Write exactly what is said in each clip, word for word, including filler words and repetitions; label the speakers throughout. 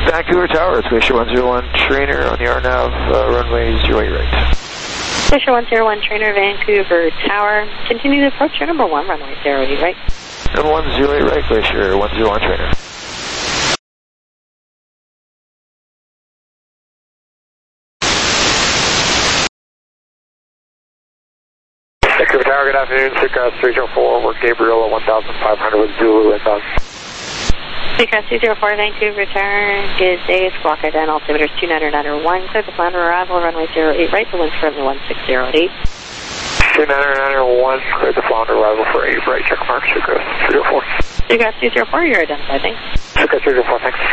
Speaker 1: Vancouver Tower, it's Glacier one zero one trainer on the R N A V, uh, runway zero eight right.
Speaker 2: Glacier one zero one trainer, Vancouver Tower. Continue to approach your number one, runway zero eight right.
Speaker 1: Number one zero eight right, Glacier one zero one trainer.
Speaker 3: Vancouver Tower, good afternoon, Seacrest three zero four, we're Gabriel at one thousand five hundred with Zulu inbound.
Speaker 2: Seacrest two zero four, Vancouver Tower, good day, squawk again, altimeter two nine nine one, clear the flounder arrival, runway zero eight right, the wind firmly one six zero eight.
Speaker 3: two nine nine one, clear the flounder arrival for eight right, check mark, Seacrest two zero four.
Speaker 2: Seacrest two zero four, you're identified, thanks.
Speaker 3: Seacrest two zero four, thanks.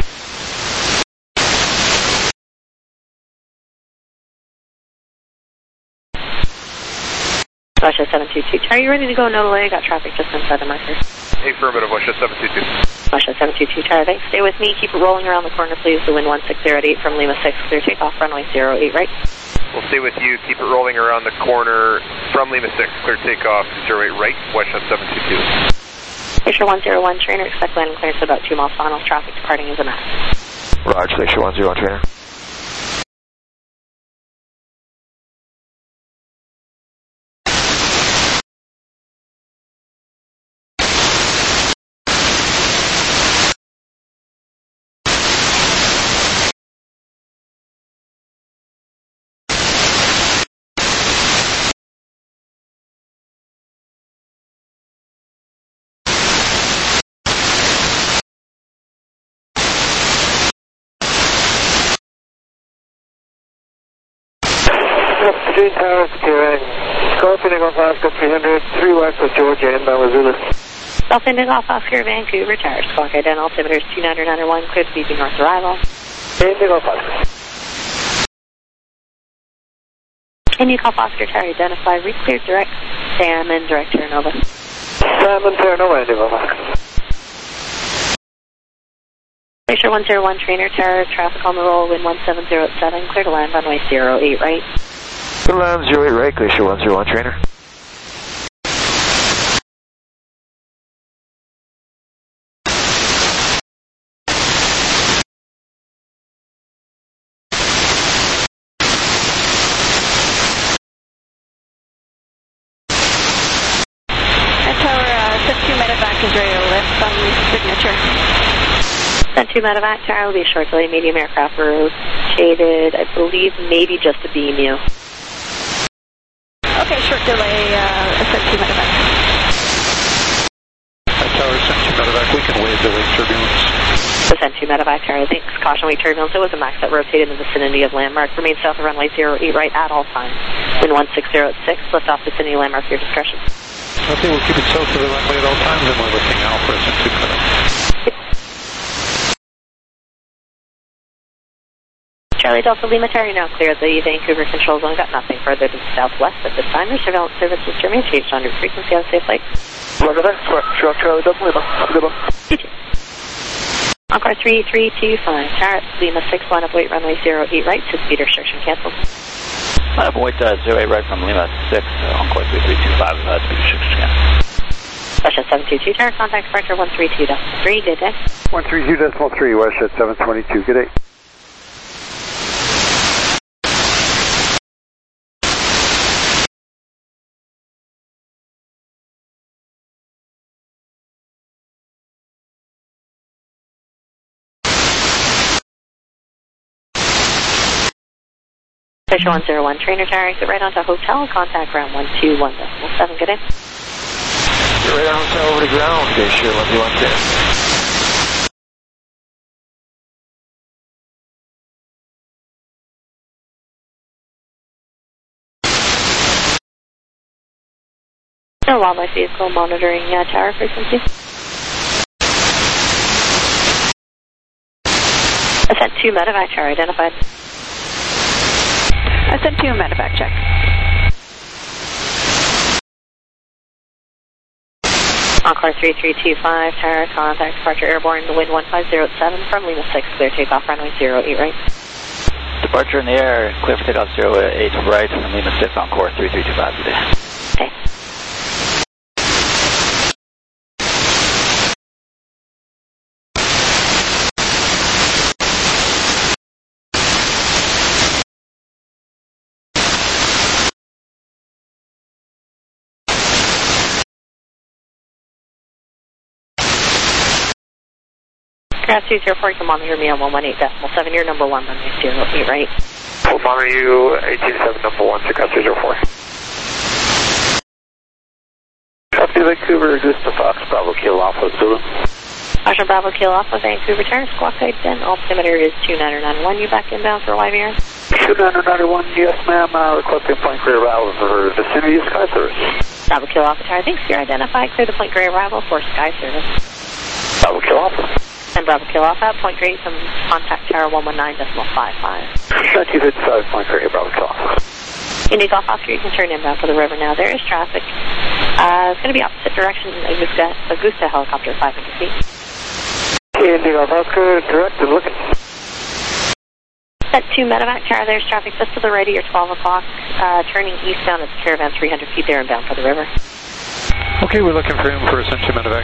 Speaker 2: Russia seven two two, are you ready to go? No delay, got traffic just inside the marker.
Speaker 4: Affirmative, Russia seven two two.
Speaker 2: Russia seven two two, Tower, thanks. Stay with me, keep it rolling around the corner, please. The wind one six zero eight from Lima six, clear takeoff, runway zero eight right.
Speaker 4: We'll stay with you, keep it rolling around the corner from Lima six, clear takeoff, zero eight right, Russia seven two two.
Speaker 2: Glacier one zero one trainer, expect landing clearance about two miles final, traffic departing is a max.
Speaker 1: Roger, Glacier one zero one trainer.
Speaker 3: Three Tower, securing. Scorpion Golf Oscar three hundred, three west with Georgia, inbound with Zulu.
Speaker 2: Dolphin Golf Oscar, Vancouver Tower, squawk again, altimeter two nine nine one, clear to B B North arrival.
Speaker 3: Indian Golf Oscar.
Speaker 2: Indian Golf Oscar Tower, identify, re-cleared direct, Sam and direct Terra Nova.
Speaker 3: Sam and Terra Nova, Indian Golf Oscar.
Speaker 2: Glacier one zero one trainer, Tower, traffic on the roll, wind one seven zero seven, clear to land, runway zero eight right.
Speaker 1: Clear to land zero eight right, Glacier one zero one trainer.
Speaker 2: two medevac, Tower will be a short delay, medium aircraft rotated, I believe maybe just to beam you.
Speaker 5: Okay, short delay, uh, send two medevac.
Speaker 6: Tower, send two medevac, we can wave the wake turbulence.
Speaker 2: Send two medevac, Tower, thanks. Caution wake turbulence, it was a max that rotated in the vicinity of landmark. Remain south of runway zero eight right at all times. Wind one six zero six, lift off vicinity landmark, your discretion.
Speaker 6: Okay, we'll keep it south of the runway at all times and we're lifting Alpha, send two medevac.
Speaker 2: Charlie Delta Lima Tower, you're now clear of the Vancouver control zone. Got nothing further to the southwest at this time. Your surveillance services remain changed on your frequency. Have a safe flight.
Speaker 3: Roger that. Charlie Delta Lima. Have a good one.
Speaker 2: You too. Encore three three two five. Tower, Lima six, line up weight, runway zero eight right. To speed restriction canceled.
Speaker 7: Line up weight, uh, zero eight right from Lima six. Uh, encore three three two five. Uh, speed restriction canceled.
Speaker 2: Russia seven two two. Tower, contact departure one three two decimal three. Good day.
Speaker 3: one three two decimal three. Russia seven twenty-two. Good day.
Speaker 2: Glacier one zero one trainer, Tower, get right onto hotel, contact ground one two one decimal seven, good day.
Speaker 1: Get right on hotel over to ground, Glacier one zero one trainer.
Speaker 2: No wildlife vehicle monitoring uh, tower frequency. I sent two medevac, Tower, identified.
Speaker 5: I sent you a medevac check.
Speaker 2: Encore three three two five, Tower, contact departure airborne, the wind one five zero seven from Lima six, clear takeoff, runway zero eight right.
Speaker 7: Departure in the air, clear for takeoff zero eight right, and Lima six, encore three three two five today.
Speaker 2: Okay. Grass two zero four, you can monitor me on one one eight decimal seven. You're number one, runway zero eight, right?
Speaker 1: We'll monitor you eighteen seven number one, so Grass two zero four. Copy Vancouver, Augusta Fox, Bravo Kilo Alpha Zulu.
Speaker 2: Roger, Bravo Kilo Alpha, Vancouver, turn, squawk height ten, altimeter is two nine nine one. You back inbound for Y V R?
Speaker 3: two nine nine one, yes ma'am, uh, requesting point clear arrival for vicinity Sky Service.
Speaker 2: Bravo Kilo Alpha Tower, thanks, you're identified, clear the point gray arrival for Sky Service.
Speaker 3: Bravo Kilo Alpha.
Speaker 2: And Bravo Kilo Alpha, point gray from contact tower one one nine decimal five five.
Speaker 3: nineteen fifty-five, point clear, Bravo Kilo Alpha.
Speaker 2: Indy Golf Oscar, you can turn inbound for the river now. There is traffic. Uh, it's going to be opposite direction, Augusta, Augusta helicopter, five hundred feet.
Speaker 3: Indy Golf Oscar, direct and looking.
Speaker 2: At two medevac tower, there's traffic just to the right of your twelve o'clock. Uh, turning eastbound, it's caravan three hundred feet there inbound for the river.
Speaker 6: Okay, we're looking for him for a send two medevac.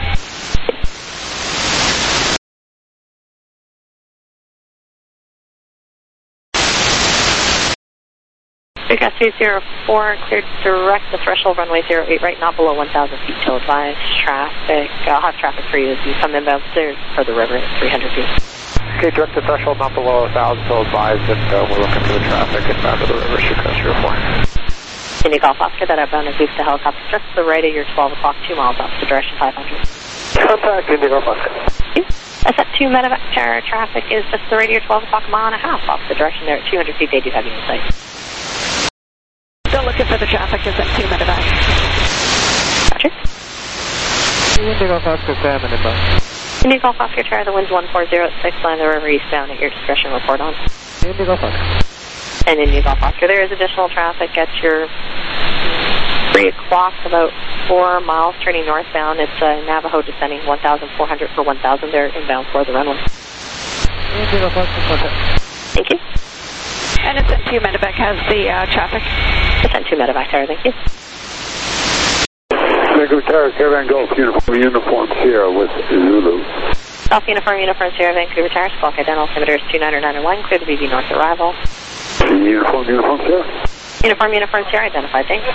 Speaker 2: Gas two zero four, cleared direct the threshold, runway zero eight right, not below one thousand feet till advised. Traffic, I'll have traffic for you as you come inbound for the river at three hundred feet.
Speaker 6: Okay, direct the threshold, not below one thousand, till advised, and uh, we're looking for the traffic inbound to the river, Grass zero four.
Speaker 2: Indy Golf Oscar, that outbound Augusta helicopter, just to the right of your twelve o'clock, two miles opposite direction, five hundred.
Speaker 3: Contact Indy Golf Oscar.
Speaker 2: That's at two medevac tower, traffic is just to the right of your twelve o'clock, a mile and a half opposite direction there at two hundred feet, they do have you in sight.
Speaker 5: Still looking for the traffic, is at two medevac.
Speaker 2: Roger.
Speaker 3: Indy Golf Oscar, Sam and inbound.
Speaker 2: Indy Golf Oscar Tower, the wind's one four zero six, line the river eastbound at your discretion, report on.
Speaker 3: Indy Golf Oscar.
Speaker 2: And Indy Golf Oscar, there is additional traffic at your three o'clock, about four miles turning northbound. It's uh, Navajo descending one thousand four hundred for one thousand there inbound for the runway.
Speaker 3: Indy Golf Oscar, contact.
Speaker 2: Thank you.
Speaker 5: And it's at two medevac has the uh, traffic.
Speaker 2: It's at two medevac tower, thank you.
Speaker 3: Vancouver Tower, Caravan Golf, uniform, uniform Sierra with Zulu.
Speaker 2: Golf Uniform, Uniform Sierra, Vancouver Tower, squawk identity, altimeter is two nine nine one, clear to B V North arrival.
Speaker 3: Uniform, uniform Sierra.
Speaker 2: Uniform, Uniform Sierra, identified, thanks.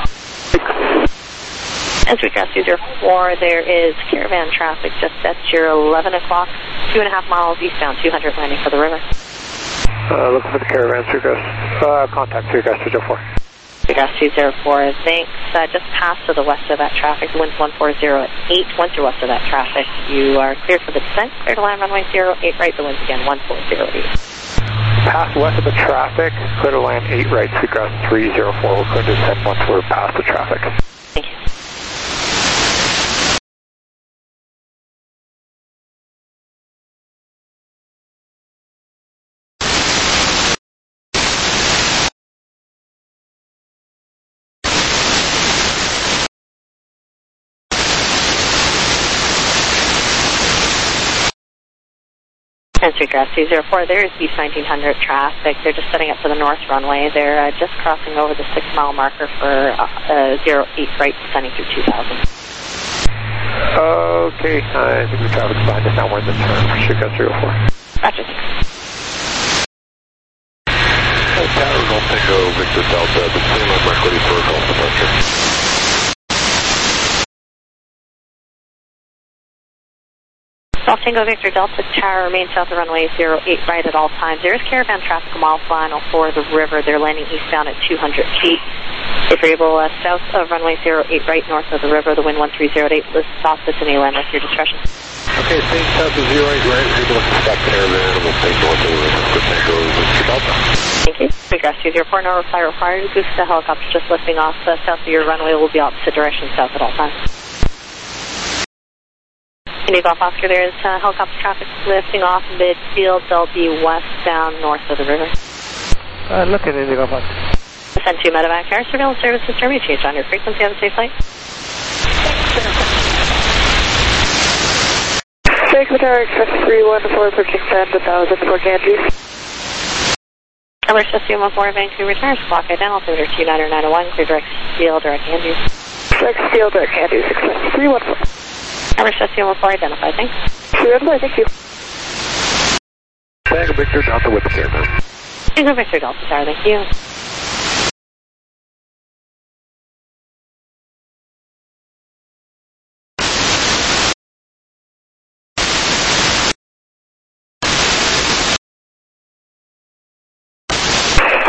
Speaker 2: As we cross two zero four, there is caravan traffic just at your eleven o'clock, two and a half miles eastbound, two hundred landing for the river.
Speaker 3: Uh, looking for the caravan, Grass. Uh, contact Grass two zero four.
Speaker 2: Grass two zero four, thanks. Uh, just past to the west of that traffic, the wind's one four zero eight. Once you're west of that traffic, you are cleared for the descent. Clear to land runway zero eight right, the wind's again one four zero eight.
Speaker 6: Past west of the traffic, clear to land eight right, Seagrass three zero four. We're going to descend once we're past the traffic.
Speaker 2: Thank you. Answer Grass two zero four, there is Beast nineteen hundred traffic. They're just setting up for the north runway. They're uh, just crossing over the six mile marker for uh, uh, zero eight right, descending through two thousand.
Speaker 6: Okay, I think the traffic's behind us now. We're in the turn for Grass zero four.
Speaker 2: Roger.
Speaker 3: Tower Golf Tango, Victor Delta, the same on Mark ready for a Golf departure.
Speaker 2: Golf Tango Victor Delta Tower remains south of runway zero eight right at all times. There is caravan traffic a mile final for the river. They're landing eastbound at two hundred feet. If you're able, uh, south of runway zero eight right, north of the river, the wind one three zero eight, list off vicinity land at your discretion.
Speaker 3: Okay, stay south of zero eight right, people looking to back the caravan, and we'll stay north of the river for Tango Victor Delta.
Speaker 2: Thank you. Grass two zero four, no reply required. Augusta helicopter just lifting off uh, south of your runway will be opposite direction south at all times. Indy Golf Oscar, there is uh, helicopter traffic lifting off midfield. They'll be westbound north of the river.
Speaker 3: Uh, look at Indy Golf Oscar.
Speaker 2: Send two medevac air surveillance services terminated. Change on your frequency. Have a safe flight.
Speaker 8: Vancouver Tower Express three one four, approaching ten thousand for Ganges.
Speaker 2: Number two one four, Vancouver Tower, squawk identity, altimeter two nine nine one, clear direct steel, direct Ganges.
Speaker 8: Direct steel, direct Ganges, Express three one four.
Speaker 2: Number two one four, identified, thanks.
Speaker 8: three one four, thank you.
Speaker 3: Tango Victor Delta with the caravan.
Speaker 2: Tango Victor Delta Tower, thank you.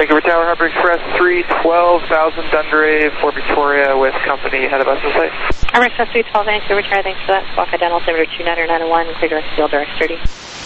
Speaker 1: Thank you for Tower Harbor Express three twelve thousand Dundray for Victoria with company ahead of us in sight.
Speaker 2: Harbor Express three twelve, Vancouver Tower, thanks for that. Squawk Identical altimeter two nine nine one, clear direct steel, direct sturdy.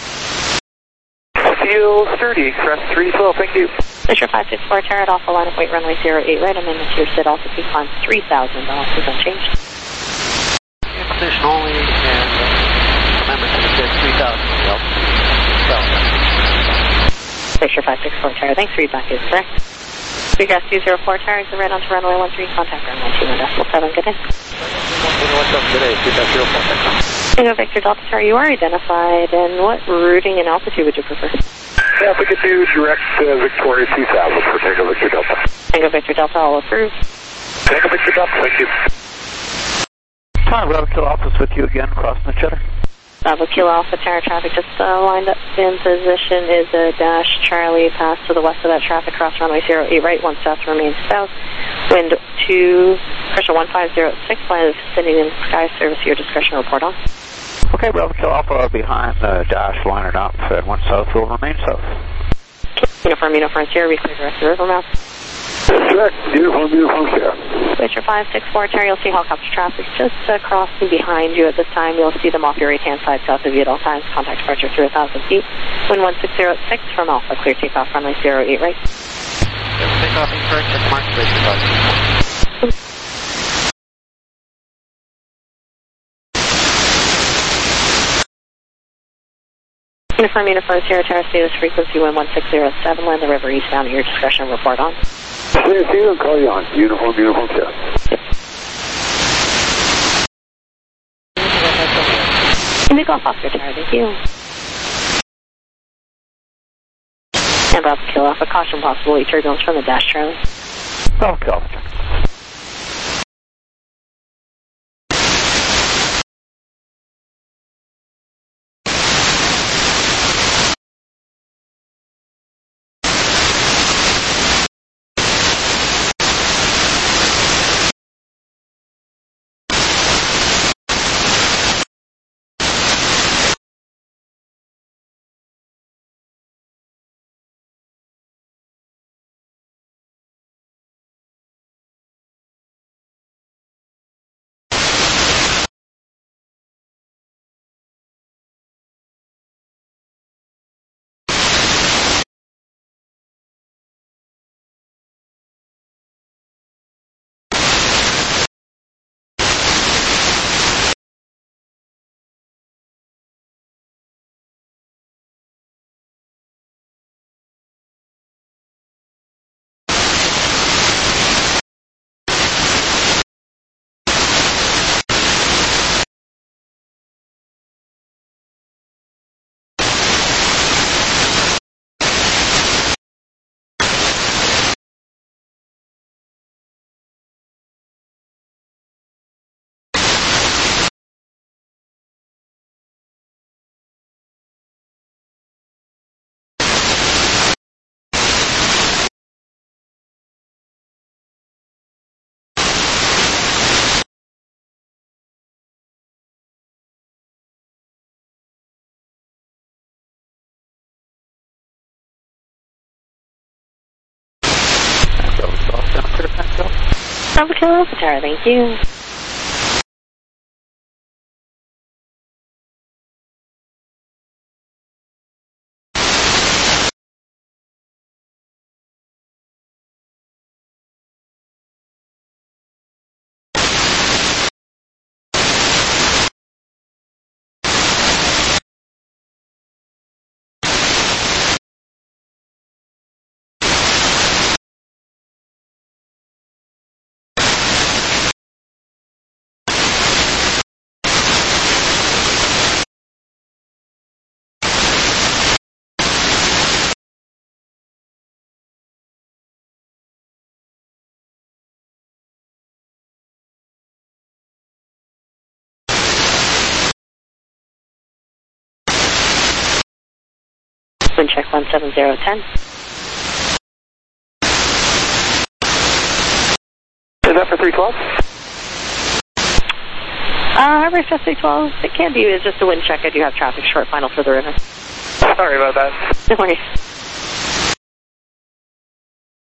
Speaker 1: Steel sturdy, Express three twelve, thank you.
Speaker 2: Fisher five six four Tower at Alpha line of weight runway zero eight right, amendment to your S I D altitude climb three thousand, altitude unchanged.
Speaker 7: Position only, and uh, remember to the S I D three thousand, altitude.
Speaker 2: Fisher five six four Tower, thanks, read back is correct. Regress two zero four Tower, exit right onto runway one three, contact runway two one decimal seven, good day.
Speaker 6: What's up today? two zero four.
Speaker 2: Tango Victor Delta Tower, you are identified, and what routing and altitude would you prefer?
Speaker 6: Yeah, if we could do direct uh, Victoria two thousand for Tango Victor Delta.
Speaker 2: Tango Victor Delta, all approved.
Speaker 6: Tango Victor Delta, thank you.
Speaker 7: Tower, Bravo Kilo Alpha's with you again, crossing the cheddar.
Speaker 2: Bravo Kilo Alpha Tower traffic just uh, lined up in position is a dash Charlie pass to the west of that traffic, cross runway zero eight right, one south remains south, wind two, pressure one five zero six, line of vicinity in sky service, your discretion, report on.
Speaker 7: Okay, Bravo Kilo Alpha behind the dash lining up at one south will remain south.
Speaker 2: Uniform, Uniform Sierra, we clear direct to river mouth.
Speaker 6: Direct, Uniform, Uniform Sierra.
Speaker 2: Fisher five six four Tower, you'll see helicopter traffic just uh, crossing behind you at this time. You'll see them off your right-hand side south of you at all times. Contact departure through one thousand feet. Wind one six zero six from Alpha, clear takeoff runway zero eight right.
Speaker 7: Takeoff incorrect, check mark, space departure.
Speaker 2: Uniform, Uniform Sierra Tower, status frequency wind one six zero seven, land the river eastbound at your discretion, report on.
Speaker 6: Clear, Zero, call you on. Uniform, Uniform Sierra.
Speaker 2: Indigo Oscar Tower, thank you. And Bravo Kilo Alpha, caution possible turbulence from the dash Charlie.
Speaker 7: Bravo Kilo Alpha.
Speaker 2: Bravo Kilo Alpha Tower, thank you. Wind check one seven zero ten.
Speaker 1: Is that for three twelve?
Speaker 2: Uh, Harbor Express three twelve, it can be, it's just a wind check. I do have traffic short final for the river.
Speaker 1: Sorry about that.
Speaker 2: No worries.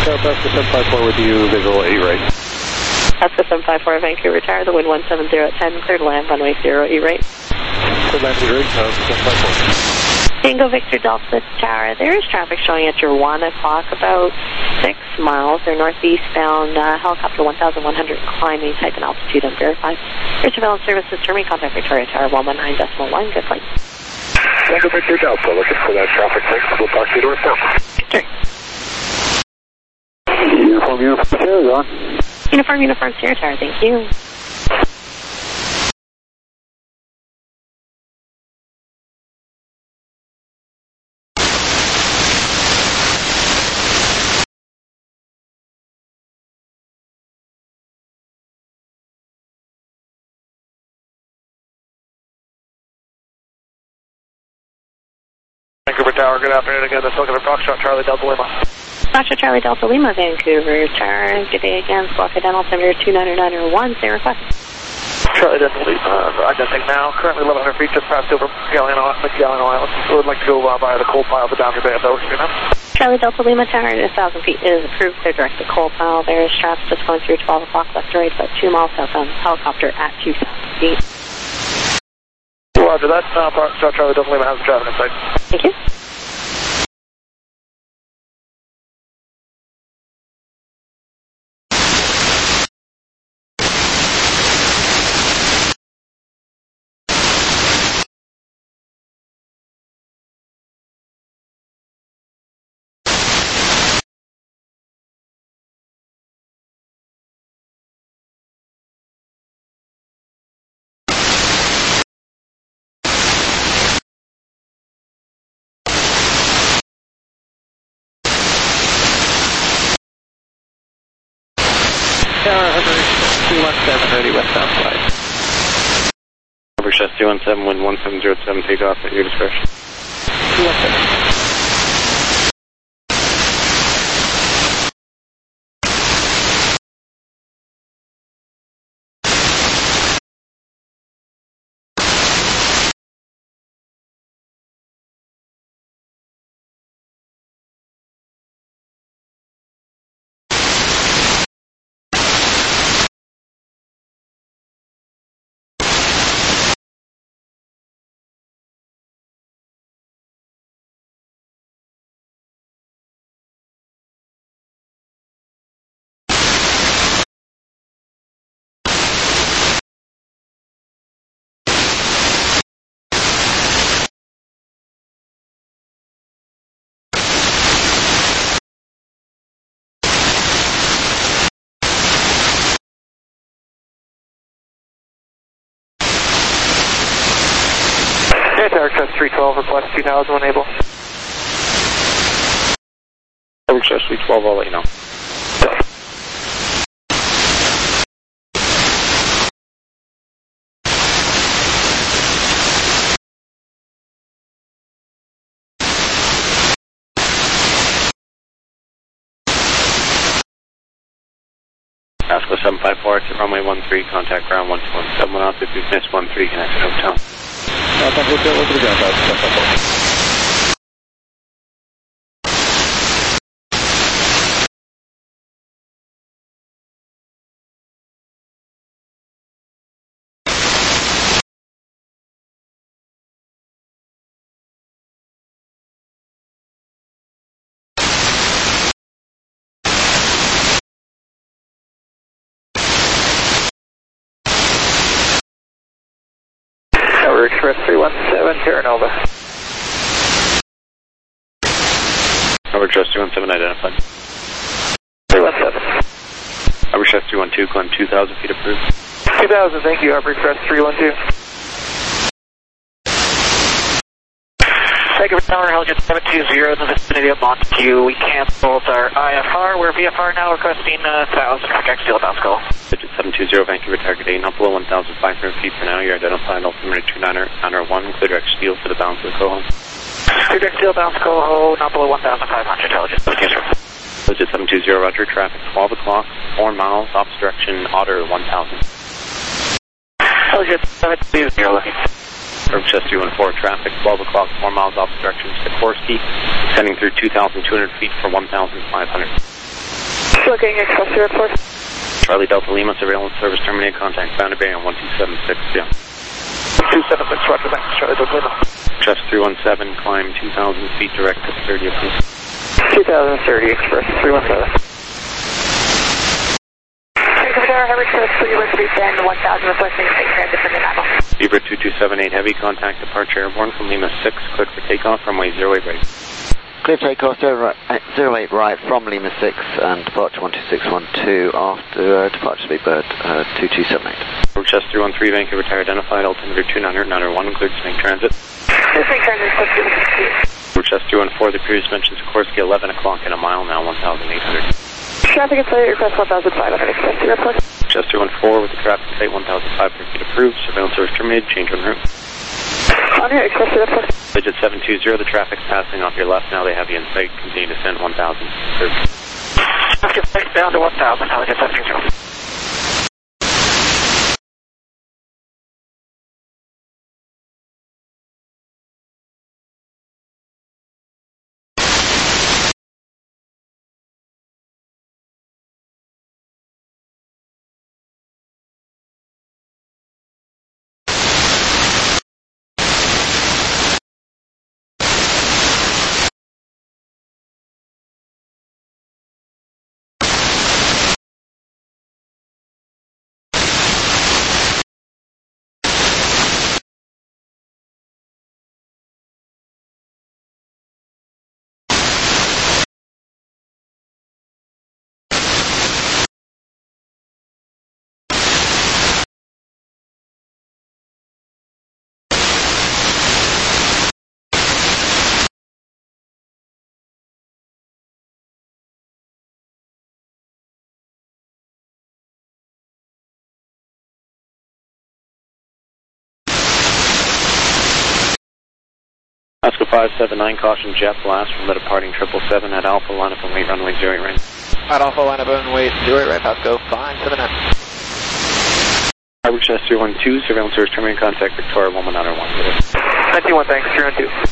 Speaker 6: Southwest seven five four with you, visual eight right.
Speaker 2: Oscar seven five four, Vancouver Tower, the wind one seven zero at ten, clear to land, runway zero, eight right.
Speaker 6: Clear land, eight right, uh, seven five four.
Speaker 2: Tango Victor Delta Tower, there is traffic showing at your one o'clock, about six miles. They're northeast bound, uh, helicopter one thousand one hundred climbing, type and altitude unverified. Air surveillance services terminating, contact Victoria Tower one one nine point one, good flight.
Speaker 6: Tango Victor Delta, looking for that traffic mix. We'll talk to you northbound.
Speaker 2: Victor.
Speaker 6: Uniform, uniform, Sierra, on.
Speaker 2: Uniform, uniform, Sierra Tower, thank you.
Speaker 3: Vancouver Tower, good afternoon again. This is looking for Foxtrot Charlie Delta Lima.
Speaker 2: Foxtrot Charlie Delta Lima, Vancouver Tower, good day again. Squawk Dental Center two nine nine one, say request.
Speaker 3: Charlie Delta Lima, uh, identifying now. Currently eleven hundred feet, just passed over Galleon, McGalleon Island. So we'd like to go uh, via the coal pile of the Boundary Bay of those, you know?
Speaker 2: Charlie Delta Lima Tower, one thousand feet is approved. They're direct to coal pile. There is traffic just going through twelve o'clock left to right, about two miles southbound helicopter at two thousand feet.
Speaker 3: Roger that. Uh, Foxtrot Charlie Delta Lima has the traffic in sight.
Speaker 2: Thank you.
Speaker 9: Tower, two one seven, ready westbound flight. Over Chest two one seven, wind one seven zero seven, take off at your discretion. two one seven.
Speaker 3: Tower Chest three twelve, request two thousand when able.
Speaker 9: Over Chest three twelve, I'll let you know. Oscar seven five four, exit runway one three, contact ground one two one seven one off, if you've missed one three, connect to hotel.
Speaker 6: Alpha Hotel, over the ground, seven five four.
Speaker 3: Express three one seven, Terra Nova.
Speaker 9: Over Trust two one seven, identified.
Speaker 3: three one seven.
Speaker 9: Over Trust three one two, climb two thousand feet approved.
Speaker 3: two thousand, thank you, Upper Express three one two. Thank you for Tower, Helget seven two zero in the vicinity of Montague. We canceled our I F R. We're V F R now requesting uh, one thousand for Jack Steel bounce call.
Speaker 9: Digit seven two zero, Vancouver target eight, not below one thousand five hundred feet for now. You're identified altimeter two nine zero one, clear direct steel for the bounce of the Coho.
Speaker 3: Clear direct steel bounce Coho, not below one thousand five hundred, intelligence. Okay, sir.
Speaker 9: Digit seven two zero, roger, traffic twelve o'clock, four miles, opposite direction, Otter one thousand.
Speaker 3: Intelligence seven two zero, looking.
Speaker 9: From Chest three one four, traffic twelve o'clock, four miles opposite direction, Sikorsky, descending through two thousand two hundred feet for one thousand five hundred.
Speaker 8: Looking, Express to report.
Speaker 9: Charlie Delta Lima, surveillance service terminated, contact Boundary Bay on one two seven six, yeah.
Speaker 3: two seven six, roger that, Charlie Delta Lima.
Speaker 9: Express three one seven, climb two thousand feet direct to thirty approved.
Speaker 3: two thousand thirty, Express three one seven.
Speaker 8: Heavy Express three one three ten, one thousand requesting safe transit from Minneapolis.
Speaker 9: Beaver two two seven eight Heavy, contact departure airborne from Lima six, cleared for takeoff, runway zero eight right.
Speaker 10: Clear takeoff zero eight right from Lima six and departure one two six one two after uh, departure Speedbird uh, two two seven eight.
Speaker 9: Chest three one three, Vancouver Tower identified, altimeter two nine zero nine zero one, includes snake transit.
Speaker 8: Snake transit,
Speaker 9: Chest three one four, the previous mentioned Sikorsky, eleven o'clock in a mile now, one thousand eight hundred.
Speaker 8: Traffic inflated, request one thousand five hundred, Express to report.
Speaker 9: Chest three one four with the traffic state one thousand five hundred feet approved, surveillance service terminated, change en route.
Speaker 8: On here, Express to report.
Speaker 9: Digit seven two zero, the traffic's passing off your left now, they have you in sight, continue descent one thousand approved.
Speaker 3: Traffic is down to one thousand, Delegate seven two zero.
Speaker 9: Oscar five seven nine, caution jet blast from the departing triple seven at Alpha, line up and wait, runway zero eight right.
Speaker 6: At Alpha, line up and wait, zero eight right, Pasco, five seven nine.
Speaker 9: Harbor Chest three one two, surveillance service terminated, contact Victoria one one nine one.
Speaker 3: ninety-one, thanks, three one two.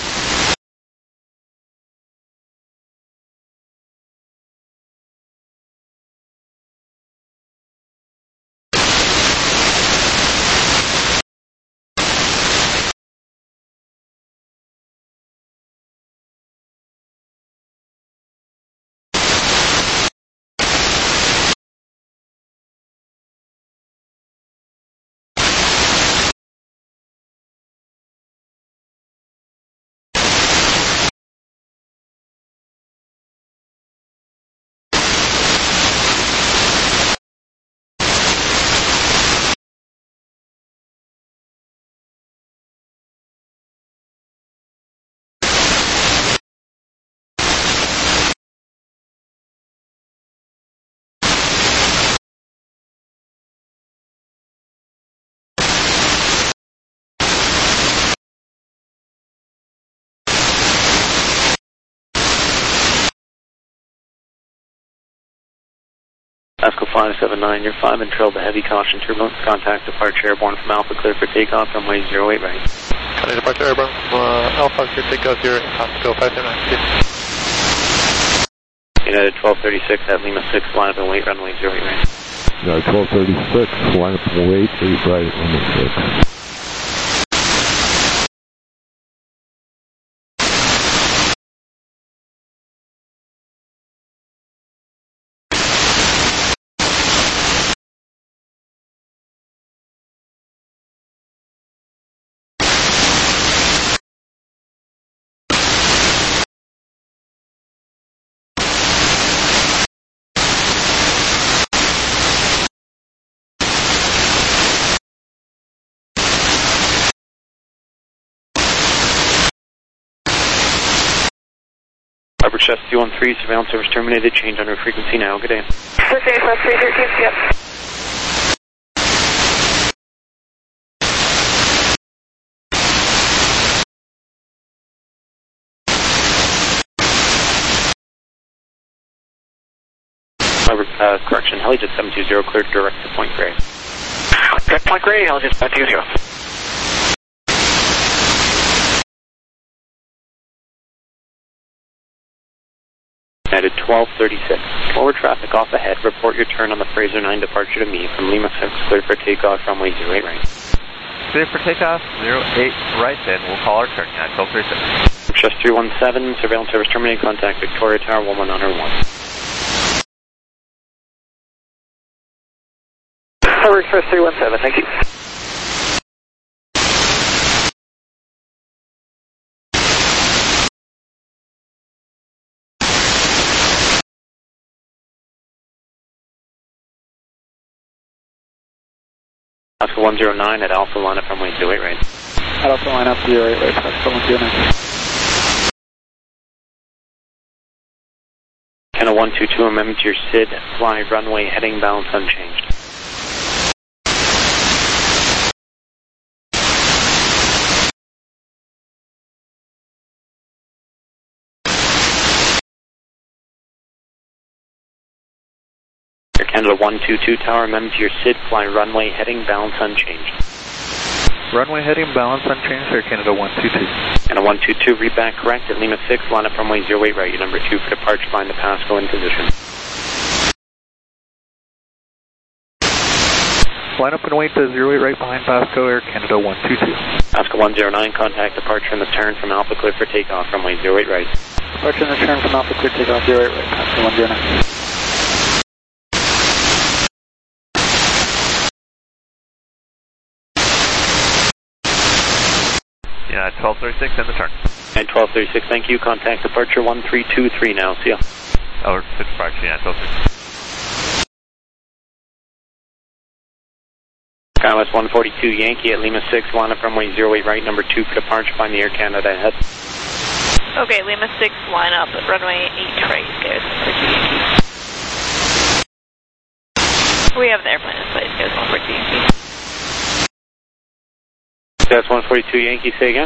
Speaker 9: Pasco five seven nine, you're five and trail the heavy caution turbulence, contact departure airborne from Alpha, clear for takeoff, runway zero eight right.
Speaker 6: Contact departure airborne from uh, Alpha, clear takeoff zero eight, Pasco five seven nine.
Speaker 9: United twelve thirty-six at Lima six, line up and wait, runway zero eight right.
Speaker 11: United twelve thirty-six, line up and wait, eight right, runway six.
Speaker 9: Harbor Chest two one three, surveillance service terminated, change under frequency now, good day.
Speaker 8: Good day, plus three thirteen, yep.
Speaker 9: Harbor, uh, correction, Helijet seven two zero, cleared direct to Point Grey.
Speaker 3: Direct Point Grey, Helijet seven two zero.
Speaker 9: United twelve thirty-six. Forward traffic off ahead. Report your turn on the Fraser nine departure to me from Lima six, cleared for takeoff, runway zero eight right.
Speaker 4: Clear for takeoff, zero eight right, then we'll call our turn, United twelve thirty-six.
Speaker 9: Just three one seven, surveillance service terminating, contact Victoria Tower, one one zero one.
Speaker 3: Tower Express three one seven, thank you.
Speaker 9: Oscar one zero nine at Alpha, line up runway zero eight right.
Speaker 6: At Alpha, line up zero eight right, Oscar one zero nine.
Speaker 9: Canada one two two, amendment to your S I D, fly runway heading balance unchanged. Air Canada one two two Tower, amendment to your S I D, fly runway heading balance unchanged.
Speaker 1: Runway heading balance unchanged, Air Canada one two two.
Speaker 9: Canada one two two, read back correct at Lima six, line up runway zero eight right, your number two for departure, find the Pasco in position.
Speaker 1: Line up and wait to zero eight right behind Pasco, Air Canada one two two.
Speaker 9: Pasco one zero nine, contact departure in the turn from Alpha, clear for takeoff, runway zero eight right.
Speaker 6: Departure in the turn from Alpha, clear takeoff, zero eight right, Pasco one zero nine.
Speaker 4: Yeah, twelve thirty-six, end the turn.
Speaker 9: And twelve thirty-six, thank you. Contact departure one three two three now. See ya.
Speaker 4: Oh, switch departure, yeah, twelve thirty-six.
Speaker 9: Skywest one forty-two Yankee at Lima six, line up runway zero eight right, number two for departure, find the Air Canada ahead.
Speaker 12: Okay, Lima six, line up at runway eight right, guys. We have the airplane in place, guys, one forty-two Yankee.
Speaker 9: That's one forty-two Yankee, say again?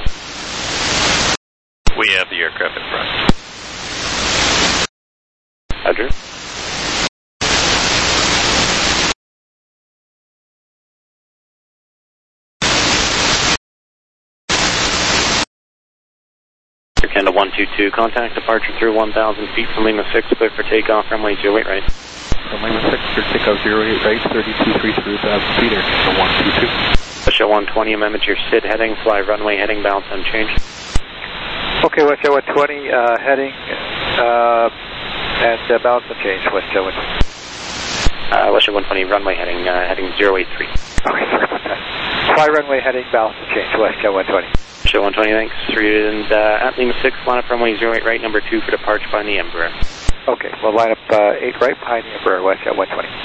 Speaker 4: We have the aircraft in front.
Speaker 9: Roger. Air Canada one two two, contact departure through one thousand feet from Lima six, clear for takeoff, runway zero eight right.
Speaker 1: From Lima six, clear takeoff zero eight right, thirty-two three three thousand feet, Air Canada one two two.
Speaker 9: Westjet one twenty, amendment to your S I D heading, fly runway heading balance unchanged.
Speaker 6: Okay, Westjet one twenty, uh, heading, uh, and uh, balance unchanged, Westjet one twenty.
Speaker 9: Uh, Westjet one twenty, runway heading, uh, heading zero eight three.
Speaker 6: Okay, sorry about that. Fly runway heading balance unchanged, Westjet one twenty.
Speaker 9: Westjet one twenty, thanks. And uh, at Lima six, line up runway zero eight right, number two for departure, find the Embraer.
Speaker 6: Okay, we'll line up uh, eight right behind the Embraer, Westjet one twenty.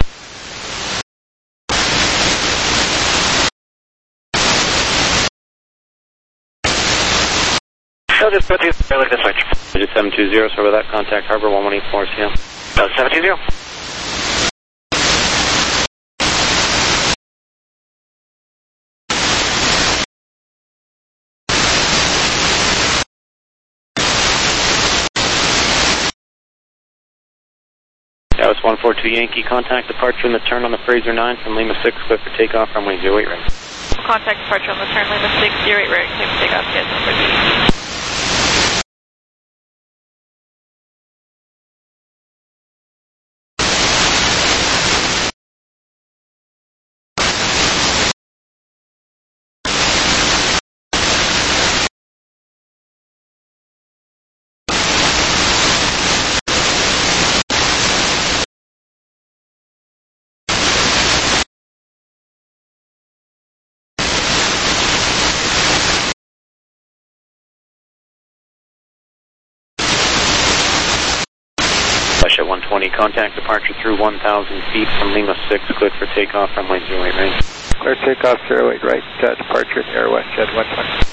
Speaker 3: No, just put you, look at this switch.
Speaker 9: Digit seven two zero, so with that, contact Harbor one one eight four, C M.
Speaker 3: Uh, seven two zero.
Speaker 9: Dallas one four two Yankee, contact departure in the turn on the Fraser nine from Lima six, clear for takeoff, runway zero eight right.
Speaker 12: Contact departure on the turn, Lima six, zero eight right, clear for takeoff, guys, one forty-two.
Speaker 9: Westjet one twenty, contact departure through one thousand feet from Lima six, cleared for takeoff, runway zero eight right.
Speaker 6: Clear takeoff zero eight right, uh, departure in the air, Westjet one twenty.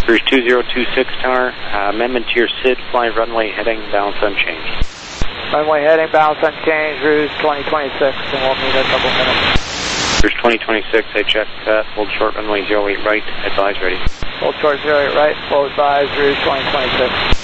Speaker 9: Cruise two zero two six tower, uh, amendment to your S I D, fly runway heading, balance unchanged.
Speaker 13: Runway heading, balance unchanged, Rouge twenty twenty-six, and we'll meet in a couple minutes.
Speaker 9: Cruise twenty twenty-six, I check, uh, hold short runway zero eight right, advise ready.
Speaker 13: Hold short zero eight right, full advise, Rouge twenty twenty-six.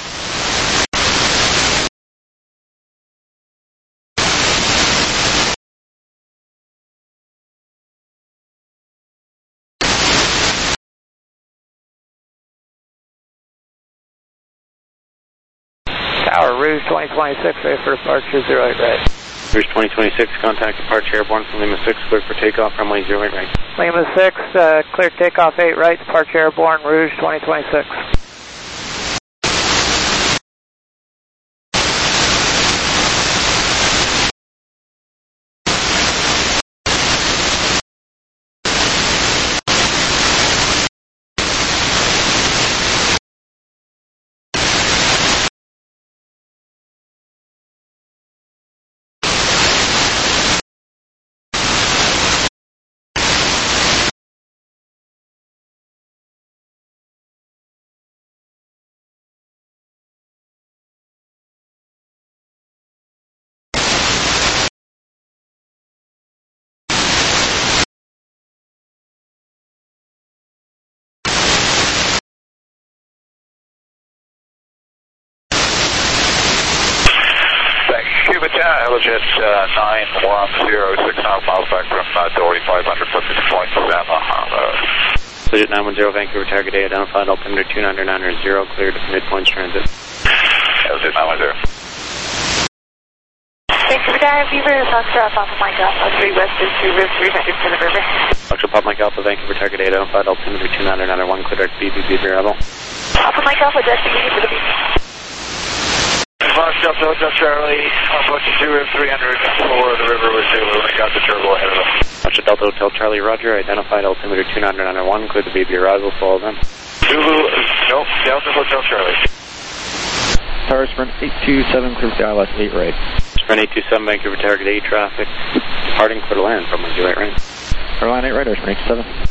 Speaker 13: Tower, Rouge twenty twenty-six, ready for departure, zero eight right.
Speaker 9: Rouge twenty twenty-six, contact departure airborne from Lima six, clear for takeoff, runway zero eight right.
Speaker 13: Lima six, uh, clear takeoff eight right, departure airborne, Rouge twenty twenty-six.
Speaker 14: Jet uh, nine one zero, six and a half miles back from uh, Dory, five hundred foot point Savannah.
Speaker 9: Jet nine one zero, Vancouver, target A, identified, altimeter two nine nine zero, cleared for midpoint transit.
Speaker 14: Jet nine one zero.
Speaker 8: Vancouver, Dive, Beaver, Foxtrot, Papa Mike Alpha, three West is two Riv, three hundred to the river.
Speaker 9: Foxtrot, Papa Mike Alpha, Vancouver, target A, identified, altimeter two nine nine one, cleared B B B, Rebel.
Speaker 8: Papa Mike Alpha, destination for the beach.
Speaker 3: Fox Delta Hotel Charlie, approaching two Riv three hundred for the river with Zulu, and got the turbo ahead of them.
Speaker 9: Fox Delta Hotel Charlie, Roger, identified, altimeter two nine nine one, cleared the B B arrival, follow them.
Speaker 3: Zulu, nope, Delta Hotel Charlie.
Speaker 15: Tower Sprint eight two seven, clear for I L S eight right.
Speaker 9: Sprint eight two seven, Vancouver, target A, traffic, departing for the land from zero eight right.
Speaker 15: Airline eight right, or Sprint eight two seven.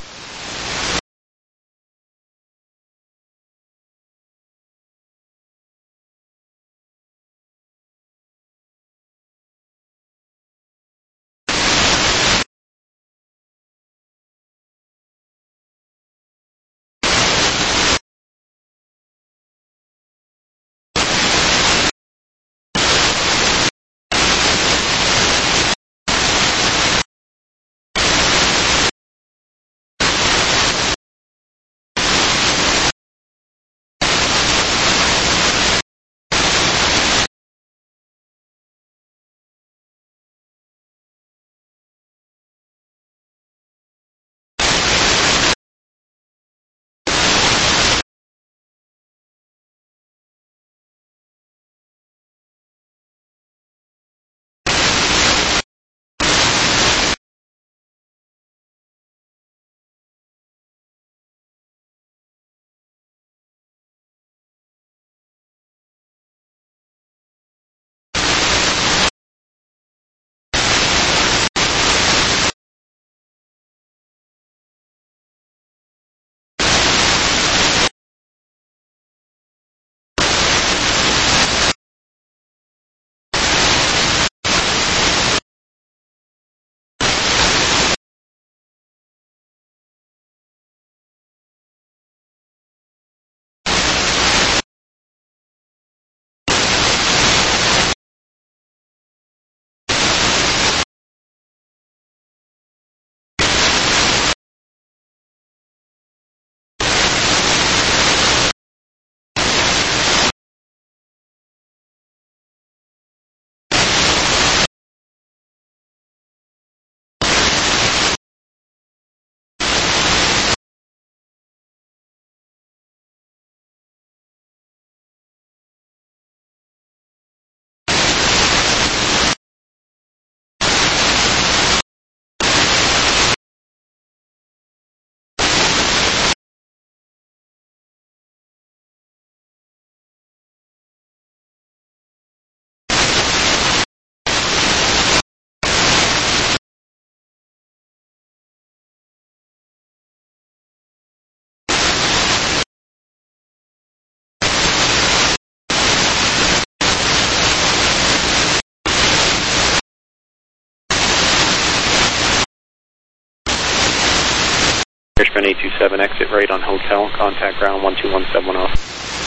Speaker 9: First eight two seven, exit right on hotel, contact ground one two one seven one zero.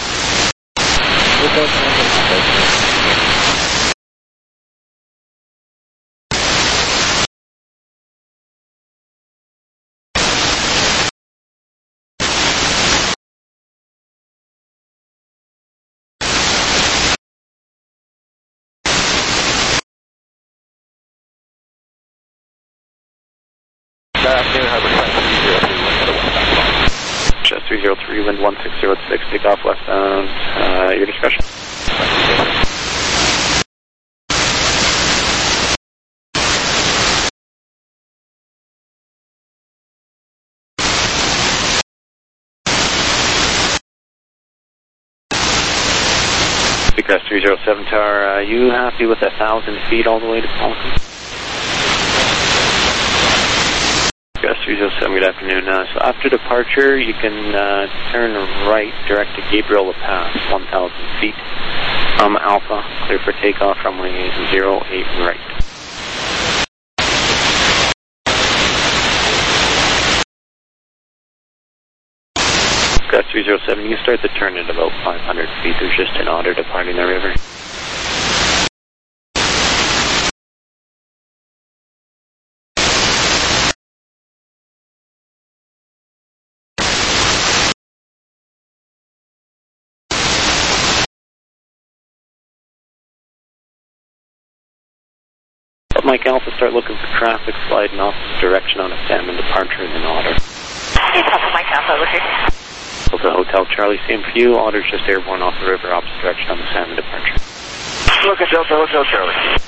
Speaker 9: Chest three zero three, wind one six zero six, take off westbound, uh, your discretion. Seacrest three zero seven Tower, are you happy with a thousand feet all the way to Pelican? Seacrest three zero seven, good afternoon. Uh, so after departure, you can uh, turn right direct to Gabriel La Paz, one thousand feet from Alpha, clear for takeoff, runway zero eight right. Seacrest three zero seven, you start the turn at about five hundred feet. There's just an otter departing the river. Mike Alpha, start looking for traffic sliding off the direction on a salmon departure in an otter.
Speaker 8: Hey, Papa Mike Alpha, over here.
Speaker 9: Delta Hotel Charlie, same for you. Otter's just airborne off the river, opposite direction on the salmon departure.
Speaker 3: Look at Delta Hotel Charlie.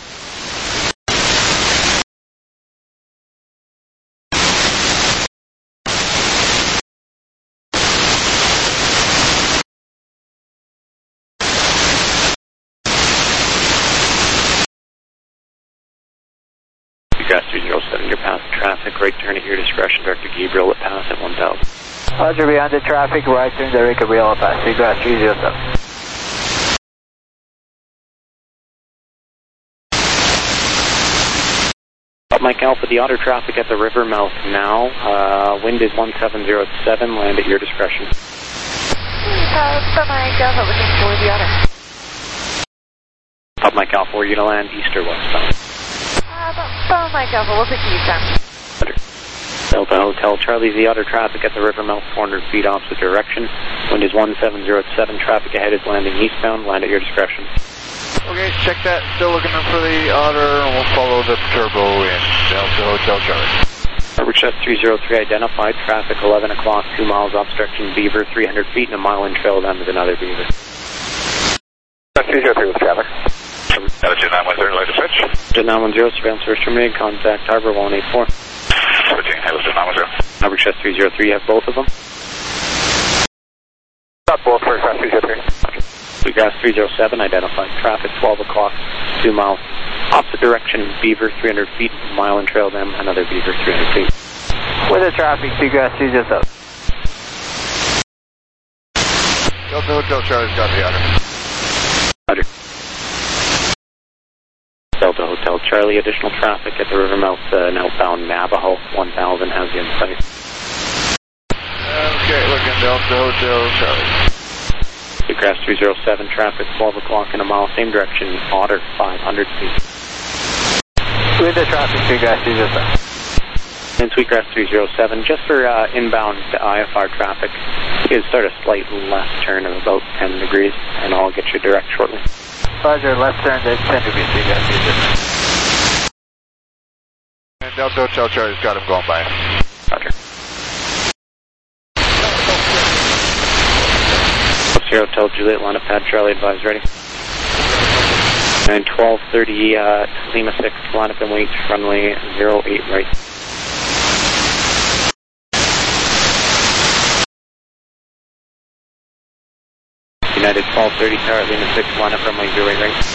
Speaker 9: Seacrest three zero seven, you're past traffic, right turn at your discretion, direct to Gabriel La Paz at one thousand.
Speaker 13: Roger, beyond the traffic, right turn direct to Gabriel La Paz, Seacrest three zero seven.
Speaker 9: Up Mike Alpha, the otter traffic at the river mouth now. Uh, wind is one seven zero seven, land at your discretion.
Speaker 8: Uh, Papa Mike Alpha, looking for the otter.
Speaker 9: Up Mike Alpha, we're going to land east or westbound.
Speaker 8: Papa Mike Alpha, we'll take the eastbound.
Speaker 9: Delta Hotel Charlie, the otter traffic at the river mouth, four hundred feet opposite direction. Wind is one seven zero seven, traffic ahead is landing eastbound, land at your discretion.
Speaker 16: Okay, check that. Still looking for the otter, and we'll follow the turbo in Delta Hotel Charlie.
Speaker 9: Harbor Chest three zero three identified, traffic eleven o'clock, two miles off direction Beaver, three hundred feet, and a mile in trail of them is another Beaver.
Speaker 3: three zero three with traffic.
Speaker 14: Got a Jet nine one zero, like to switch.
Speaker 9: Jet nine one zero, surveillance first terminated, contact Harbor one eight four.
Speaker 14: Switching, hello, Jet nine one zero.
Speaker 9: Harbor Chest three zero three, you have both of them?
Speaker 3: Not both, for Seacrest three zero three.
Speaker 9: Seacrest three zero seven identified, traffic twelve o'clock, two miles opposite direction Beaver, three hundred feet, mile in trail of them, another Beaver, three hundred feet.
Speaker 13: With the traffic, Seacrest three zero seven.
Speaker 16: Delta Hotel Charlie's got the otter.
Speaker 9: Roger. Delta Hotel Charlie, additional traffic at the river mouth, uh, outbound Navajo, one thousand has you in sight.
Speaker 16: Okay, looking Delta Hotel Charlie.
Speaker 9: Seacrest three zero seven, traffic twelve o'clock in a mile, same direction, Otter, five hundred feet.
Speaker 13: With the traffic, Seacrest three zero seven.
Speaker 9: And Seacrest three zero seven, just for uh, inbound to I F R traffic, you can start a slight left turn of about ten degrees, and I'll get you direct shortly.
Speaker 13: Roger, left turn at ten degrees, Seacrest three zero seven.
Speaker 16: And Delta Hotel Charlie's got him going by.
Speaker 9: Roger. Sierra Hotel Juliet, line of pad Charlie, advise ready. And twelve thirty, uh, Lima six, line up and wait, runway zero eight right. United twelve thirty, Tower, Lima six, line up runway zero eight right.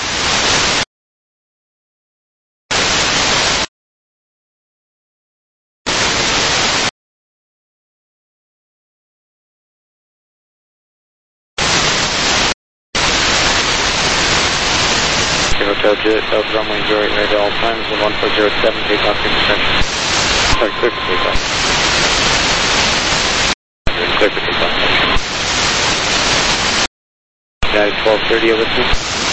Speaker 9: Hotel Juliet, South runway zero eight right at all times, and one four zero seven, take off in discretion. Sorry, clear for takeoff. twelve thirty with me.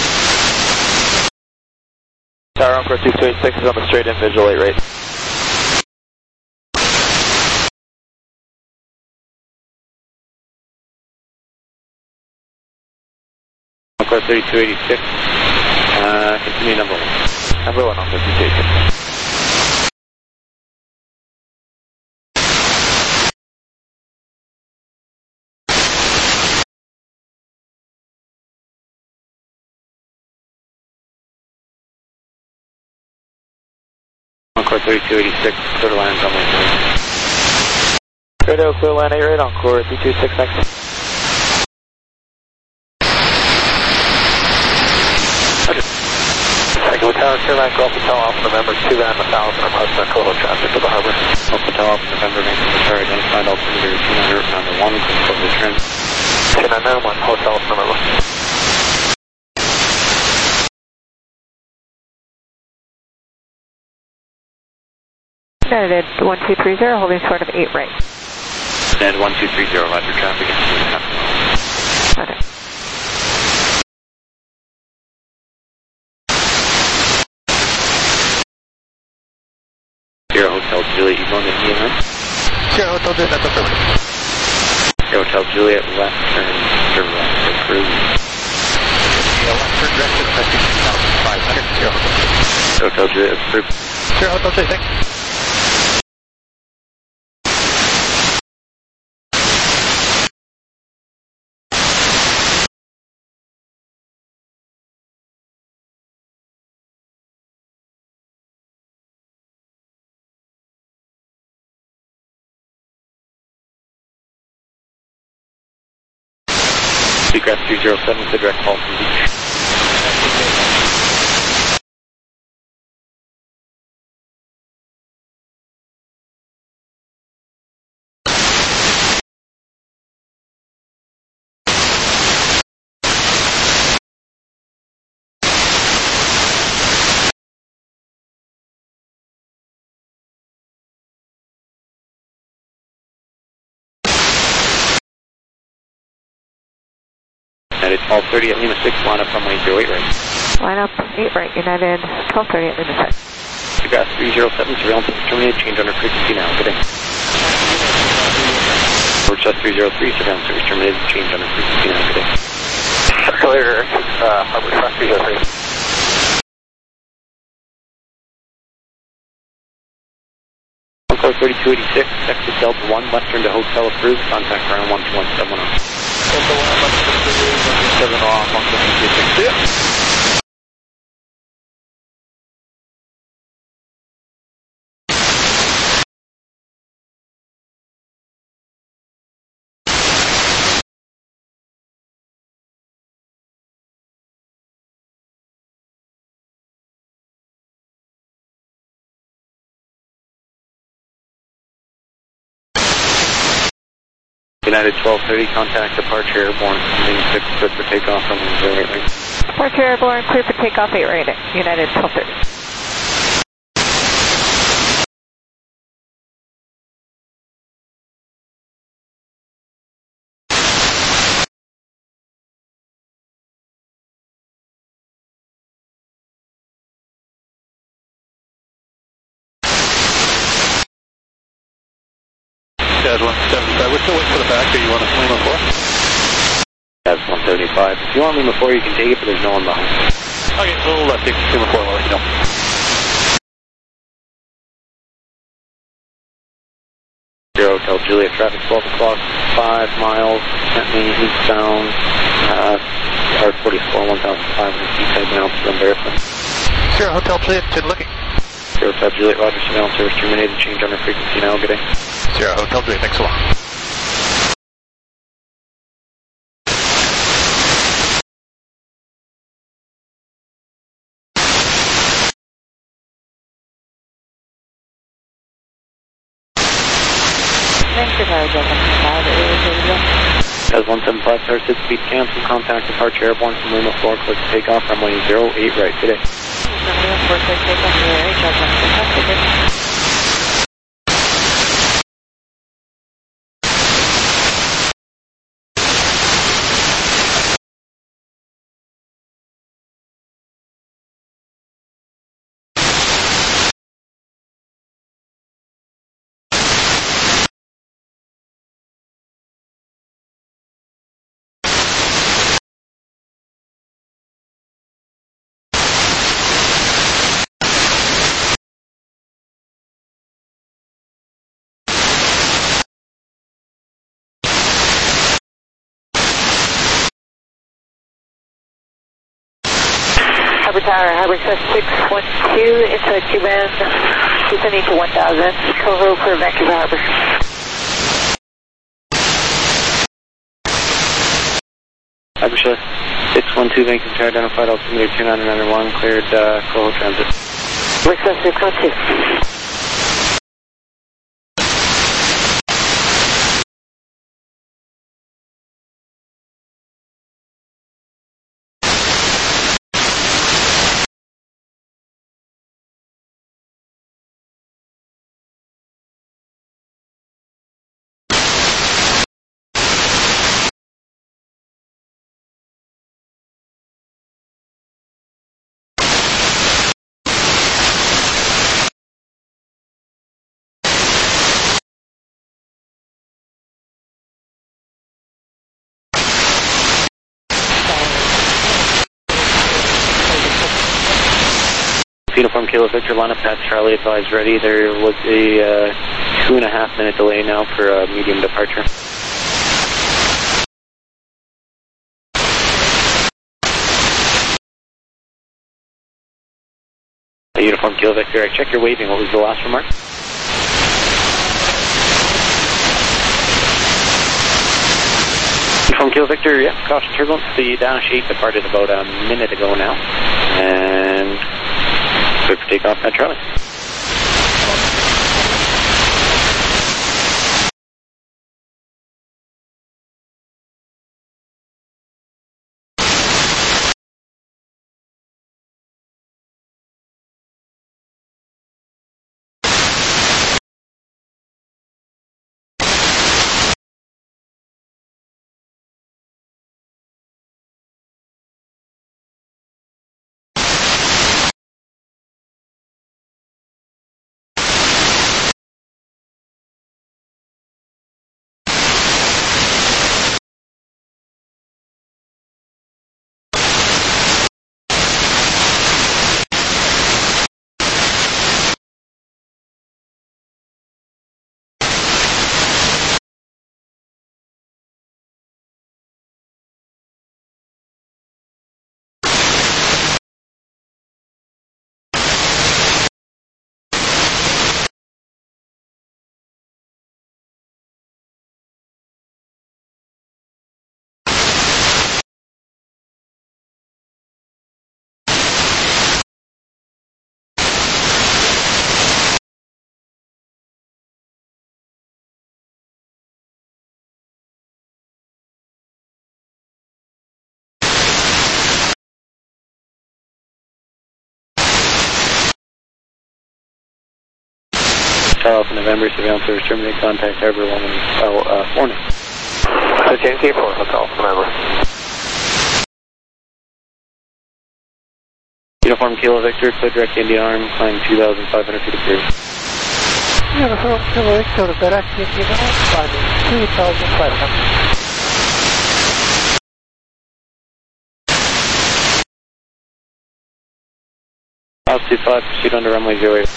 Speaker 3: Tower Encore two two eight six is on the straight in visual eight rate.
Speaker 9: Encore thirty-two eighty-six, uh, continue number one.
Speaker 3: Number one, Encore two two eight six.
Speaker 9: Encore thirty-two eighty-six, clear to land runway three.
Speaker 3: Clear to clear land eight rate, Encore three two six next. Echo Tower, clear land, Gulf Hotel Alpha November two and one thousand, request a total traffic to the harbor.
Speaker 9: Gulf Hotel Alpha November, maintenance sorry, identified altimeter two hundred, number one, close the trim.
Speaker 3: two nine nine one, Hotel number one.
Speaker 5: United one two three zero, holding short of eight right.
Speaker 9: United one two three zero, roger traffic.
Speaker 5: Okay.
Speaker 9: Sierra Hotel Juliet, you going to E M S?
Speaker 3: Sierra Hotel Juliet, that's affirmative.
Speaker 9: Sierra Hotel Juliet, western direct approved.
Speaker 3: Yeah, western direct is two thousand five hundred, Sierra Hotel Juliet.
Speaker 9: Sierra Hotel Juliet approved.
Speaker 3: Sierra Hotel Juliet, thanks.
Speaker 9: Seacraft two zero seven, to direct call from beach. United twelve thirty at Lima six, line up runway zero eight right.
Speaker 5: Line up eight right, United twelve thirty at Lima six.
Speaker 9: Seagrass three zero seven, surveillance is terminated, change under frequency now, good day. Rochester three zero three, surveillance is terminated, change under frequency now, good day.
Speaker 3: Clear, uh, Harbor Truck three zero three.
Speaker 9: Encore thirty-two eighty-six, exit Delta one, western to hotel approved, contact ground one two one seven one zero.
Speaker 3: Delta one, western to one two seven off, one two two six. Yeah.
Speaker 9: United twelve thirty, contact departure airborne, Lima six, good for takeoff from zero eight right.
Speaker 5: Departure airborne, clear for takeoff eight right, United twelve thirty.
Speaker 3: Jazz one seventy-five, we're still waiting for the back, do you want to Lima four?
Speaker 9: Jazz one seventy-five, if you want Lima four you can take it, but there's no one behind.
Speaker 3: Okay, we'll uh, take Lima four, I'll let you know.
Speaker 9: Zero Hotel Juliet, traffic twelve o'clock, five miles, Bentley eastbound, uh, R forty-four, one thousand five hundred feet, type now, from Verify.
Speaker 3: Zero Hotel Juliet, good looking.
Speaker 9: Zero Hotel Juliet, roger, surveillance service terminated, change under frequency now, good day.
Speaker 3: Zero Hotel Juliet, thanks a lot.
Speaker 9: As one seven five, star six speed cancel, contact departure airborne from Lima four, click to take off, runway zero eight right, today.
Speaker 5: Lima four, click to take off, zero eight, judgment,
Speaker 8: Harbor Tower, Harbor Express six one two, inside Q-band, descending to one thousand, Coho for Vancouver Harbor.
Speaker 9: Harbor Express six one two, Vancouver Tower, identified altimeter two nine nine one, cleared uh, Coho transit.
Speaker 8: Harbor Express six one two.
Speaker 9: Uniform Kilo Victor, line up at Charlie, advised ready. There was a uh, two and a half minute delay now for a medium departure. A Uniform Kilo Victor, I check your waving. What was the last remark? Uniform Kilo Victor, yeah, caution turbulence. The Dash eight departed about a minute ago now. And clear for takeoff at Charlie. Alpha November, surveillance service terminate, contact Harbor one oh, uh, morning.
Speaker 6: So J T four, Hotel November.
Speaker 9: Uniform Kilo Victor, clear direct Indian Arm, climb two thousand five hundred feet of clear.
Speaker 13: Uniform Kilo Victor, direct Indian Arm, climbing two thousand five hundred.
Speaker 9: Altitude five, proceed under runway zero eight.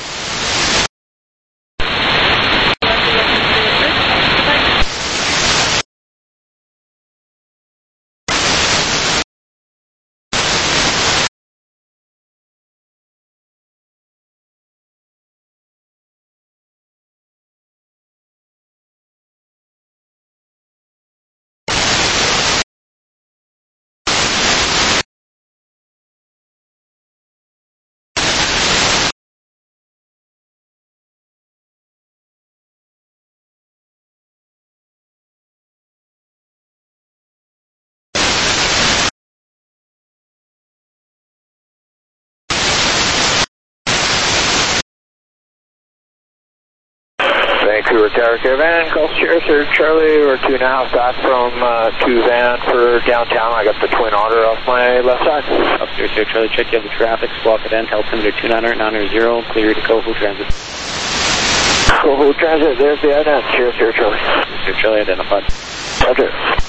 Speaker 6: Vancouver Tower Caravan, call Sierra Sir Charlie, we're two and a half back from uh, two van for downtown. I got the Twin Otter off my left side.
Speaker 9: Up Sierra Sir Charlie, check you have the traffic, squawk at end, altimeter two nine nine zero, clear to Coho Transit.
Speaker 6: Coho Transit, there's the ident, Sierra Sir Charlie.
Speaker 9: Sierra Charlie identified.
Speaker 6: Roger.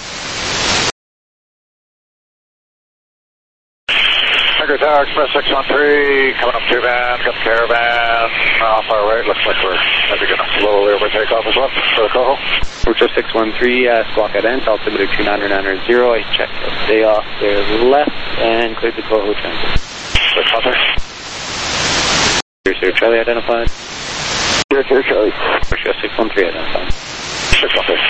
Speaker 14: Vancouver Tower Express six one three, coming up two van, got the Caravan, off our right, looks like we're maybe going to slowly over takeoff as well for the Coho.
Speaker 9: Roger six one three, uh, squawk at end, altimeter two nine nine zero, I checked the stay off there left and cleared the Coho Transit.
Speaker 14: six six one three.
Speaker 9: Zero zero Charlie identified.
Speaker 6: Zero zero Charlie.
Speaker 9: Russia six one three identified.
Speaker 14: six one three.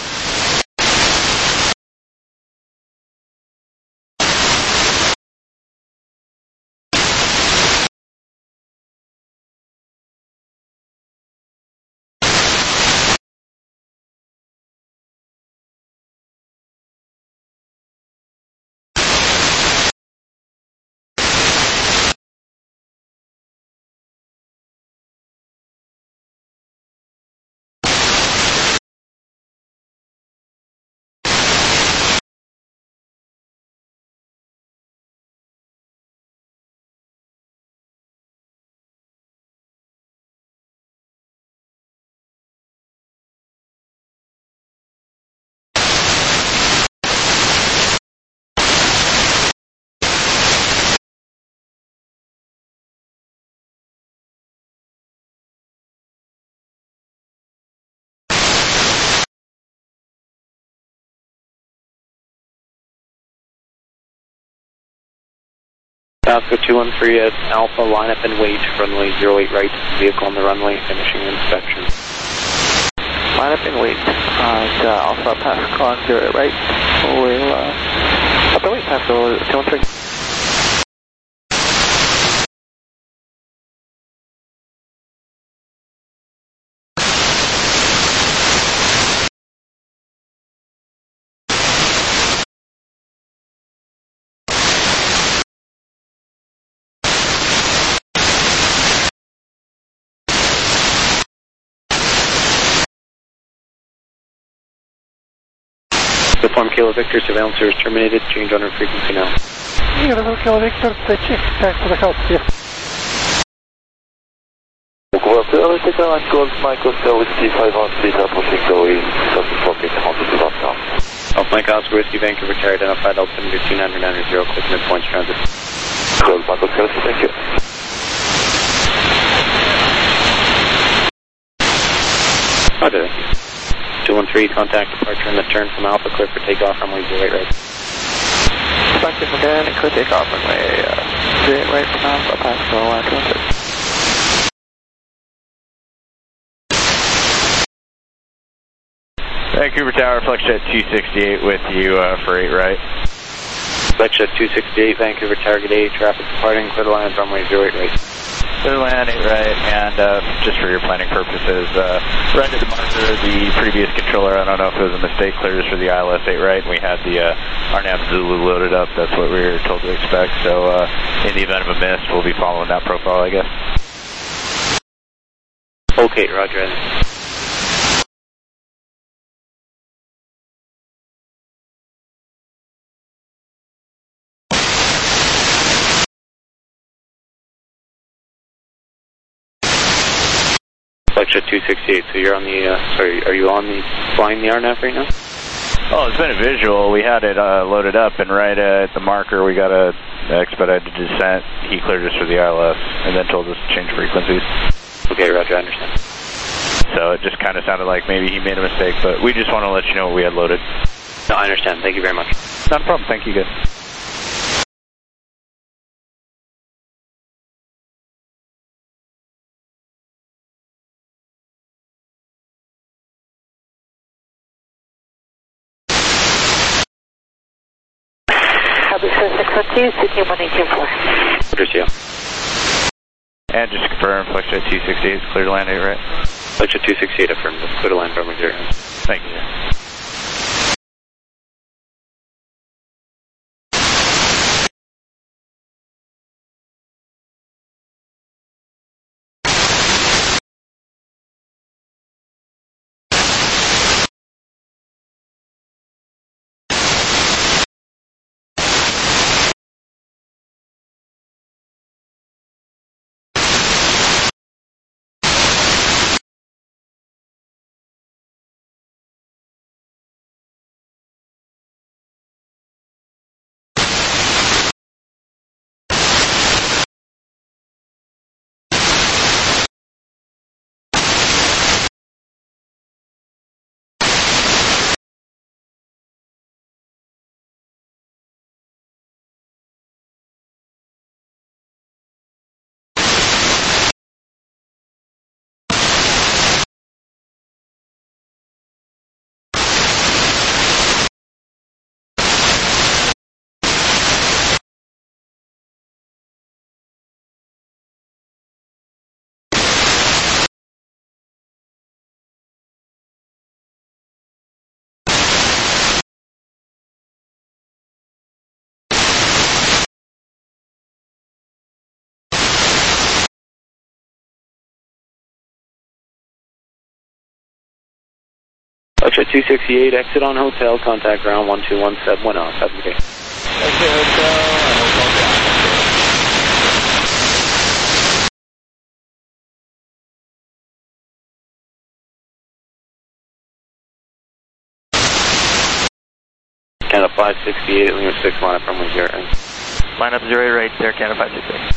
Speaker 9: Oscar two one three at Alpha, line up and wait, runway zero eight right, vehicle on the runway, finishing inspection.
Speaker 15: Line up and wait, uh, Alpha, pass clock, zero eight right, we'll, uh, up and wait, pass over two one three.
Speaker 9: Form Kilo Victor, surveillance service terminated, change on our frequency now.
Speaker 13: Uniform Kilo Victor, check, back to the house, yes.
Speaker 6: Well, take a line, Golf, Michael, Oscar, Whiskey, five one three, approaching going, seven fourteen, one two two now.
Speaker 9: Off Mike Oscar, Whiskey, Vancouver, Tower, identified, altimeter two nine nine zero, quick midpoint transit.
Speaker 6: Golf, Michael, Oscar, thank you.
Speaker 9: Roger, thank you. two one three, contact departure and return from Alpha, clear for takeoff, runway zero eight right.
Speaker 15: Contact again, and clear takeoff, runway uh, zero eight right from Alpha, pass to line two one three.
Speaker 17: Vancouver Tower, FlexJet two sixty-eight with you uh, for eight right.
Speaker 9: FlexJet two sixty-eight, Vancouver Target eight, traffic departing, clear to land, runway zero eight right.
Speaker 17: Clear land, eight right, and uh, just for your planning purposes, uh, right at the marker, the previous controller, I don't know if it was a mistake, clears for the I L S eight right, and we had the uh, R NAV Zulu loaded up, that's what we were told to expect, so uh, in the event of a miss, we'll be following that profile, I guess.
Speaker 9: Okay, roger. FlexJet two sixty-eight, so you're on the, uh, sorry, are you on the, flying the R NAV right now?
Speaker 17: Oh, it's been a visual. We had it uh, loaded up, and right at the marker, we got a expedited descent. He cleared us for the I L S, and then told us to change frequencies.
Speaker 9: Okay, roger, I understand.
Speaker 17: So it just kind of sounded like maybe he made a mistake, but we just want to let you know what we had loaded.
Speaker 9: No, I understand. Thank you very much.
Speaker 17: Not a problem. Thank you, good.
Speaker 8: six one two, seeking one eight two four.
Speaker 9: Roger, see you.
Speaker 17: And just confirm, FlexJet two sixty-eight is clear to land eight right?
Speaker 9: FlexJet two sixty-eight affirmed, clear to land, runway zero.
Speaker 17: Thank you.
Speaker 9: Jet two sixty-eight, exit on hotel, contact ground one two one seven one off. Have a good day.
Speaker 15: Exit hotel, and hotel ground.
Speaker 9: Canada five sixty-eight, Lima six, line up runway zero eight.
Speaker 15: Line up zero eight right there, Canada five sixty-eight.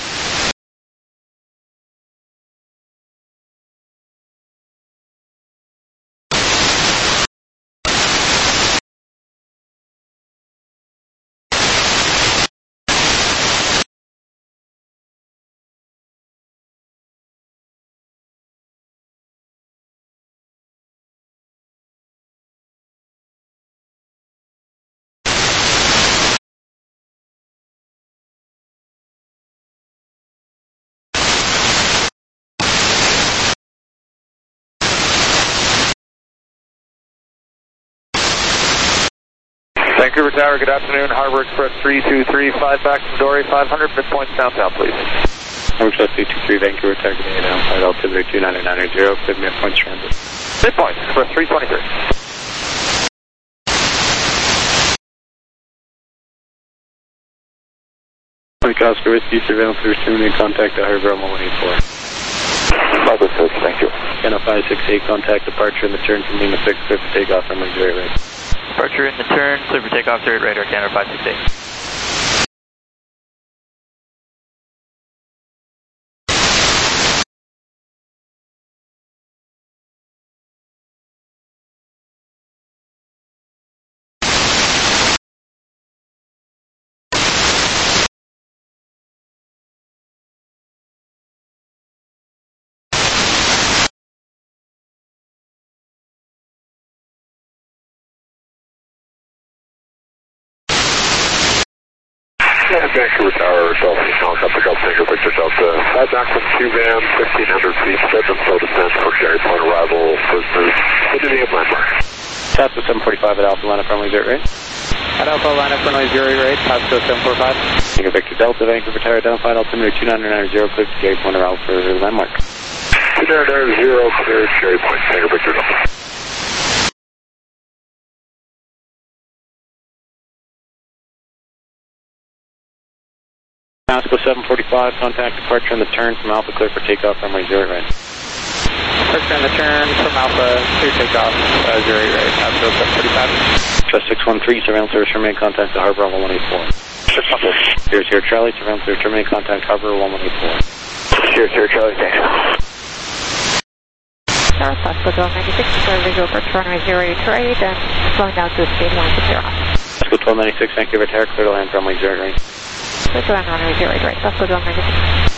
Speaker 3: Vancouver Tower, good afternoon. Harbor Express three two three, five back from Dory, five hundred, midpoints downtown, please.
Speaker 9: Harbor Express three two three, Vancouver Tower, good day, down, flight altimeter two nine nine zero, clear midpoints transit.
Speaker 3: Midpoints, Express three twenty-three.
Speaker 9: Mike Oscar, Whiskey, surveillance return in contact at Harbor one one eight four.
Speaker 3: Harbor six, thank you.
Speaker 9: Canada five sixty-eight, contact departure and the turn from Lima six, clear for takeoff, runway zero right.
Speaker 15: Departure in the turn, clear for takeoff, zero eight radar, Canada five sixty-eight.
Speaker 14: And Vancouver Tower, Delta, helicopter Golf Tango Victor Delta. Flight back from two van, fifteen hundred feet, scheduled slow descent for Cherry Point arrival, first move into the landmark.
Speaker 9: Pasco seven forty-five at Alpha, line up runway zero right.
Speaker 15: At Alpha, line up runway zero right, Pasco seven forty-five.
Speaker 9: Tango Victor Delta, Vancouver Tower, down flight altimeter two nine nine zero, clear for Cherry Point arrival for landmark.
Speaker 14: two nine nine zero, clear Cherry Point, Tango Victor Delta.
Speaker 9: Pasco seven forty-five, contact departure on the turn from Alpha, clear for takeoff, runway zero right.
Speaker 15: Departure on the turn from Alpha, clear takeoff, uh, zero eight right, Pasco seven forty-five.
Speaker 9: Trust six one three, surveillance service terminate, contact the Harbor one one eight four.
Speaker 3: six one three.
Speaker 9: Here's here Charlie, surveillance service terminate, contact Harbor one one eight four.
Speaker 3: Here's here Charlie, thanks.
Speaker 2: Tower, Pasco twelve ninety-six, start visual approach runway zero eight right, and slowing down to speed one to zero.
Speaker 9: Pasco twelve ninety-six, Vancouver Tower, clear to land runway zero right.
Speaker 2: Clear to land runway zero eight right, Pasco twelve ninety-six.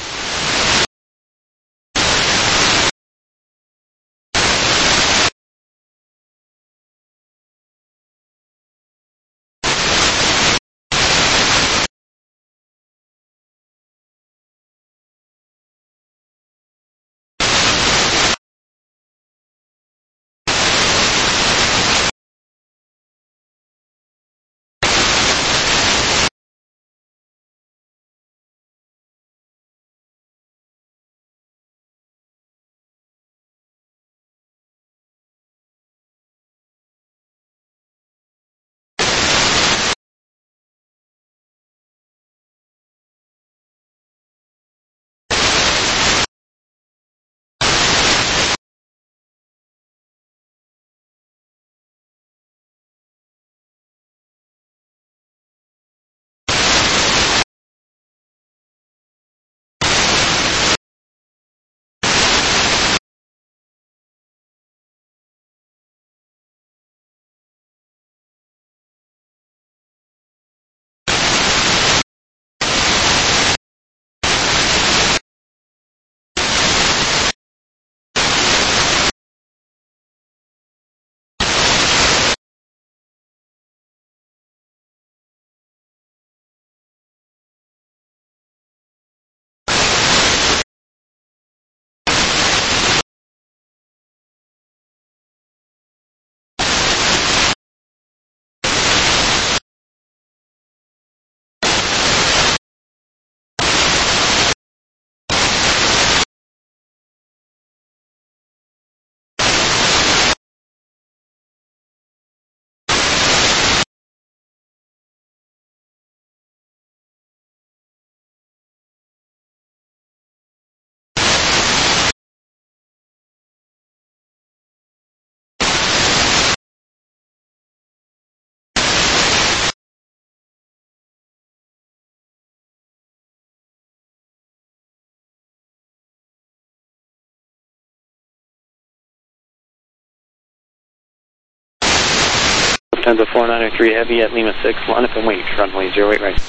Speaker 9: Lufthansa four nine three Heavy at Lima six, line up and wait, runway zero eight right.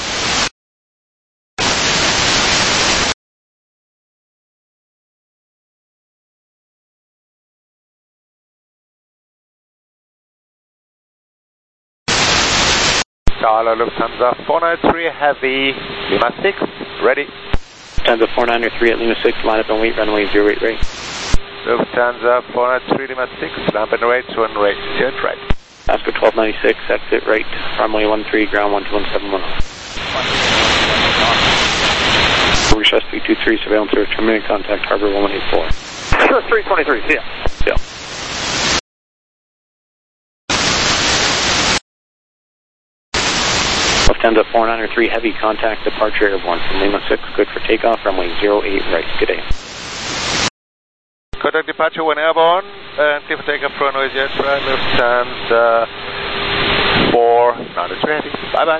Speaker 18: Charlie, Lufthansa four nine three Heavy, Lima six, ready.
Speaker 9: Lufthansa four nine three at Lima six, line up and wait, runway zero eight right.
Speaker 18: Lufthansa four nine three Lima six, line up and wait, runway zero eight right.
Speaker 9: Oscar twelve ninety-six, exit right, runway one three, ground one two one seven one. Reach S three two three, surveillance service, terminating contact, harbor one one eight four.
Speaker 3: Sure, three twenty-three, see ya.
Speaker 9: See ya. Lufthansa four nine three Heavy, contact departure airborne from Lima six, good for takeoff, runway zero eight right. Good day.
Speaker 18: Contact departure when airborne, and clear for takeoff, runway zero eight right, Lufthansa four nine three Heavy. Bye bye.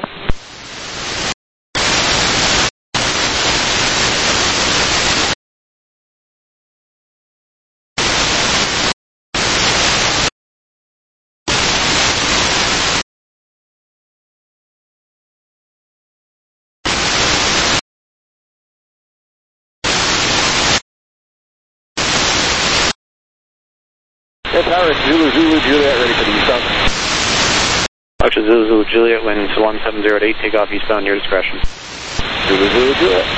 Speaker 6: Tower, Zulu, Zulu, Juliet, ready for the eastbound.
Speaker 9: Archer Zulu, Zulu, Juliet, winds one seven zero eight, takeoff eastbound, your discretion.
Speaker 6: Zulu, Zulu, Juliet.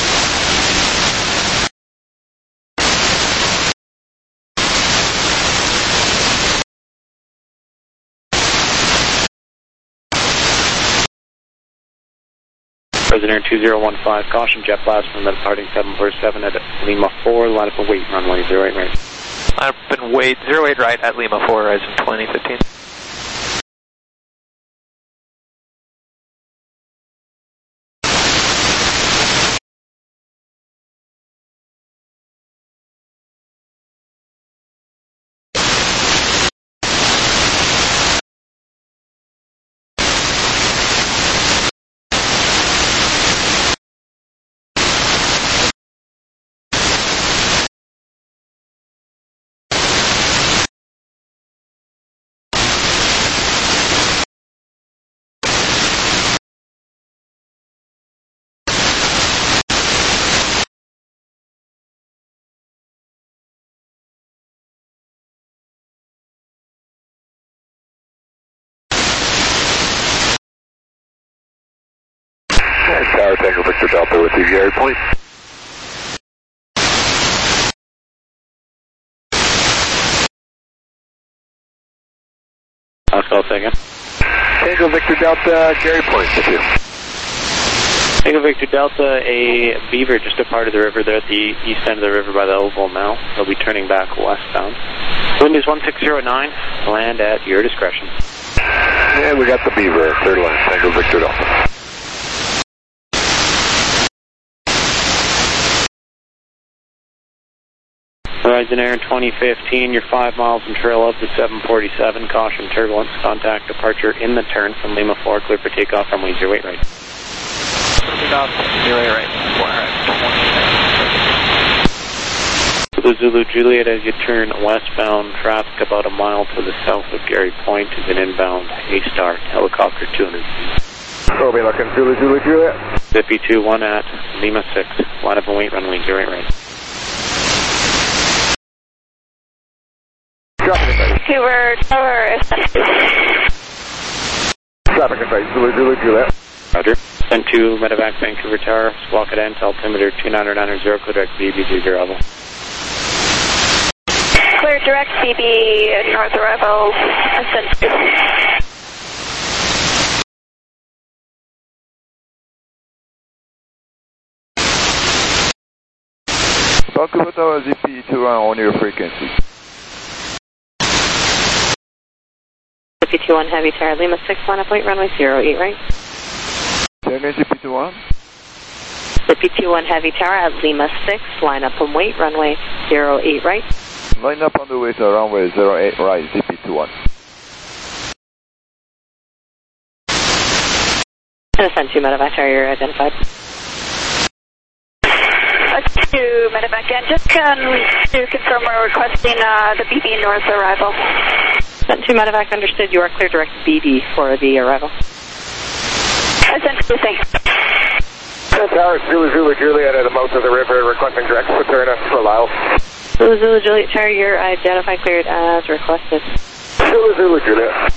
Speaker 9: President two zero one five, caution, jet blast from the departing seven four seven at Lima four, line up and wait, runway zero eight right.
Speaker 1: Line up and wait, zero eight right at Lima four, Horizon twenty fifteen.
Speaker 14: Tower, Tango Victor Delta with you, Gary Point.
Speaker 9: I'll call second.
Speaker 14: Tango Victor Delta, Gary Point with you.
Speaker 9: Tango Victor Delta, a Beaver just departed the river. They're at the east end of the river by the oval now. They'll be turning back westbound. Wind is one six zero nine, land at your discretion.
Speaker 14: Yeah, we got the Beaver, third line, Tango Victor Delta.
Speaker 9: Horizon Air twenty fifteen, you're five miles from trail of the seven forty-seven. Caution, turbulence, contact, departure in the turn from Lima four, clear for takeoff, runway zero eight right.
Speaker 1: Takeoff, zero eight right, four right,
Speaker 9: Zulu, Zulu, Juliet, as you turn westbound, traffic about a mile to the south of Gary Point is an inbound A-Star helicopter two hundred feet.
Speaker 14: We'll be looking, Zulu, Zulu, Juliet.
Speaker 9: Zippy two one at Lima six, line up and wait, runway zero eight right.
Speaker 14: Traffic advice.
Speaker 8: Hoover Tower,
Speaker 14: Traffic advice, Zulu, Zulu, Juliet.
Speaker 9: Roger. Send to Medevac Vancouver Tower, squawk at end, altimeter two nine nine zero, clear direct B B two zero level.
Speaker 8: Clear direct B B, north arrival, ascent two.
Speaker 11: Vancouver Tower, Z P to run on your frequency.
Speaker 2: Z P two one Heavy Tower, Lima six, line up, wait, runway zero eight right.
Speaker 11: Say again, Z P two one?
Speaker 2: Z P two one Heavy Tower at Lima six, line up and wait, runway zero eight right.
Speaker 11: Line up on the way to runway zero eight right, Z P two one.
Speaker 2: And ascend to Medevac Tower, you're identified.
Speaker 8: To Medevac, and just can to confirm we're requesting uh, the B B North arrival.
Speaker 2: Sent two medevac, understood. You are clear direct B D for the arrival.
Speaker 8: Essentially, thanks.
Speaker 3: Tower, Zulu Zulu Juliet at the mouth of the river, requesting direct Paterna for Lyle.
Speaker 2: Zulu Zulu Juliet Tower, you're identified cleared as requested.
Speaker 3: Zulu Zulu Juliet.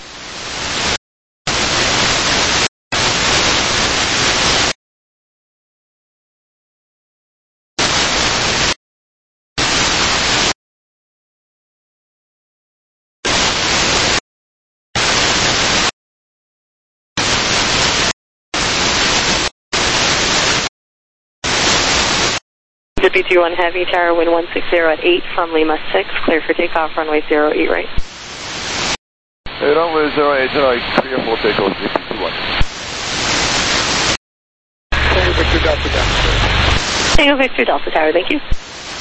Speaker 2: B two one Heavy, Tower, wind one six zero at eight from Lima six, clear for takeoff, runway zero eight right.
Speaker 11: Hey, runway zero eight right, clear for takeoff, B two one.
Speaker 6: Tango Victor Delta downstairs.
Speaker 2: Tango Victor Delta Tower, thank you.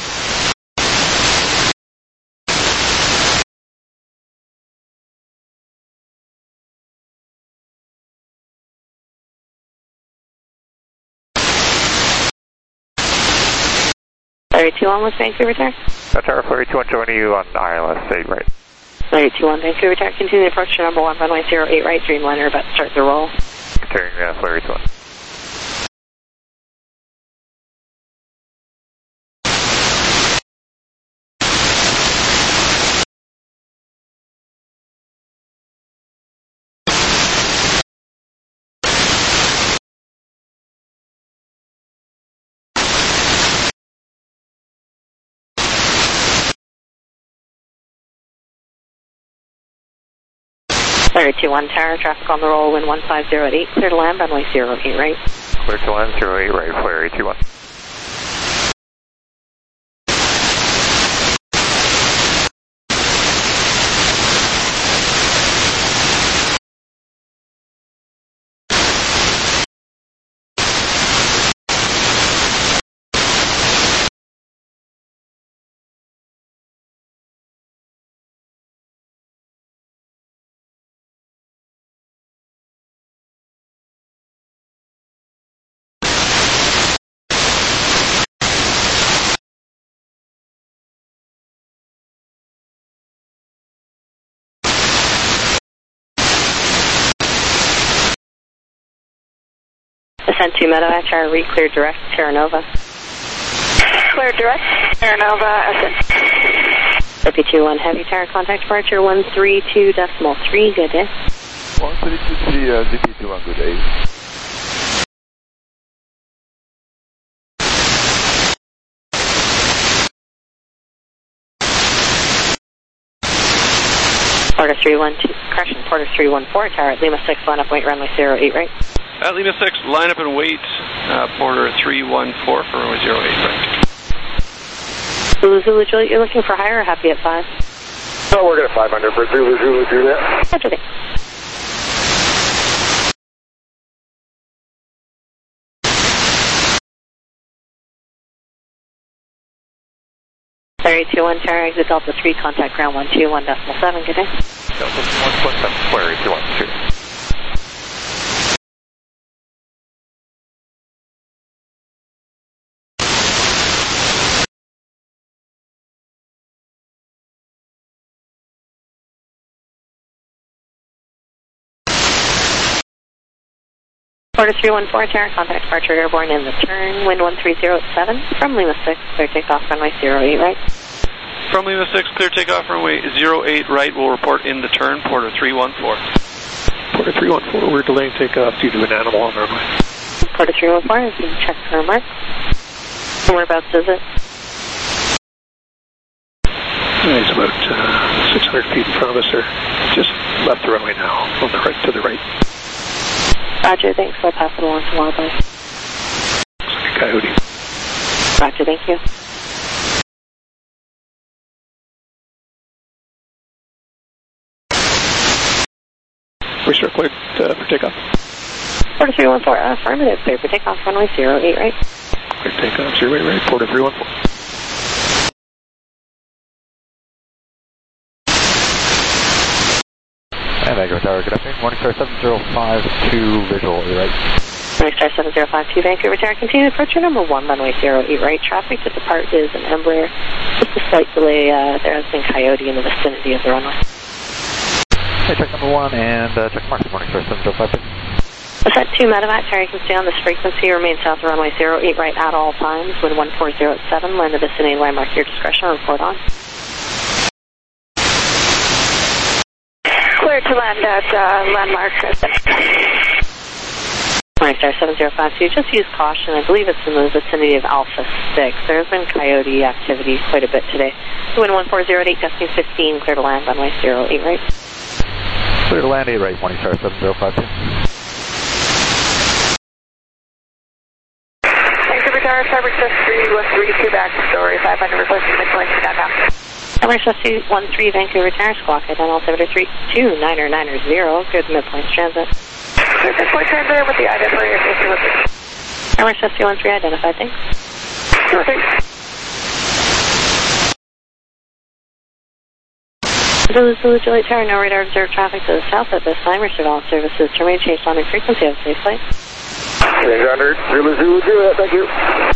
Speaker 2: Larry two one, what's Vancouver Tower?
Speaker 4: Tower, Larry two one, joining you on I L S eight right.
Speaker 2: Larry two one, Vancouver Tower, continue approach to number one, runway zero eight right, Dreamliner about to start the roll.
Speaker 4: Continuing, uh, Larry two one.
Speaker 2: Larry two one Tower, traffic on the roll, wind one five zero at eight, clear to land, runway zero eight right.
Speaker 4: Clear to land, zero eight right, Larry two one.
Speaker 2: Ascent two medevac, Tower, re-clear direct, Terra Nova.
Speaker 8: Clear direct, Terra Nova, ascent.
Speaker 2: B two one Heavy, Tower, contact departure one three two decimal three, good day.
Speaker 11: one three two three, uh, Z P two one, good day.
Speaker 2: Porter three one two, correction, Porter three one four, Tower at Lima six, line up, wait, runway zero eight right.
Speaker 19: At Lima six, line up and wait, uh, Porter three one four for runway zero eight right.
Speaker 2: Zulu Zulu Juliet, you're looking for higher or happy at five?
Speaker 3: No, we're going to five hundred for Zulu Zulu Juliet.
Speaker 2: Roger that. Larry two one, Tower, exit Delta three, contact ground one two one decimal seven, good day.
Speaker 4: Delta one one seven, Larry two one two.
Speaker 2: Porter three one four, Tower, contact departure airborne in the turn, wind one three zero at seven, from Lima six, clear takeoff, runway zero eight right.
Speaker 19: From Lima six, clear takeoff, runway zero eight right, will report in the turn, Porter three one four.
Speaker 6: Porter three one four, we're delaying takeoff due to an animal on the runway.
Speaker 2: Porter three one four, is being checked for a mark. And whereabouts is it?
Speaker 6: It's about uh, six hundred feet in front of us, sir. Just left the runway now, on the right, to the right.
Speaker 2: Roger, thanks. I'll pass it along to Wildlife.
Speaker 6: Looks like a coyote.
Speaker 2: Roger, thank you.
Speaker 6: We're still cleared uh, for takeoff.
Speaker 2: Porter three one four, affirmative, clear for takeoff, runway zero eight right.
Speaker 6: Clear takeoff, zero eight right, Porter three one four.
Speaker 17: And Vancouver Tower, good afternoon. Morning Star seven zero five two, visual, eight right.
Speaker 2: Morning Star seven zero five two, Vancouver Tower, continue approach your number one, runway zero eight right. Traffic to depart is an Embraer. Just a slight delay, uh, there has been coyote in the vicinity of the runway.
Speaker 15: Hey, check number one and uh, check mark. Morning, sir, seven zero five two.
Speaker 2: Set two medevac, Terry can stay on this frequency, remain south of runway zero eight right at all times, wind one four zero at seven, land the vicinity landmark your discretion, report on.
Speaker 8: Clear to land at uh, landmark.
Speaker 2: Morning Star seven zero five two, just use caution, I believe it's in the vicinity of Alpha six. There has been coyote activity quite a bit today. Wind one four zero at eight, gusting fifteen, clear to land runway zero eight right.
Speaker 15: Clear to land eight right, Morning Star seven zero five two.
Speaker 8: Vancouver Tower, Cyber Express three one three two back story, five hundred requesting midpoint to downtown.
Speaker 2: Cyber Express two one three Vancouver Tower, squawk at altimeter three two niner niner zero, clear to midpoint transit.
Speaker 8: Clear to midpoint transit with the identifier safety listed.
Speaker 2: Cyber Express two one three identified, thanks.
Speaker 8: Sure, thanks.
Speaker 2: Zulu Zulu Juliet Tower, no radar observed traffic to the south at this time. Receive all services to remain chased on the frequency of safe flight.
Speaker 14: Range under Zulu Zulu Juliet, thank you.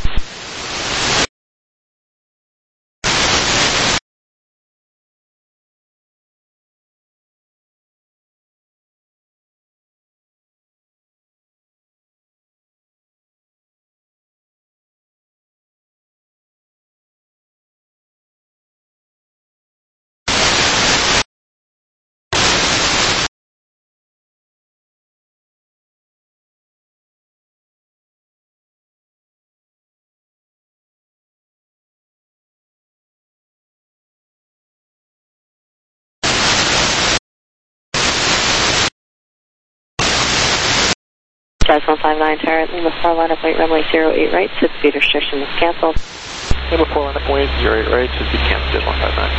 Speaker 2: Jazz one five nine Tower, Lima four line up weight runway zero eight right, six speed restriction is cancelled.
Speaker 15: Lima four line up weight zero eight right, six speed cancelled, Jazz one five nine.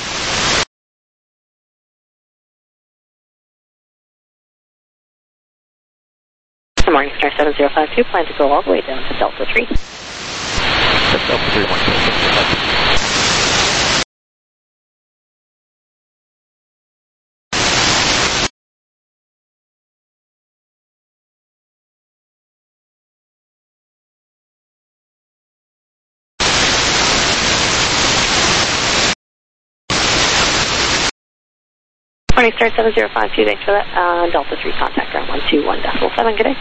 Speaker 2: Good morning, Star seven zero five two, plan to go all the way down to Delta three.
Speaker 15: Delta three, one seven zero five two.
Speaker 2: Morning, Star seven zero five two, thanks for that. Uh, Delta three, contact ground one two one decimal seven, good day.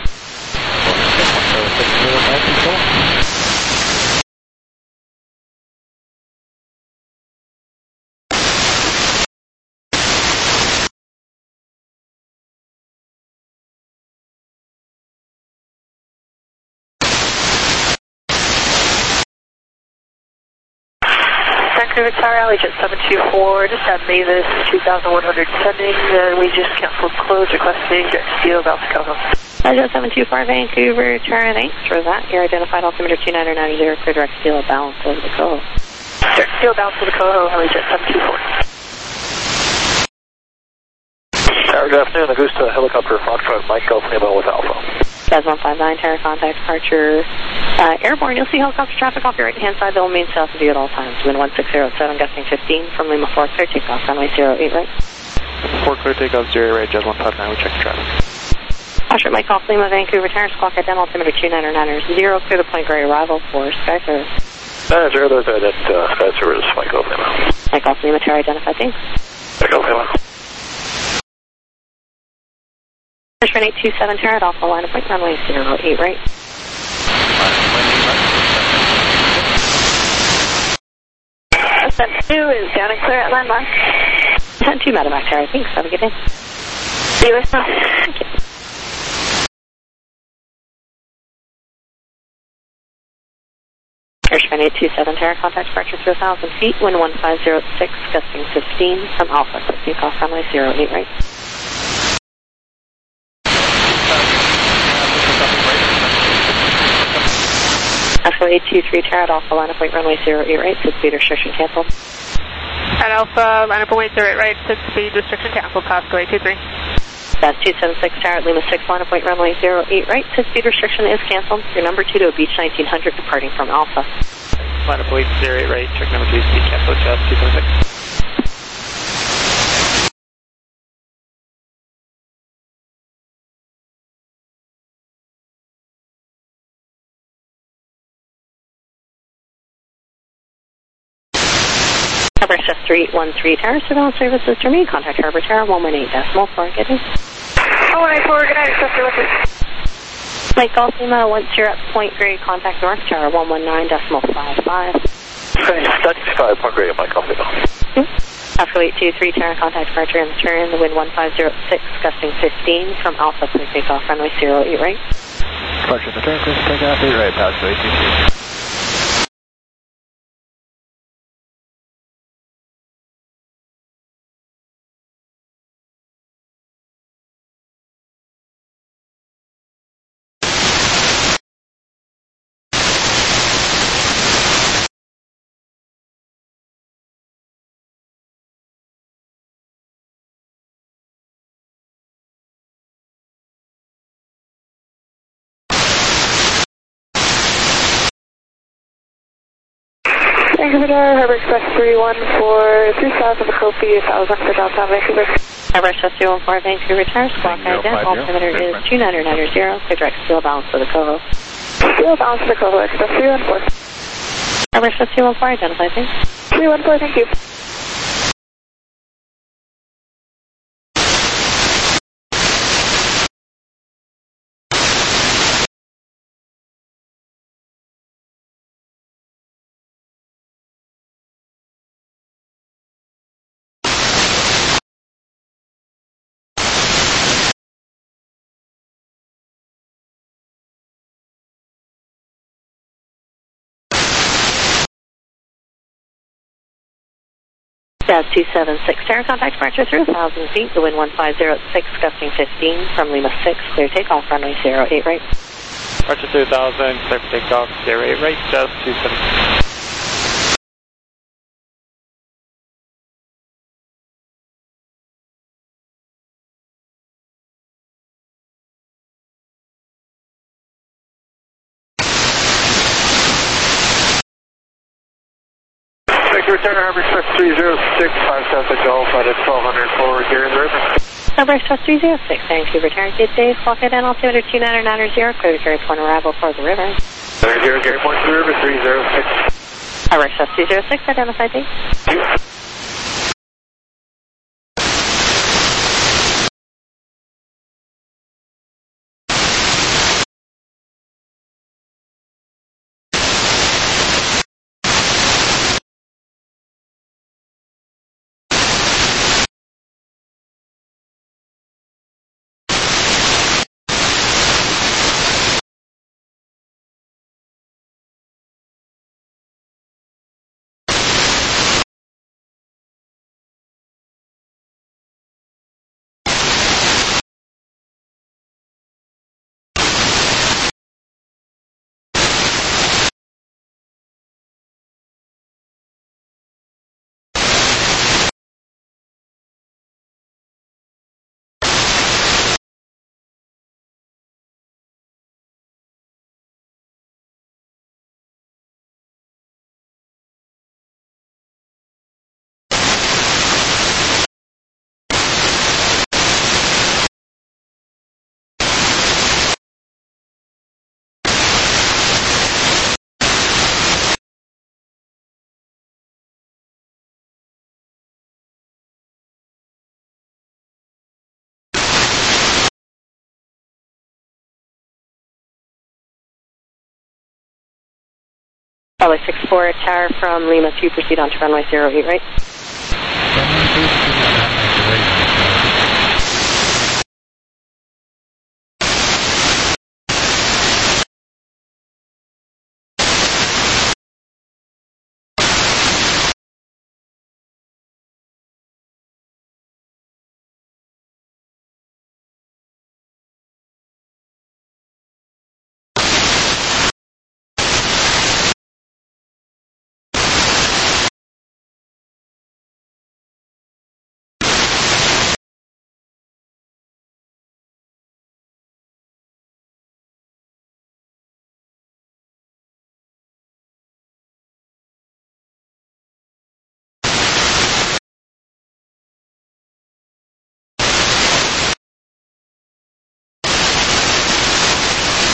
Speaker 8: Vancouver Tower, Allegiant seven two four, just at Mavis two thousand one hundred sending, uh, we just canceled close, requesting direct steel, bounce to Coho.
Speaker 2: Allegiant seven two four, Vancouver Tower, thanks for that. Your identified altimeter two niner niner zero, clear direct steel, balance over the Coho.
Speaker 8: Direct steel, bounce to the Coho, Allegiant seven two four.
Speaker 6: Tower, good afternoon, Augusta helicopter, Foxtrot, Mike Golf, Nemo with Alpha.
Speaker 2: Jazz one five nine, Tower, contact departure. Uh, airborne, you'll see helicopter traffic off your right-hand side. They'll remain south of you at all times. Wind one six zero at seven, gusting fifteen from Lima four, clear takeoff, runway zero eight right.
Speaker 15: four, clear takeoff, zero eight right, Jazz one five nine, we check traffic.
Speaker 2: Osher Mike off Lima, Vancouver Tower, squawk at altimeter two niner niner zero, clear the Point Grey arrival for Sky Service.
Speaker 6: Uh, zero, those are at uh, Sky Service, Mike Golf, Nemo.
Speaker 2: Mike off Lima, Tower, identified, thanks.
Speaker 6: Mike Golf, Nemo.
Speaker 2: Freshman eight two seven, Tower, at Alpha line of point, runway zero eight right.
Speaker 8: Ascent two is down and clear at landmark.
Speaker 2: Ascent two, medevac, Tower, thanks. Have a good day.
Speaker 8: See you later.
Speaker 2: Thank you. Freshman eight two seven, Tower, contact departure through one thousand feet, wind one five zero at six, gusting fifteen from Alpha, taking off runway zero eight right. Alpha eight two three, Tower, at Alpha line of point, runway zero eight right, six speed restriction canceled.
Speaker 12: At Alpha, line up weight zero eight right, six speed restriction canceled, Pasco eight two three.
Speaker 2: That's two seven six, Tower, at Lima six, line of point, runway zero eight right, six speed restriction is canceled. Your number two to Beach nineteen hundred, departing from Alpha.
Speaker 15: Line up weight zero eight right, check number two, speed cancel, Jazz two seven six.
Speaker 2: Cover S three eight one three Tower, surveillance services to me. Contact Harbor Tower one one eight decimal four. Good day.
Speaker 8: one one eight four, good night, Access three one three.
Speaker 2: Mike Golf Lima, once you're at Point Grey, contact North Tower one one nine decimal five five.
Speaker 6: Static five, Point Grey, Mike Golf Lima.
Speaker 2: Oscar eight two three Tower, contact departure in the turn, the wind one five zero six, gusting fifteen from Alpha, clear takeoff, runway zero eight right.
Speaker 15: Departure in the turn, clear takeoff, eight right, pass eight two three.
Speaker 8: Vancouver, Harbor Express three one four, three thousand Macopee, one thousand for downtown Vancouver.
Speaker 2: Harbor Express three one four, Vancouver Tower, squawk ident, altimeter is two nine nine zero, clear direct steel balance for the Coho.
Speaker 8: Steel balance for the Coho, Express three one four.
Speaker 2: Harbor Express three one four, identify please.
Speaker 8: three one four, thank you.
Speaker 2: Jazz two seven six, Tower, contact departure through one thousand feet, the wind one five zero six, gusting fifteen from Lima six, clear takeoff, runway zero eight right.
Speaker 15: Departure through one thousand, clear for takeoff, zero eight right, Jazz two seven six.
Speaker 6: Return Harbor Express three zero six, five South Gulf out at twelve hundred forward here in the river.
Speaker 2: Harbor Express three zero six, Vancouver Tower, good day, squawk ident, altimeter two nine nine zero, clear to Gary Point arrival for the river.
Speaker 6: There you go, Gary Point to the river, three zero six.
Speaker 2: Harbor Express three zero six, identify date. Charlie six four, Tower from Lima two, proceed on to runway zero eight right.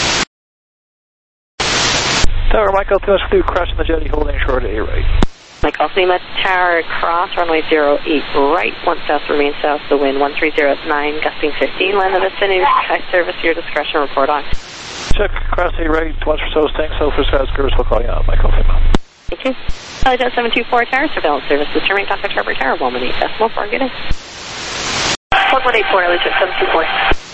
Speaker 15: Tower, Michael, two two, crossing the jetty, holding short at eight right.
Speaker 2: Mike Takeoff Lima Tower, cross runway zero eight right, one south, remain south, the wind one three zero nine, gusting fifteen, land in the vicinity, sky service, your discretion, report on.
Speaker 15: Check, cross eight right, once for Toast, tank, so for Sky Skirts, we'll call you out, Michael Lima.
Speaker 2: Thank you. Allied seven two four Tower, surveillance service, determine contact Harbor Tower, one one eight decimal four, good day.
Speaker 8: one one eight four, Allied seven two four.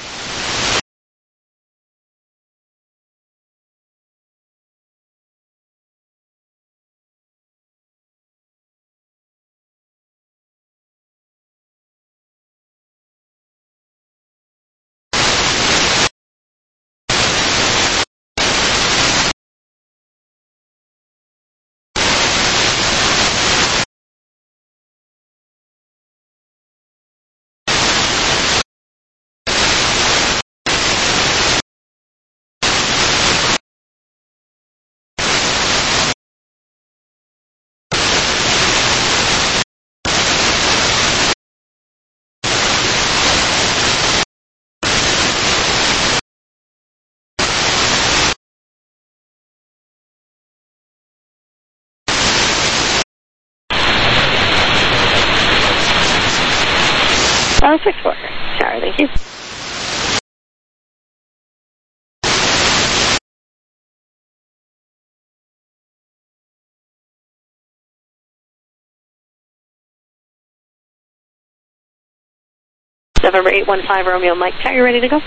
Speaker 2: Uh, six four, Tower, thank you. November eight one five Romeo Mike Tower, you ready to go?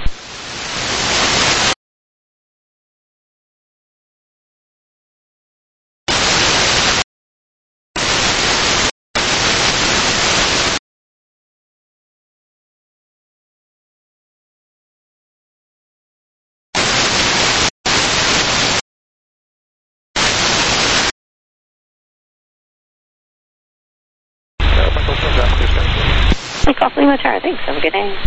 Speaker 2: Takeoff Lima Tower, thanks, have a good day.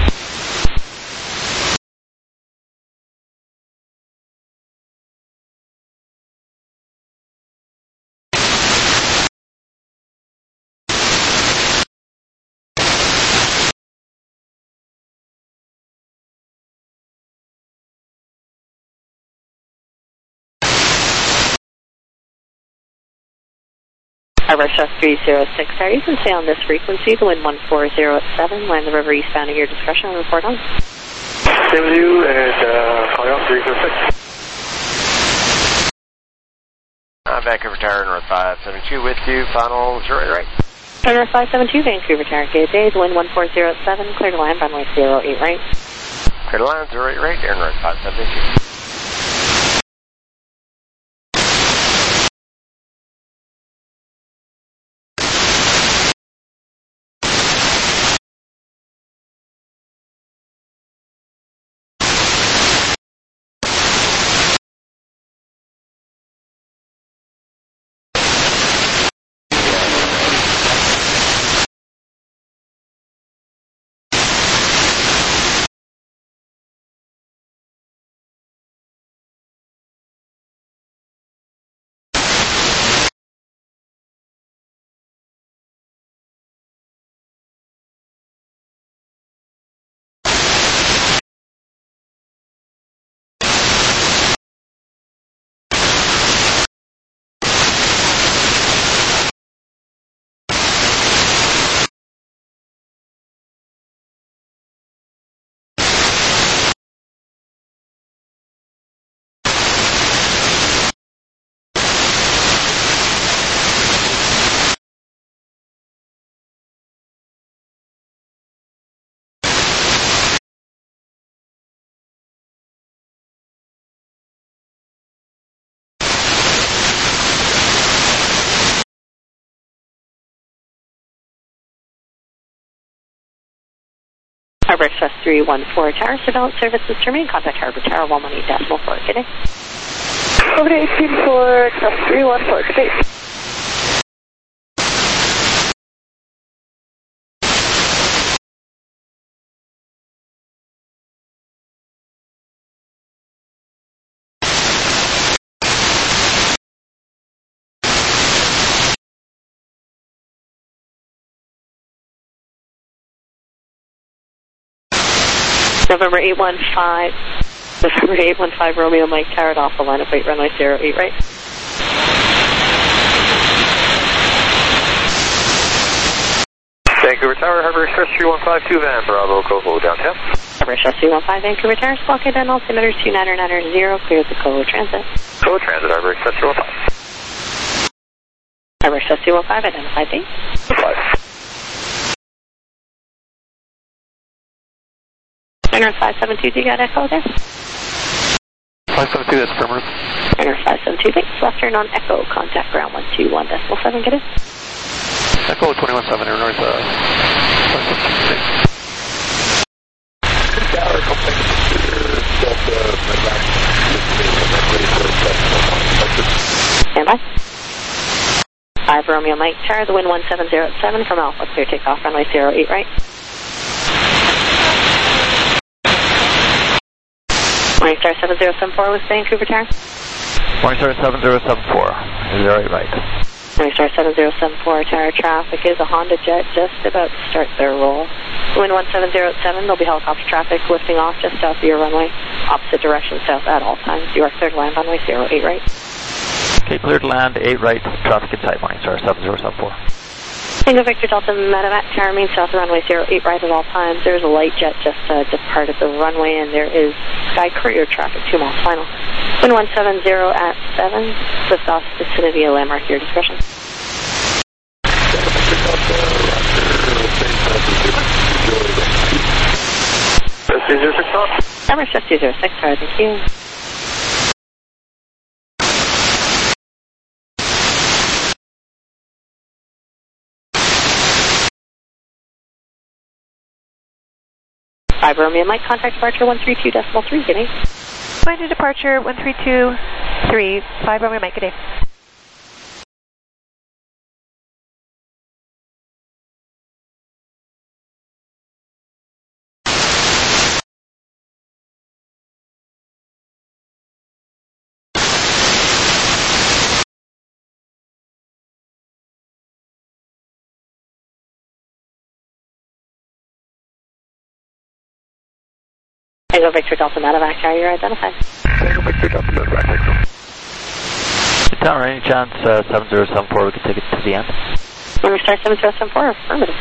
Speaker 2: Harbor Chef three zero six, Tower, you can stay on this frequency, the wind one four zero seven, land the river eastbound at your discretion, and report on.
Speaker 3: Stay with you, and uh, call you out three zero six.
Speaker 20: Uh, Vancouver Tower, North five seven two with you, final zero eight right.
Speaker 2: North five seven two, Vancouver Tower, good day, the wind one four zero seven, clear to land, runway zero eight right.
Speaker 20: Clear to land, zero eight right, Air North five seven two.
Speaker 2: Harbor Express three one four Tower, surveillance services terminating, contact Harbor Tower one one eight decimal four, good day.
Speaker 8: Over to eighteen four, Express three one four, good day.
Speaker 2: November eight one five, November eight one five Romeo Mike Tower, off the line of weight runway zero eight right.
Speaker 3: Vancouver Tower, Harbor Express three one five two Van, Bravo, Coho, downtown.
Speaker 2: Harbor Express three one five Vancouver Tower, squawk at altimeter two nine nine zero, clear the Coho Transit.
Speaker 3: Coho Transit, Harbor Express three one five.
Speaker 2: Harbor Express three one five, identified date.
Speaker 3: five.
Speaker 2: Center five seven two, do you got echo there?
Speaker 18: five seven two, that's affirmative.
Speaker 2: Center five seven two, thanks. Left turn on echo, contact ground one two one decimal seven, get it?
Speaker 18: Echo twenty-one seven, air north, uh, five seven two.
Speaker 14: Tower, complex Delta,
Speaker 2: stand by. five Romeo Mike, Tower, the wind one seven zero seven from Alpha, clear takeoff, runway zero eight right. Morning Star seven zero seven four with Vancouver Tower.
Speaker 15: Morning Star seven zero seven four, zero eight right.
Speaker 2: Morning Star seven zero seven four, Tower traffic is a Honda Jet just about to start their roll. Wind one seven zero seven, there'll be helicopter traffic lifting off just south of your runway, opposite direction south at all times. You are cleared to land runway zero eight right.
Speaker 15: Okay, cleared to land, eight right, traffic in sight, Morning Star seven zero seven four.
Speaker 2: Tango Victor Delta Medevac, Tower remain south of runway zero eight right at all times. There's a light jet just uh, departed the runway, and there is Sky Courier traffic, two miles final. Wind one seven zero at seven, lift off vicinity of landmark, your discretion.
Speaker 3: two zero six off.
Speaker 2: Number two zero six, sorry, thank you. five Romeo Mike, contact departure one three two decimal three, good day.
Speaker 5: Going to departure one three two three, five Romeo Mike, good day.
Speaker 2: Tango Victor Delta Medevac, Tower, you're identified.
Speaker 14: Tango Victor Delta Medevac,
Speaker 15: Tower, any chance uh, seven zero seven four, we could take it to the end?
Speaker 2: Number Star seven zero seven four, affirmative.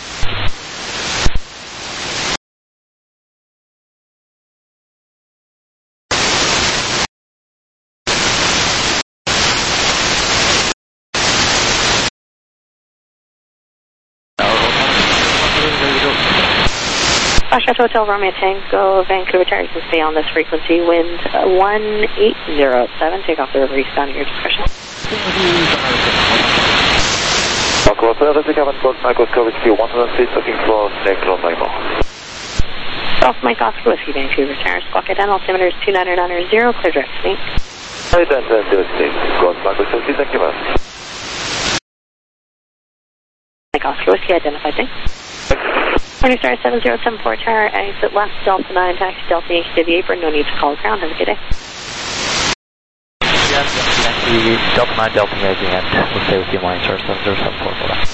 Speaker 2: Foxtrot Hotel Romeo Tango, Vancouver Tower, you can stay on this frequency. Wind uh, one eight zero seven, take off the river eastbound at your discretion.
Speaker 3: Michael Hotel, that's a cabin code, Michael Coverage Q one hundred feet, looking for snake on Michael.
Speaker 2: South Mike Oscar Whiskey, Vancouver Tower, squawk at altimeter is two nine nine zero, clear direct snake.
Speaker 3: Hi, Dan, Dan, Dan, Dan, go on, Michael Coverage, thank you, man.
Speaker 2: Mike Oscar Whiskey, identified, thanks. Morning Star seven zero seven four, Tower, exit left, Delta nine, taxi Delta Yankee to the apron, no need to call ground, have a good day.
Speaker 15: Yes, Yankee, Delta nine, Delta Yankee, and we'll stay with you, Morning Star seven zero seven four, bye-bye.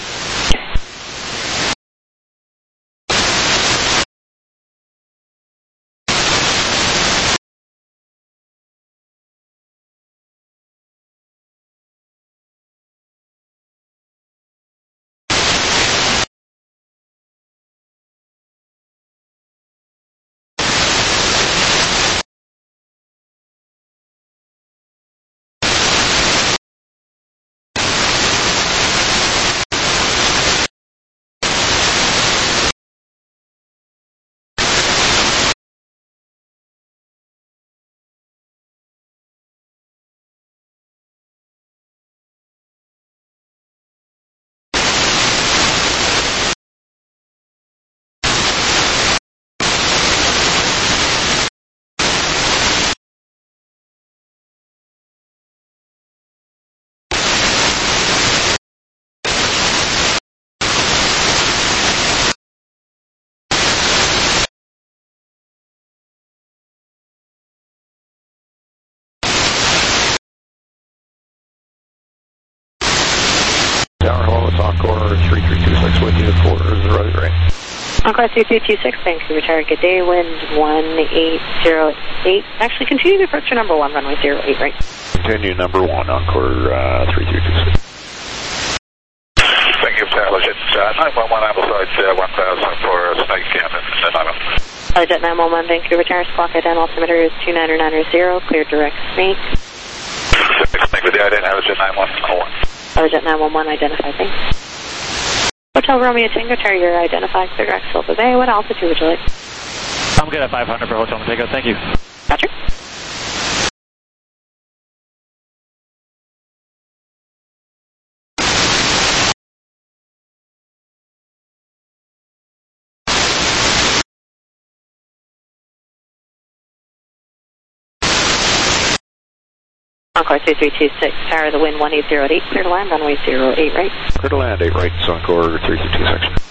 Speaker 14: Tower, hello, it's Encore three three two six with you, four zero right.
Speaker 2: Encore three three two six, Vancouver Tower, good day, wind one eight zero eight. Actually, continue to approach your number one, runway zero eight right.
Speaker 14: Continue number one, Encore uh, three three two six.
Speaker 3: Thank you, Tower, legend, uh, nine one one Ambleside
Speaker 2: Jet nine one one, Vancouver Tower, squawk ident altimeter is two nine nine zero, clear direct snake.
Speaker 14: Snake with the ident, Jet nine one one.
Speaker 2: Jet nine one one, identify, thanks. Hotel Romeo Tango Tower, you're identified, clear direct Silver Bay. What altitude would you like?
Speaker 17: I'm good at five hundred for Hotel Tango, thank you.
Speaker 2: Roger. Encore two three two six, tower the wind one eight zero eight, clear to land, runway zero eight right.
Speaker 11: Clear to land, eight right, Encore three three two six.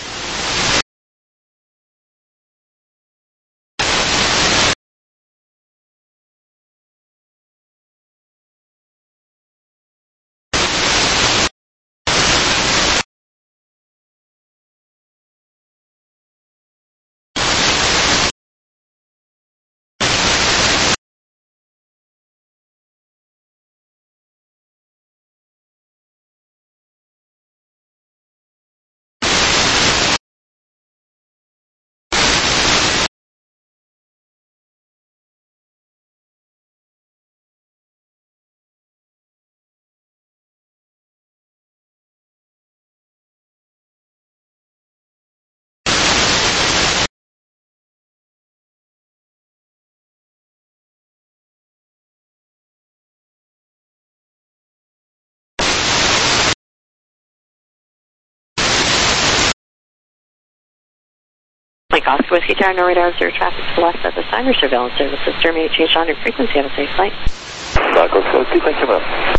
Speaker 2: Mike Oscar Whiskey Tower, no radar, observe traffic to the west at this time. Your surveillance services terminate, change on your frequency. Have a safe flight.
Speaker 14: Mike Oscar Whiskey, thank you, ma'am.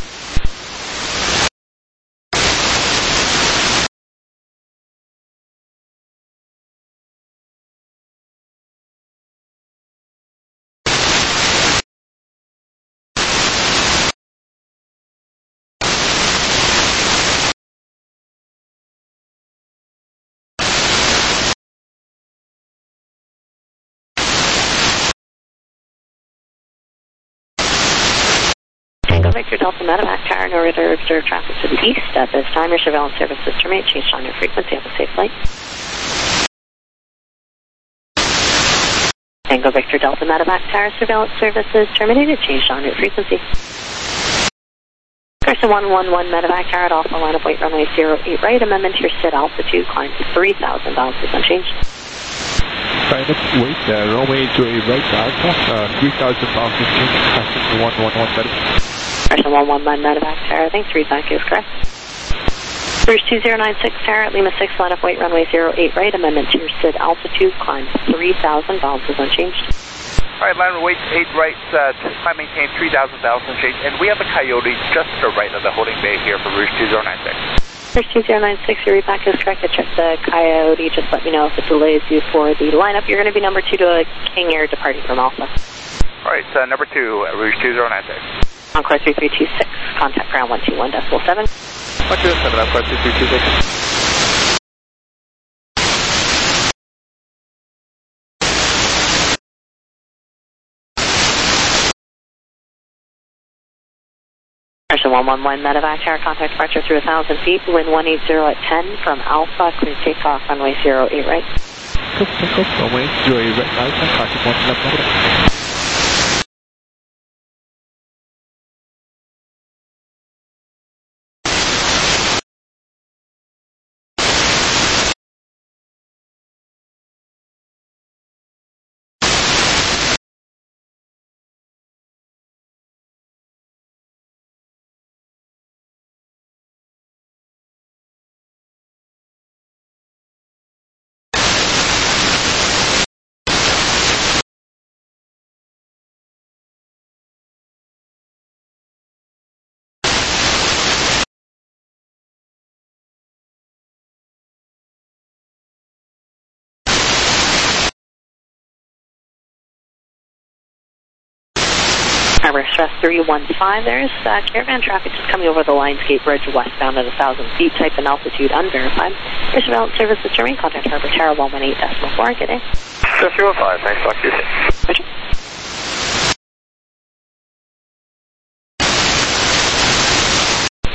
Speaker 2: Victor Delta Medevac Tower, no radar, observe traffic to the east. At this time, your surveillance services terminate, change on your frequency. Have a safe flight. Tango Victor Delta Medevac Tower, surveillance services terminated, change on your frequency. Carson one one one Medevac Tower at Alpha, line of weight runway zero eight right, amendment to your S I D altitude, climb to three thousand, balances unchanged.
Speaker 11: Line of weight, uh, runway zero eight right, Alpha, uh, three thousand, balances unchanged, Carson one one one Medevac.
Speaker 2: Carson one one one Medevac Tower, thanks, read back is correct. Bruce two zero nine six Tower at Lima six, line of weight runway zero eight right, amendment to your S I D altitude, climb three thousand, balances unchanged.
Speaker 3: Alright, line of weight eight right, uh, climb maintain three thousand, balances unchanged, and we have a Coyote just to the right of the holding bay here for Bruce two zero nine six.
Speaker 2: Bruce two zero nine six, your read back is correct. I checked the Coyote, just let me know if it delays you for the lineup. You're going to be number two to a King Air departing from Alpha.
Speaker 3: Alright, uh, number two, Rouge two zero nine six.
Speaker 2: Encore three three two six, contact ground one two one decimal seven.
Speaker 3: one two seven, Encore three three two six.
Speaker 2: Carson one one one Medevac Tower, contact departure through one thousand feet, wind one eight zero at ten from Alpha, clear takeoff, runway zero eight right.
Speaker 11: Clear takeoff, runway zero eight right, Alpha, Carson one one one Medevac.
Speaker 2: Harbor Express three one five, there's uh, caravan traffic just coming over the Lionsgate Bridge westbound at one thousand feet, type and altitude unverified. Your surveillance services terminate, contact Harbor Tower one one eight decimal four, good day.
Speaker 14: three one five, thanks, talk to you soon.
Speaker 2: Roger.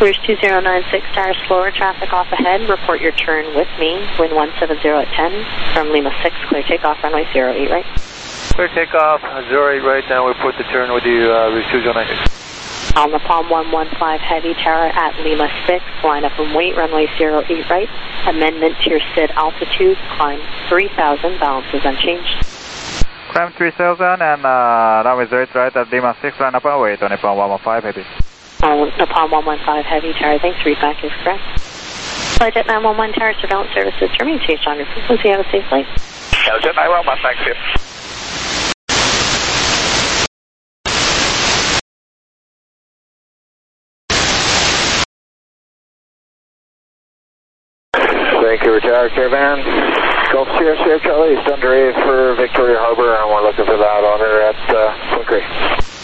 Speaker 2: Rouge two zero nine six, tower slower, traffic off ahead. Report your turn with me. Wind one seven zero at ten. From Lima six, clear takeoff, runway zero eight right.
Speaker 18: Clear takeoff, zero eight right, now we put the turn with you, uh, Rouge two zero nine six.
Speaker 2: On the Palm one one five heavy, tower at Lima six, line up and wait, runway zero eight right. Amendment to your S I D altitude, climb three thousand, balance is unchanged.
Speaker 21: Climb three thousand and uh, runway zero eight right at Lima six, line up and wait on the Palm one one five heavy.
Speaker 2: On the Palm one one five heavy, tower, thanks, readback is correct. Flight Jet nine one one, tower, surveillance services, terminate, change on your frequency, have a safe flight.
Speaker 3: Jet nine one one, thanks you.
Speaker 6: Vancouver Tower, Caravan, Gulf Sierra Sierra Charlie, it's under A for Victoria Harbor, and we're looking for that honor at uh, Point Grey.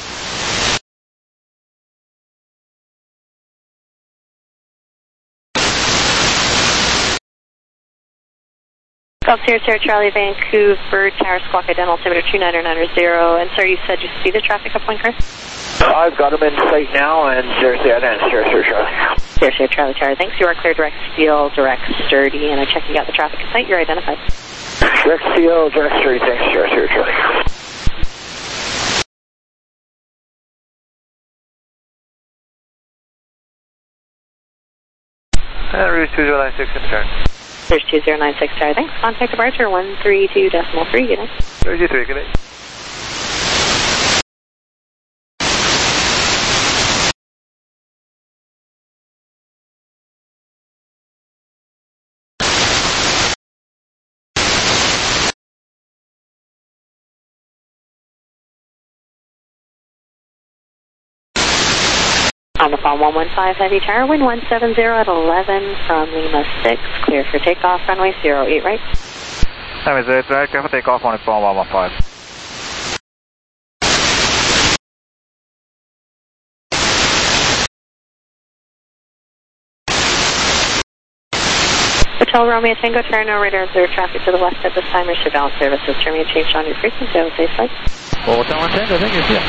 Speaker 2: Gulf Sierra Sierra Charlie, Vancouver Tower, squawk identity altimeter two nine nine zero, and sir, you said you see the traffic up Point Grey?
Speaker 6: I've got them in sight now, and Sierra Sierra and Sierra Sierra Charlie.
Speaker 2: Sierra Sierra Charlie, Charlie, thanks. You are clear, direct steel, direct sturdy, and I check you got the traffic in sight. You're identified.
Speaker 6: Direct steel, direct sturdy, thanks, Sierra Sierra Charlie.
Speaker 18: And Rouge two zero nine six in turn.
Speaker 2: Rouge two zero nine six, Charlie, thanks. Contact departure one three two decimal three, good night.
Speaker 18: Rouge three, good night.
Speaker 2: On the Palm one one five heavy, tower, wind one seven zero at eleven from Lima six, clear for takeoff, runway zero eight right.
Speaker 21: Runway zero eight right, clear for takeoff on the Palm one one five.
Speaker 2: Hotel Romeo Tango, tower, no radar observed traffic to the west at this time. Your surveillance services, terminate, change on your frequency, have a safe flight.
Speaker 21: Hotel Tango, thank you, see ya.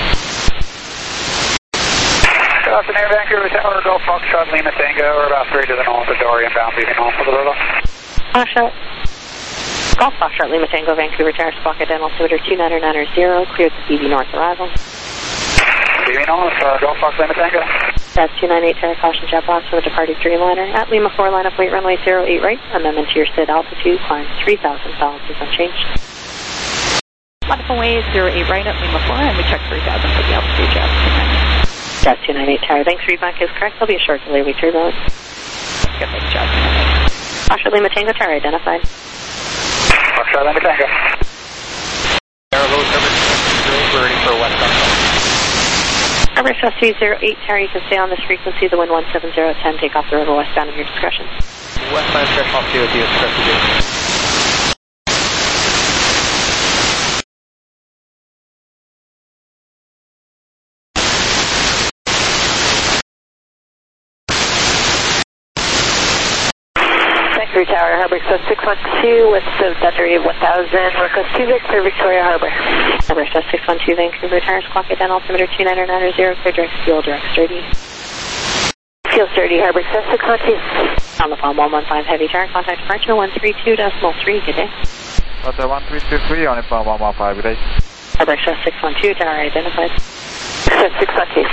Speaker 3: Good afternoon, Vancouver Tower, Golf Foxtrot, Lima Tango. We're about three to the north of Dory, inbound, leaving home for the river.
Speaker 2: Foxtrot. Golf Foxtrot, Lima Tango, Vancouver Tower, squawk identity altimeter two nine nine zero, cleared the B V North arrival.
Speaker 3: B V North, uh, Golf Fox, Lima Tango.
Speaker 2: That's two nine eight, tower, caution jet blast for the departing Dreamliner. At Lima four, line up, wait, runway zero eight right. Amendment to your S I D altitude, climb three thousand, balance is unchanged.
Speaker 12: Line up and wait, zero eight right at Lima four, and we check three thousand for the altitude, Jet.
Speaker 2: Jet two nine eight, tower, thanks, readback is correct. There'll be a short delay, we through those.
Speaker 12: Good, thanks, Jet two nine eight.
Speaker 2: Foxtrot, Lima Tango, tower, identified.
Speaker 3: Foxtrot, Lima Tango.
Speaker 20: Airload number two, ready for westbound.
Speaker 2: Number three zero eight, tower, you can stay on this frequency, the wind one seven zero at ten, take off the river westbound at your discretion.
Speaker 20: Westbound, stretch off to the express.
Speaker 8: Victory Tower, Harbor Express six one two with the Dundee one thousand, request two Victor, Victoria Harbor.
Speaker 2: Harbor Express six one two, Vancouver Tower, squawk identity altimeter two nine nine zero, clear direct fuel, direct sturdy.
Speaker 8: Fuel sturdy, Harbor Express six one two.
Speaker 2: On the Palm one one five heavy, tower, contact departure one three two decimal three, good day.
Speaker 21: Hotel one three two three on the Palm one one five, good day.
Speaker 2: Harbor Express six one two, tower, identified.
Speaker 8: Express six one two.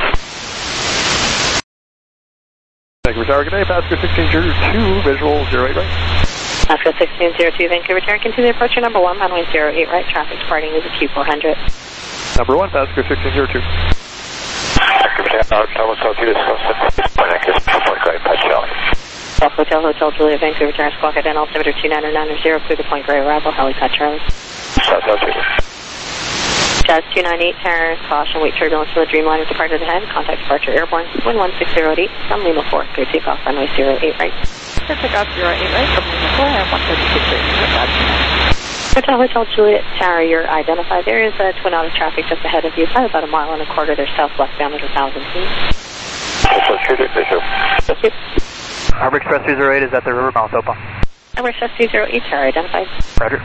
Speaker 18: Vancouver Tower, good day, Pasco sixteen zero two, visual zero eight right.
Speaker 2: Pasco sixteen zero two, Vancouver Tower, continue approach number one, runway zero eight right, traffic departing is a Q four hundred.
Speaker 18: Number one, Pasco sixteen zero two.
Speaker 6: Vancouver Tower, Thomas Hotel, discuss point access, point Grey, Pat Charlie.
Speaker 2: Golf Hotel, Hotel Juliet, Vancouver Tower, squawk identity altimeter two nine nine zero, clear the Point Grey arrival, Helipad Charlie.
Speaker 6: South Altitude.
Speaker 2: Jazz two nine eight, tower, caution, wait turbulence from the Dreamliner departed ahead, contact departure airborne, wind one six zero eight, from Lima four, clear takeoff, runway zero eight right.
Speaker 12: Clear takeoff zero eight right from Lima four, and one thirty-six right.
Speaker 2: Hotel, Hotel Juliet, tower, you're identified. There is a twin auto traffic just ahead of you, probably about a mile and a quarter. They're southwestbound at one thousand feet. Thank you.
Speaker 21: Harbor Express three zero eight is at the river mouth, open.
Speaker 2: Harbor Express three zero eight, tower, identified.
Speaker 21: Roger.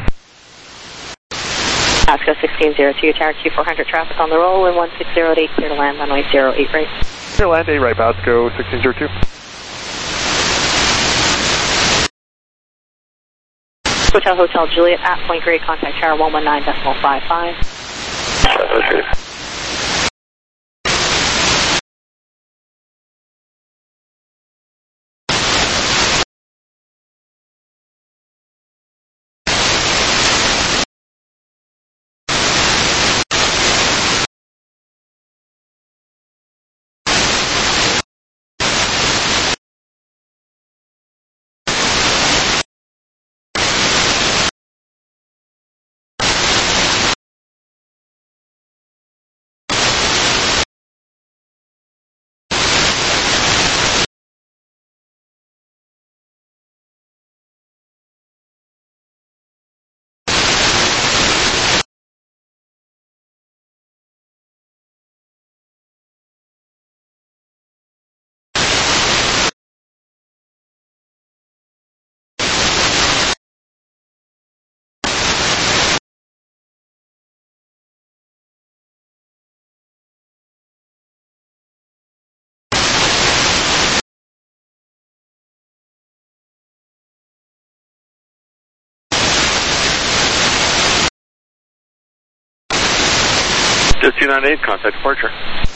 Speaker 2: Pasco sixteen zero two, tower, Q four hundred traffic on the roll, wind one six zero eight, clear to land, runway zero eight right.
Speaker 18: Clear land, eight right, Pasco sixteen zero two.
Speaker 2: Hotel Hotel Juliet at Point Grey, contact tower one one nine decimal five five.
Speaker 3: Okay. two ninety-eight, contact departure.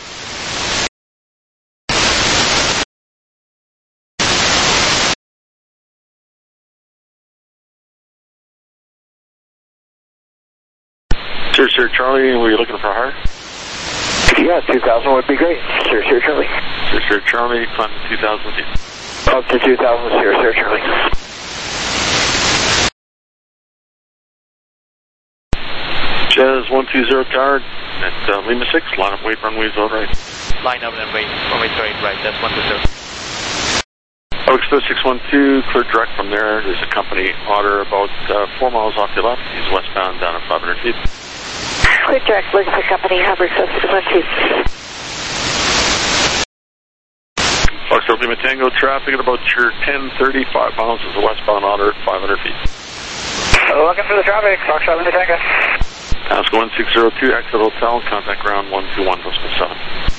Speaker 3: Sir, Sir Charlie, were you looking for hire?
Speaker 6: Yeah, two thousand would be great. Sir, Sir Charlie.
Speaker 3: Sir, Sir Charlie, climb to two thousand feet.
Speaker 6: Up to two thousand, Sir, Sir Charlie.
Speaker 3: Jazz one two zero tower at uh, Lima six, line up, wait, runway zero right.
Speaker 15: Line up and wait, runway zero eight right, that's one two zero.
Speaker 3: Oak Express six one two, clear direct from there. There's a company Otter about uh, four miles off your left. He's westbound down at five hundred feet.
Speaker 8: Clear direct, looking for company, Humber Express six one two.
Speaker 3: Foxtrot Lima Tango, traffic at about your ten thirty-five miles is the westbound Otter at five hundred feet.
Speaker 6: Looking for the traffic, Foxtrot Lima Tango.
Speaker 3: Task one six zero two, exit hotel, contact ground one two one, decimal seven.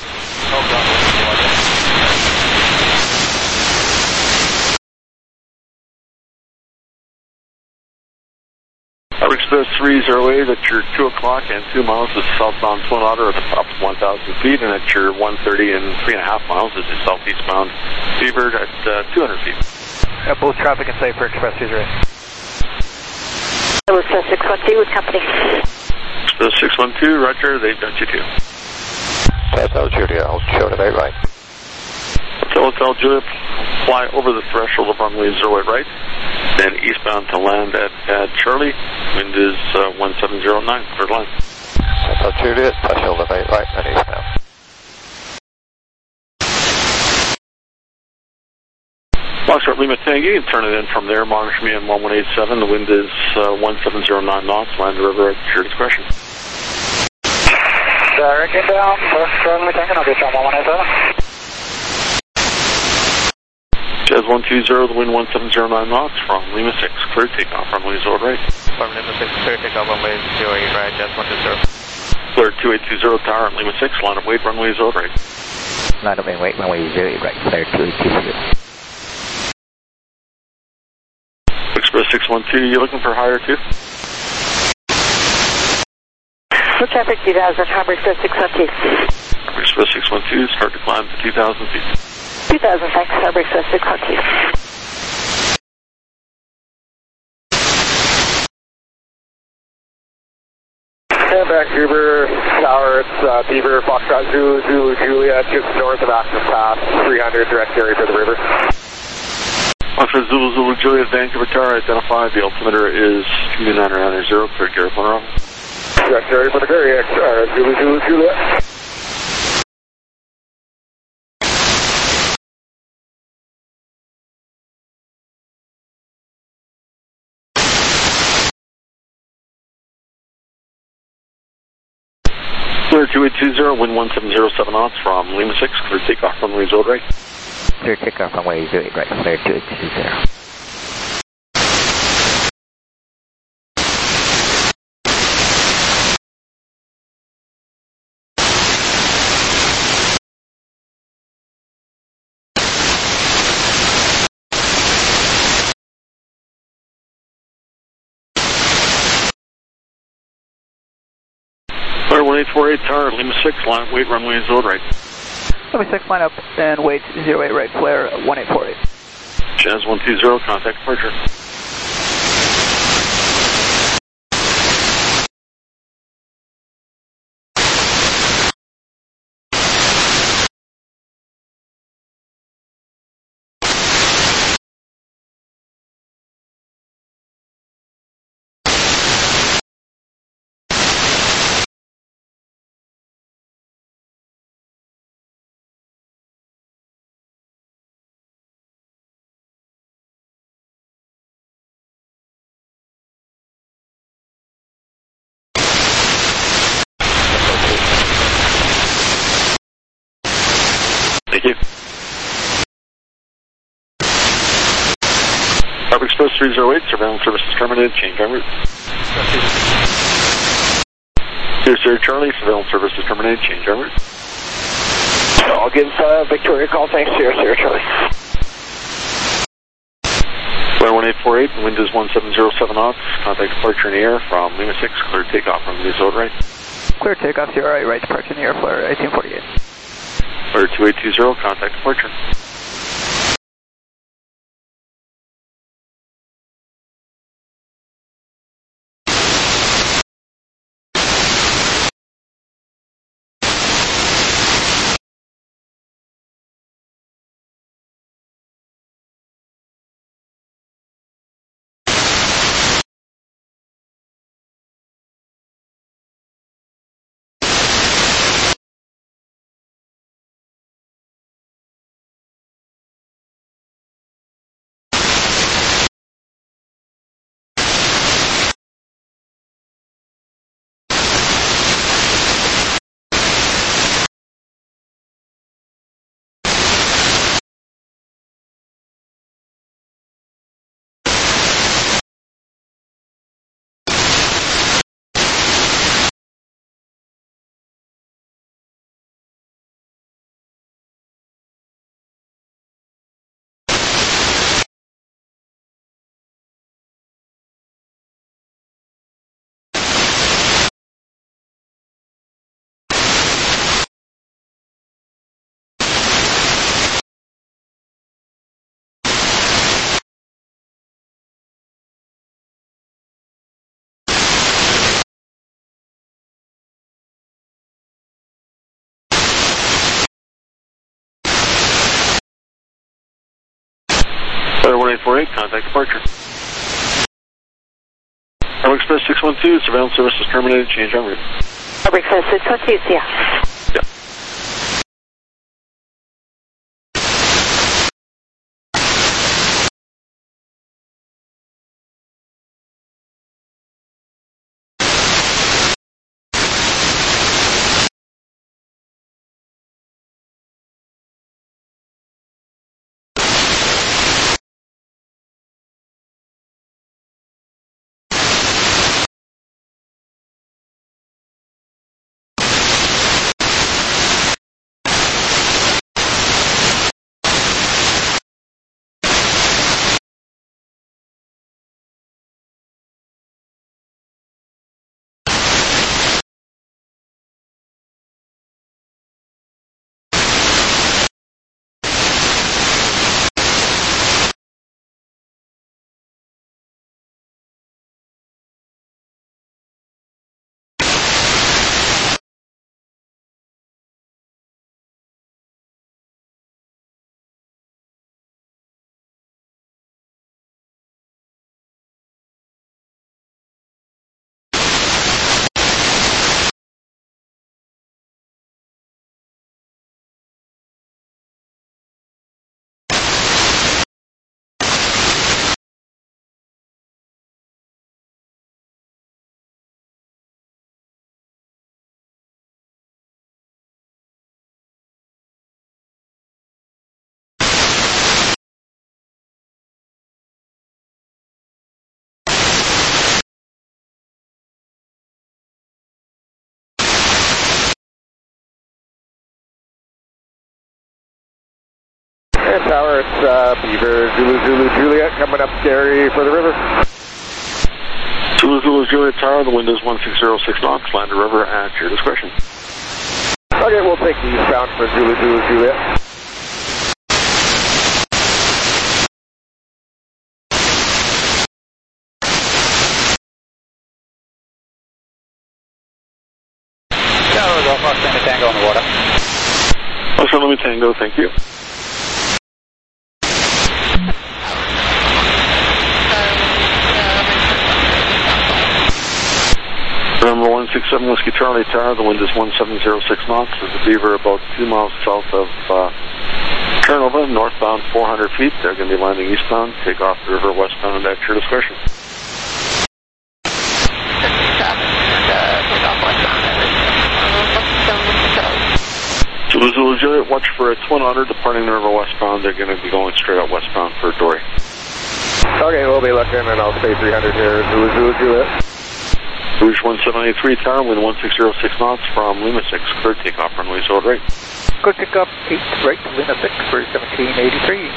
Speaker 3: Oak Express three zero eight at your two o'clock and two miles is southbound Twin Otter at the top of one thousand feet, and at your one thirty and three and a half miles is the southeastbound Seabird at uh, two hundred feet.
Speaker 6: Yeah, both traffic and safe for Express two zero eight.
Speaker 8: Hello, Express six one two with company.
Speaker 3: Express six one two, Roger, they've got you too.
Speaker 6: Hotel Julia, I'll show it right.
Speaker 3: Hotel Hotel Julia, fly over the threshold of runway zero eight right, then eastbound to land at, at Charlie. Wind is uh, one seven zero nine, third line.
Speaker 6: Hotel Julia, threshold of eight right, and eastbound.
Speaker 3: Foxtrot Lima Tango, you can turn it in from there, monitor me on one one eight seven, the wind is uh, one seven zero nine knots, land the river at your discretion.
Speaker 6: Direct inbound, Foxtrot Lima Tango, I'll get you on one one eight seven.
Speaker 3: Jazz one two zero, the wind one seven zero nine knots from Lima six, clear takeoff, runway zero right.
Speaker 15: From Lima six, clear takeoff, runway zero eight right, Jazz one two zero.
Speaker 3: Clear two eight two zero tower at Lima six, line up wait, runway zero right.
Speaker 7: Line up and wait, runway zero eight right, clear two eight two zero.
Speaker 3: Express six one two, you looking for higher too?
Speaker 8: Full traffic two thousand, Humber Express six one two.
Speaker 3: Express six one two, start to climb to two thousand feet.
Speaker 8: two thousand, thanks, Humber Express six one two.
Speaker 6: And Vancouver Tower, it's uh, Beaver, Foxtrot Zulu, Zulu, Julia, just north of Access Pass, three hundred, direct area for the river.
Speaker 3: Foxtrot Zulu, Zulu, Julia, Vancouver Tower, identified. The altimeter is two nine nine zero, clear Gary Ponero.
Speaker 6: Direct area for the Gary, uh, Zulu, Zulu, Julia.
Speaker 3: Clear two eight two zero, wind one seven zero seven knots from Lima six, clear takeoff runway zero right.
Speaker 7: Clear takeoff runway zero eight right, clear two eight two zero.
Speaker 3: one eight four eight Tower, Lima six, line up, wait, runway zero right.
Speaker 15: Lima six, line up and wait, zero eight right, flare one eight four eight.
Speaker 3: Jazz one two zero, contact departure. Thank you. Harbor Express three zero eight, surveillance services terminated, change en route. Here, Sierra Charlie, surveillance services terminated, change en route.
Speaker 6: I'll give uh, Victoria a call, thanks, Sierra, Sierra Charlie.
Speaker 3: one eight four eight, wind is one seven zero seven knots, contact departure in the air from Lima six, clear takeoff from the zone right.
Speaker 15: Clear takeoff, Sierra right, departure in the air, flare eighteen forty-eight.
Speaker 3: Flare two eight two zero, contact departure. one eight four eight, contact departure. Harbor Express six one two, surveillance services terminated, change en route.
Speaker 8: Harbor Express six one two, yeah.
Speaker 3: Yeah.
Speaker 6: Tower, it's uh, Beaver, Zulu, Zulu, Juliet, coming up Gary for the river.
Speaker 3: Zulu Zulu Juliet Tower, the wind is one six zero six knots, land to river at your discretion.
Speaker 6: Okay, we'll take the eastbound for Zulu Zulu Juliet.
Speaker 21: Tower, Golf Fox Tango on the water.
Speaker 3: Also, let me Tango, thank you. Number one six seven Whiskey Charlie Tower, the wind is one seven zero six knots. There's a Beaver about two miles south of uh, Terranova, northbound four hundred feet. They're going to be landing eastbound, take off the river westbound at your discretion. Zulu Zulu Juliet, watch for a Twin Otter departing the river westbound. They're going to be going straight out westbound for Dory.
Speaker 6: Okay, we'll be looking and I'll stay three hundred here, Zulu Zulu Juliet.
Speaker 3: Rouge one seven eight three Tower, wind one six zero six knots from Lima six, clear takeoff runway zero right.
Speaker 21: Good pickup, eight right, Lima six for seventeen eighty-three.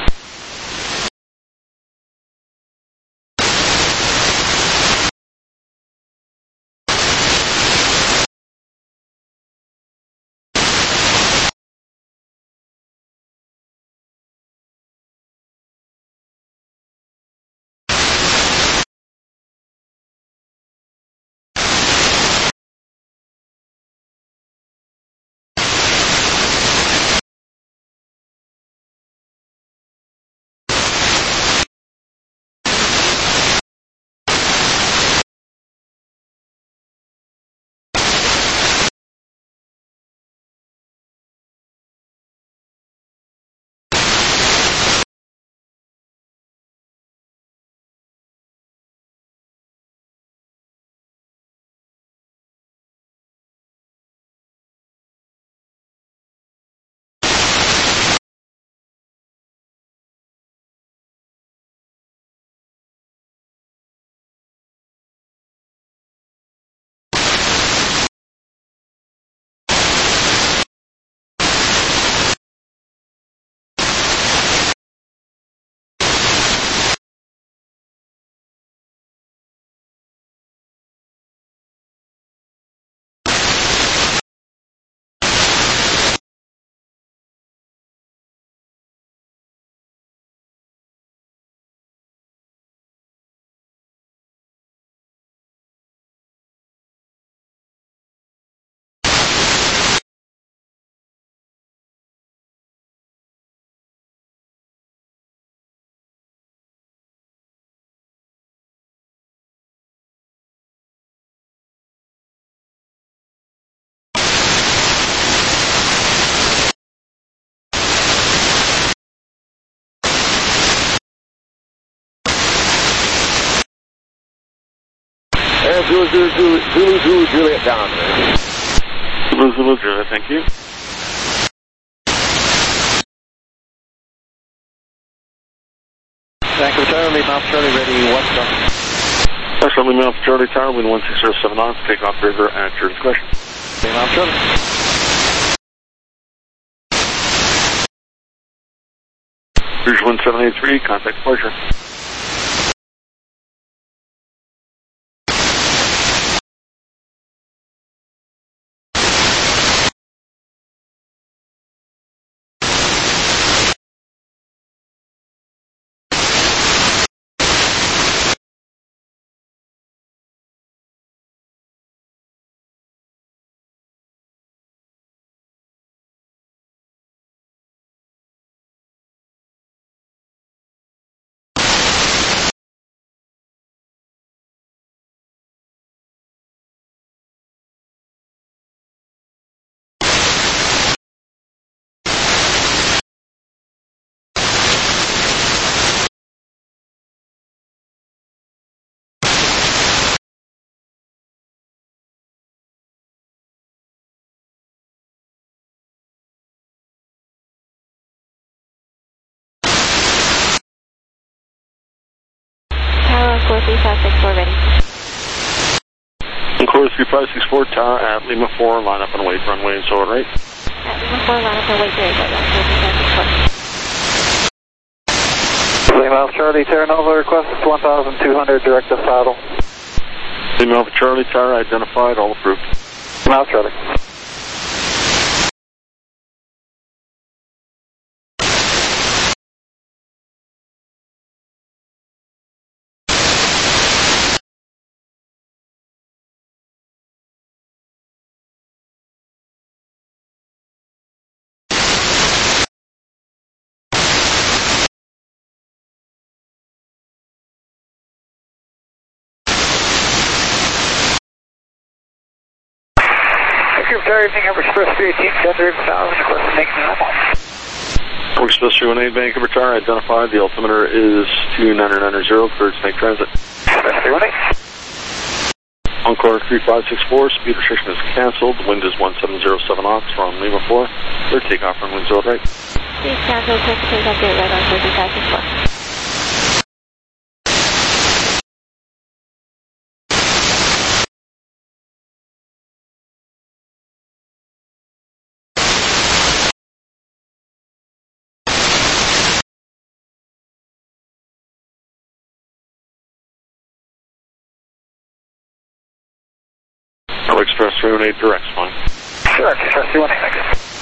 Speaker 6: And Zulu Zulu Zulu Zulu Zulu Juliet down there.
Speaker 3: Zulu Zulu Juliet, thank you.
Speaker 21: Vancouver Charlie, Mount Charlie ready, westbound.
Speaker 3: That's Charlie, Mount Charlie Tower, wind one six zero seven knots, take off river at your discretion.
Speaker 21: Mount Charlie.
Speaker 3: Rouge one seven eight three, contact departure.
Speaker 2: Tower three five six four ready.
Speaker 3: Enclosed three five six four Tower at Lima four, line up and wait, runway zero right.
Speaker 2: At Lima four, line up and wait, very good, that's three five six four.
Speaker 21: Lima Charlie, Terranova, request one thousand two hundred, direct to saddle.
Speaker 3: Lima Alpha Charlie, tower identified, all approved.
Speaker 6: Lima Alpha Charlie. Everything over Express three eighteen, Thunder one thousand, of course, make normal.
Speaker 3: Over Express three one eight, Vancouver Tower, identified. The altimeter is two nine nine zero, cleared to make transit.
Speaker 6: Express three one eight.
Speaker 3: Encore three five six four, speed restriction is cancelled. The wind is one seven zero seven knots from Lima four. Clear takeoff from wind zero right.
Speaker 2: Please cancel, please update right on three five six four.
Speaker 3: Express three one eight, direct fine.
Speaker 6: Sure, Express three one eight, thank you.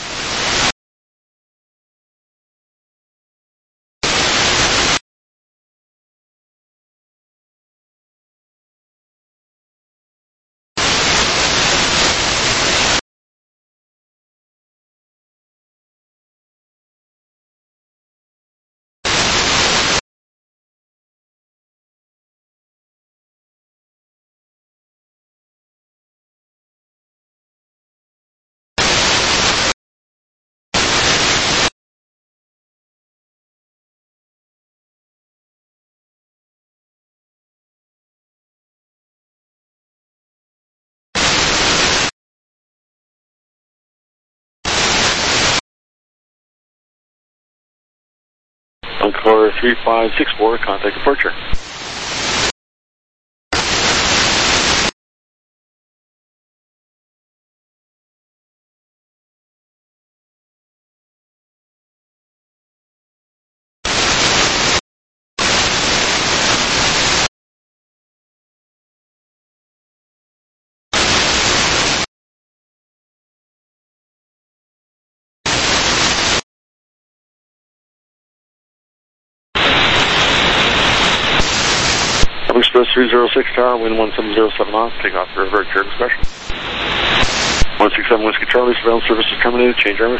Speaker 3: Encore three five six four, contact departure. Express three zero six tower, wind one seven zero seven knots, take off for revert to your discretion. one six seven Whiskey Charlie, surveillance service is terminated, change armor.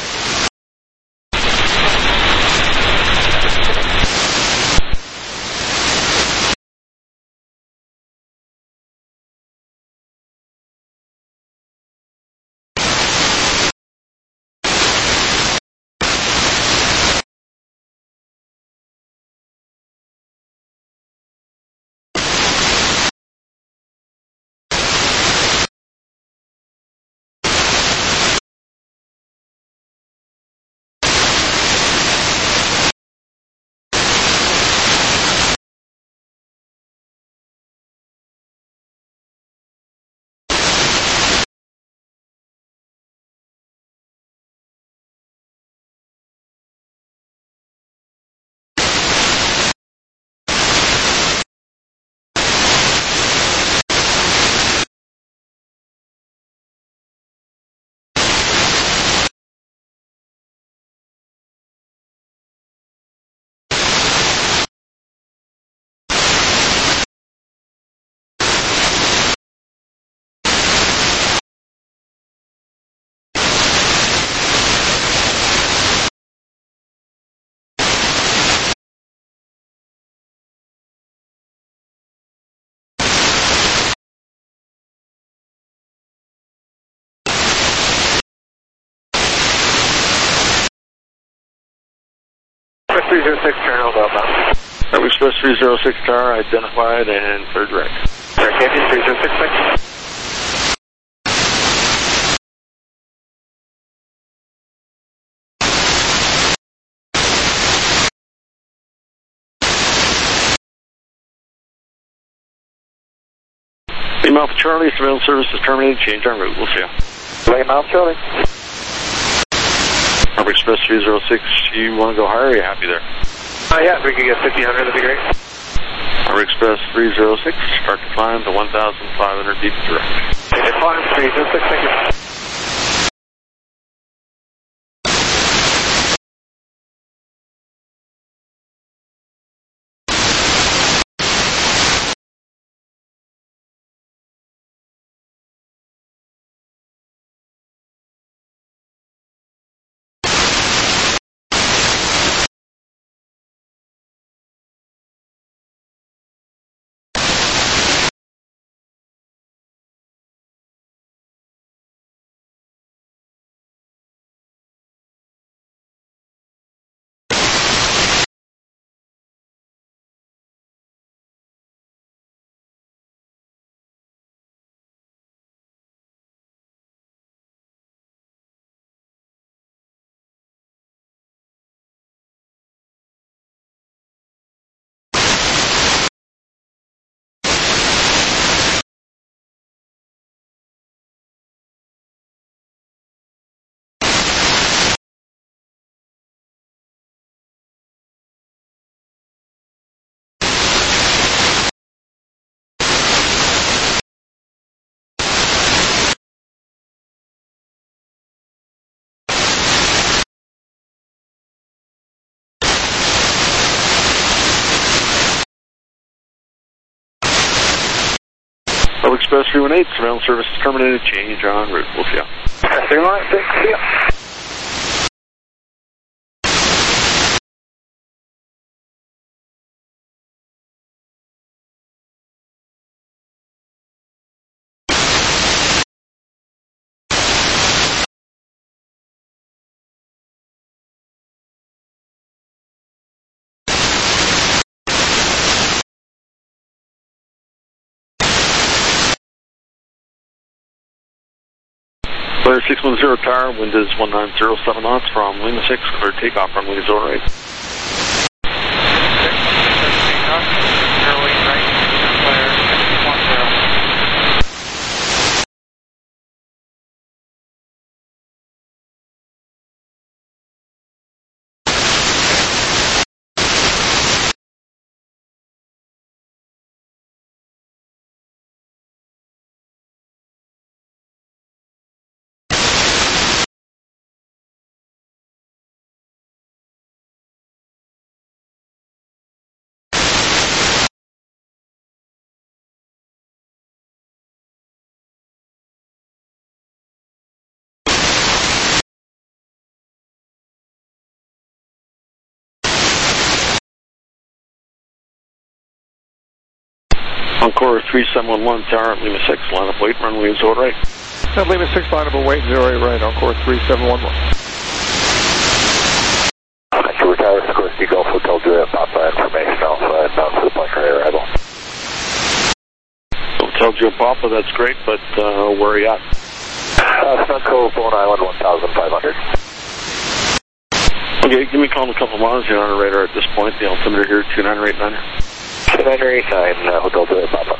Speaker 6: three zero six, turn over outbound.
Speaker 3: Right, Express three zero six tower, identified and third direct.
Speaker 6: Direct Canyon three zero six, thank you.
Speaker 3: Lima Alpha Charlie, surveillance service is terminated, change en route, we'll see you.
Speaker 6: Lima Alpha Charlie.
Speaker 3: Harbor Express three zero six, you want to go higher or are you happy there?
Speaker 6: Uh, yeah, if we could get fifteen hundred, that'd be great.
Speaker 3: Power Express three oh six, start to climb to one thousand five hundred feet direct.
Speaker 6: Climb three oh six, thank you.
Speaker 3: Power Express three one eight, surveillance service terminated, change on route. We'll see ya.
Speaker 6: three one eight, see ya.
Speaker 3: Clear six one zero tower, wind is one nine zero seven knots from Lima six, clear takeoff runway zero eight. Encore three seven one one tower, Lima six, line up weight, runway zero right.
Speaker 18: Uh, Lima six, line up weight, zero eight right, Encore three seven one one.
Speaker 6: Vancouver Tower, Sikorsky Golf Hotel Juliet, Papa information Alpha, bound to the point right arrival.
Speaker 3: Hotel Juliet Papa, that's great, but uh, where are you at?
Speaker 6: Uh, Snug Cove, Bone Island, one thousand five hundred.
Speaker 3: Okay, give me a call in a couple of miles, you're on a radar at this point, the altimeter here, two nine eight nine.
Speaker 6: two nine eight nine, uh, Hotel Juliet Papa.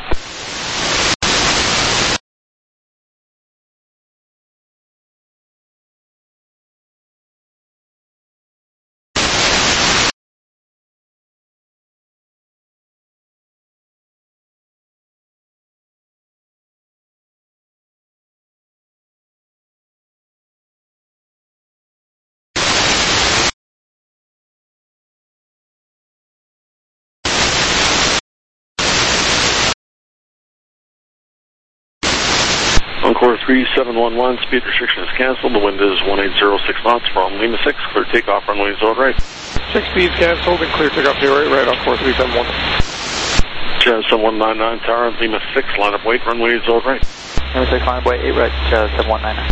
Speaker 3: Encore three seven one one, speed restriction is canceled. The wind is one eight zero six knots from Lima six, clear takeoff, runway zero right.
Speaker 18: Six speeds canceled and clear takeoff zero eight right, Encore three seven one.
Speaker 3: Jazz seven one nine nine tower, Lima six, line up weight, runway zero right.
Speaker 15: Lima six, line up weight, eight right, Jazz seven one nine nine.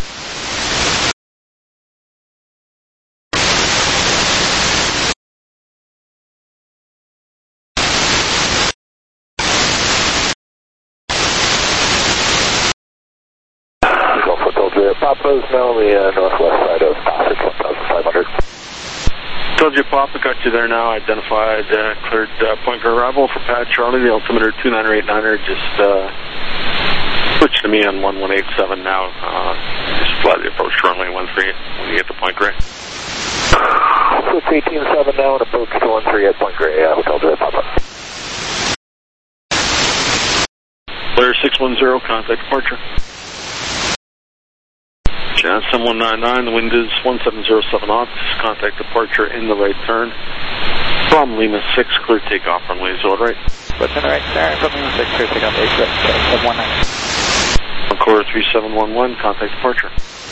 Speaker 6: Papa's now on the uh, northwest side of Passage, one thousand five hundred.
Speaker 3: Told you Papa, got you there now, identified, uh, cleared uh, point for arrival for Pad Charlie, the altimeter two nine eight nine, just uh, switch to me on one one eight seven now, uh, just slightly approach runway one three when you get to Point Grey.
Speaker 6: Switch eighteen seven now and approach to one three at Point Grey, uh, Hotel Juliet Papa.
Speaker 3: six one zero, contact departure. Jazz seven one nine nine, the wind is one seven zero seven knots, contact departure in the right turn. From Lima six, clear takeoff, runway zero right.
Speaker 15: What's in the right turn? From Lima six, clear takeoff, eight right, seven one nine.
Speaker 3: Encore three seven one one, contact departure.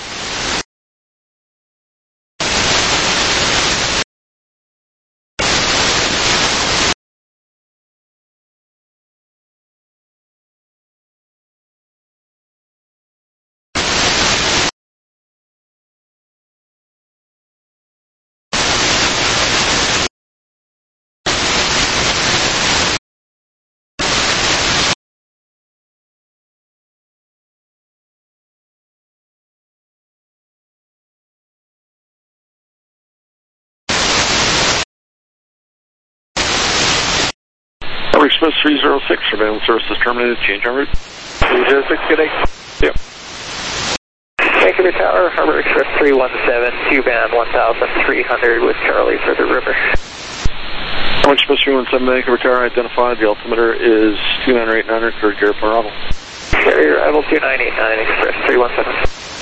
Speaker 3: Express three zero six, surveillance services terminated, change en route.
Speaker 6: three zero six, good day.
Speaker 3: Yep.
Speaker 6: Vancouver Tower, Harbor Express three one seven, two band one thousand three hundred with Charlie for the river.
Speaker 3: Harbor Express three one seven, Vancouver Tower identified, the altimeter is two nine eight nine, clear carrier for arrival.
Speaker 6: Carrier arrival two nine eight nine, Express three one seven.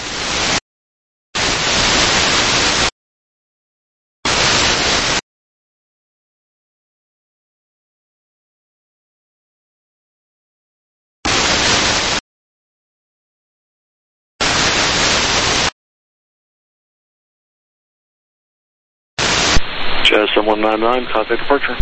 Speaker 3: Jazz seven one nine nine, contact departure.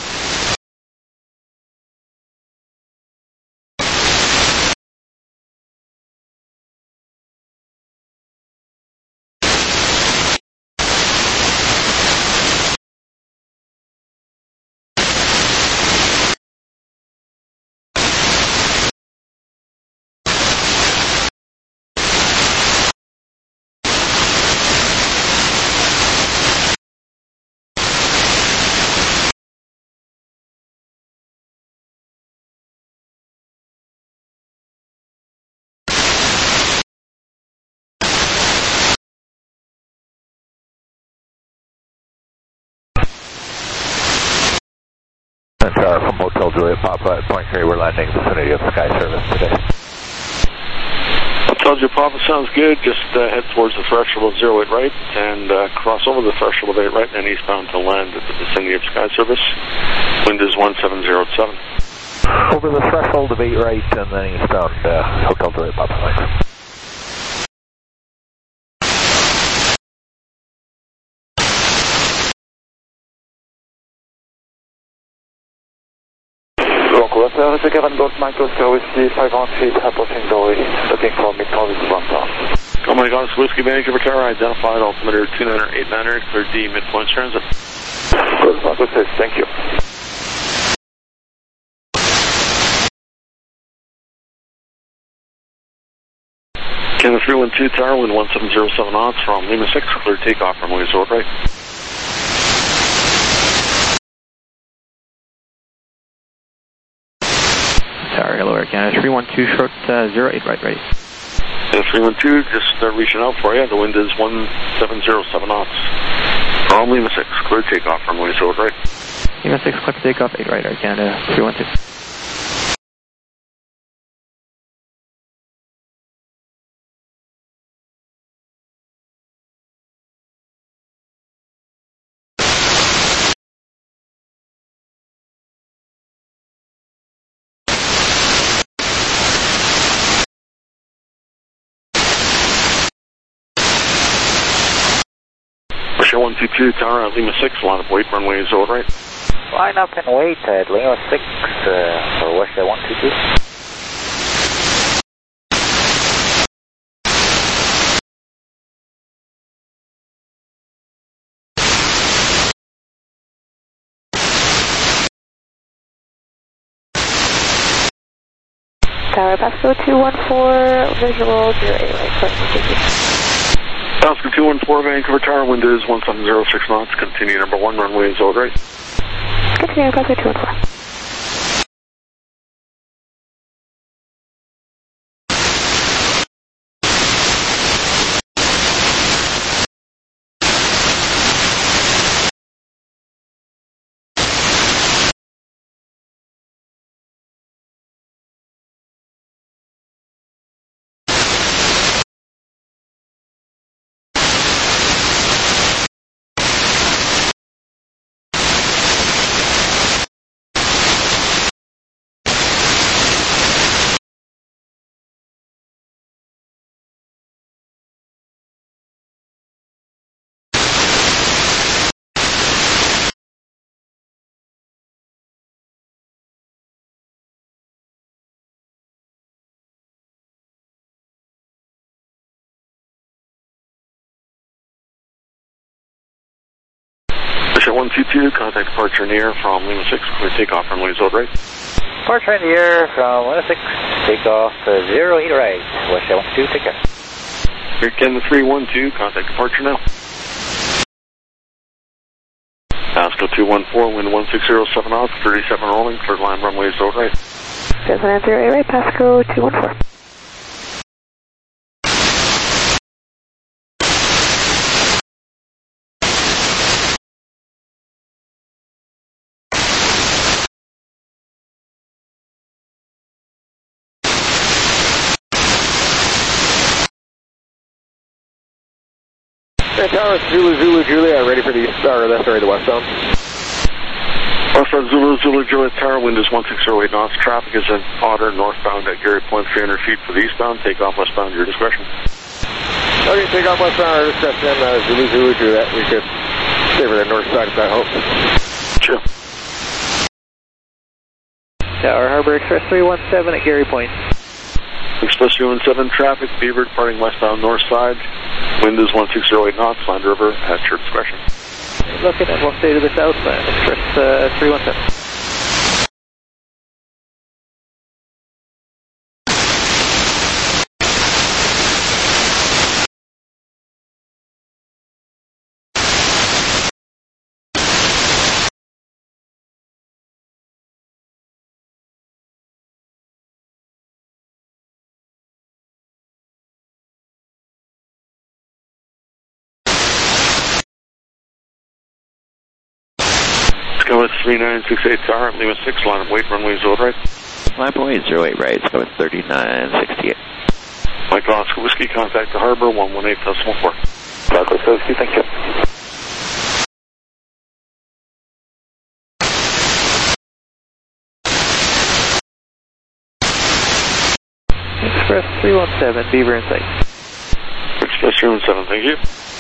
Speaker 17: Tower from Hotel Juliet Papa at Point three, we're landing in the vicinity of Sky Service today.
Speaker 3: Hotel Juliet Papa sounds good, just uh, head towards the threshold of zero eight right and uh, cross over the threshold of eight right and eastbound to land at the vicinity of Sky Service. Wind is one seven zero seven.
Speaker 17: Over the threshold of eight right and then eastbound uh, Hotel Juliet Papa. Thanks.
Speaker 15: Service Kevin Golf Mike Oscar Whiskey five one feet approaching doorway, looking for mid-transit one town.
Speaker 3: Oh my God, it's Whiskey Vancouver Tower, identified altimeter two nine eight nine, clear D, midpoint transit.
Speaker 15: Good, Marco says, thank you.
Speaker 3: Canada three one two Tower, wind one seven zero seven knots from Lima six, clear takeoff from runway zero right.
Speaker 7: Tower, hello, Air Canada three one two, short uh, zero eight right, ready.
Speaker 3: Canada three one two, just uh, reaching out for you. The wind is one seven zero seven knots. From Lima six, clear takeoff from runway zero right.
Speaker 7: Lima six, clear takeoff, eight right, Air Canada three one two.
Speaker 3: one two two Tower at Lima six, line up wait, runway zero right.
Speaker 15: Line up and wait at Lima six uh, for West one two two.
Speaker 5: Tower Pasco two one four, visual zero eight right,
Speaker 3: Pasco two one four, Vancouver Tower, wind is one seven zero six knots, continue number one, runway zero right.
Speaker 5: Continue, Pasco two one four.
Speaker 3: Bullshit one two two, contact departure in the air from Lima six, clear takeoff runway zero right.
Speaker 7: Departure in the air from Lima six, takeoff uh, zero eight right, Bullshit one two two, take care.
Speaker 3: Here Ken the three one two, contact departure now. Pasco two one four, wind one six zero seven knots, thirty-seven rolling, third line runway zero right.
Speaker 5: seven nine zero eight right, Pasco two one four.
Speaker 6: Tower, Zulu, Zulu, Juliet, ready for the, or that's sorry, the westbound.
Speaker 3: Westbound Zulu, Zulu, Juliet Tower, wind is one six zero eight knots, traffic is in Otter, northbound at Gary Point, three hundred feet for the eastbound, takeoff westbound, your discretion.
Speaker 6: Okay, takeoff westbound, our discretion, uh, Zulu, Zulu, Juliet, we could favor the north side if that helps.
Speaker 3: Sure.
Speaker 15: Tower Harbor Express three one seven at Gary Point.
Speaker 3: Express three one seven traffic, Beaver departing westbound north side. Wind is one six zero eight knots, Land River at your discretion.
Speaker 15: Looking at we'll stay to the southbound, Express uh, three one seven.
Speaker 3: Go with three nine six eight Tower, Lima six, line of weight, runway zero right.
Speaker 7: Line point weight zero eight right, let's go with thirty-nine sixty-eight.
Speaker 3: Mike Oscar Whiskey, contact the harbor, one one eight decimal four.
Speaker 6: Douglas Whiskey, thank you.
Speaker 15: Express three one seven, Beaver in sight.
Speaker 3: Express three one seven, thank you.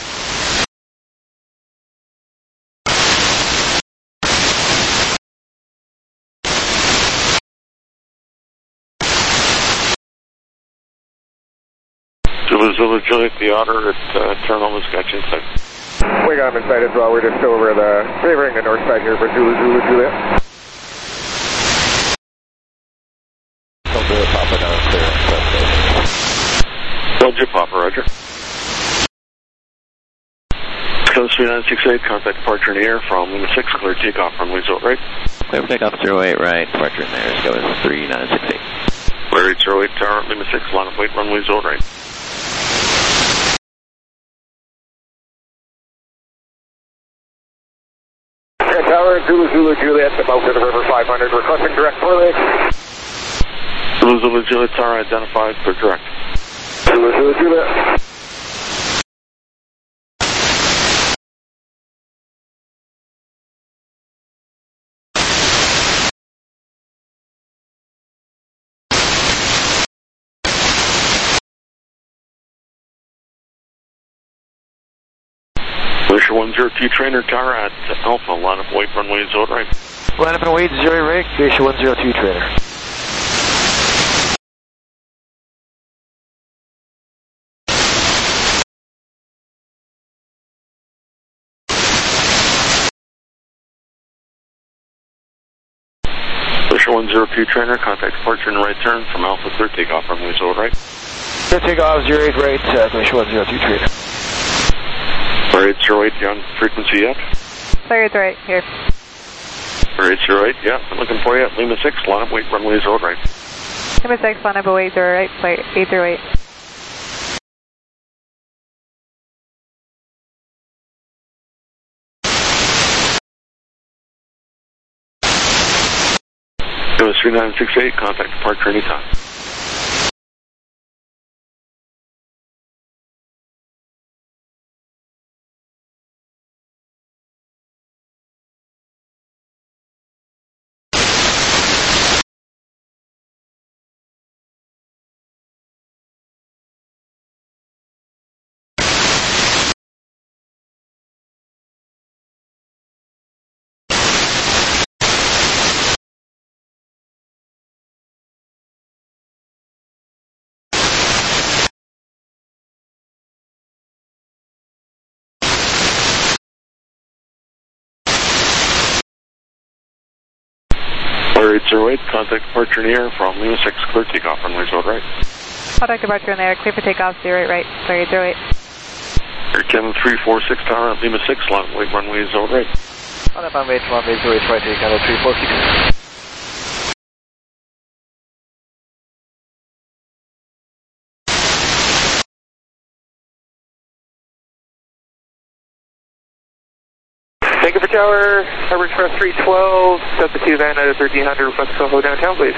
Speaker 3: Zulu, Zulu, Juliet, the Otter at uh, Terminal got you inside.
Speaker 6: We got him inside as well. We're just over the, favoring the north side here for Zulu, Zulu, Juliet.
Speaker 7: Don't do it, Papa, no, clear.
Speaker 3: Hold your Papa, Roger. Coast three nine six eight, contact departure in the air from Lima six, clear takeoff runway zero right.
Speaker 7: Clear for takeoff zero eight right, departure in there, let's go with three nine six eight.
Speaker 3: Clear eight zero eight Tower, Lima six, line of weight, runway zero right.
Speaker 6: Tower, Zulu, Zulu, Juliet, about to the river five hundred, requesting direct for Lake.
Speaker 3: Zulu, Zulu, Juliet Tower identified for direct.
Speaker 6: Zulu, Zulu, Juliet.
Speaker 3: Glacier one zero two trainer tower at Alpha, line up weight, runway zero right.
Speaker 6: Line up and weight, zero right, Glacier one zero two trainer.
Speaker 3: Glacier one zero two trainer, contact departure and right turn from Alpha, third takeoff, runway zero right.
Speaker 6: Third takeoff, zero eight right, uh, Glacier one zero two trainer.
Speaker 3: Clear eight zero eight, you on frequency yet?
Speaker 5: Clear eight zero eight, here.
Speaker 3: Clear eight zero eight, yeah, I'm looking for you at Lima six, line up weight, runway zero right.
Speaker 5: Lima six, line up weight zero right, clear eight zero eight.
Speaker 3: It was three nine six eight, contact departure anytime. zero eight zero eight, contact departure in the air from Lima six, clear takeoff, runway zero right.
Speaker 5: Contact departure in the air, clear for takeoff, zero eight right, zero eight zero eight.
Speaker 3: Air Canada three four six tower at Lima six, long wait runway zero right.
Speaker 15: On that runway, runway zero eight right, Air Canada three four six.
Speaker 1: Thank you for tower, Harbor Express three twelve, Delta two van at thirteen hundred, request Coho downtown, please.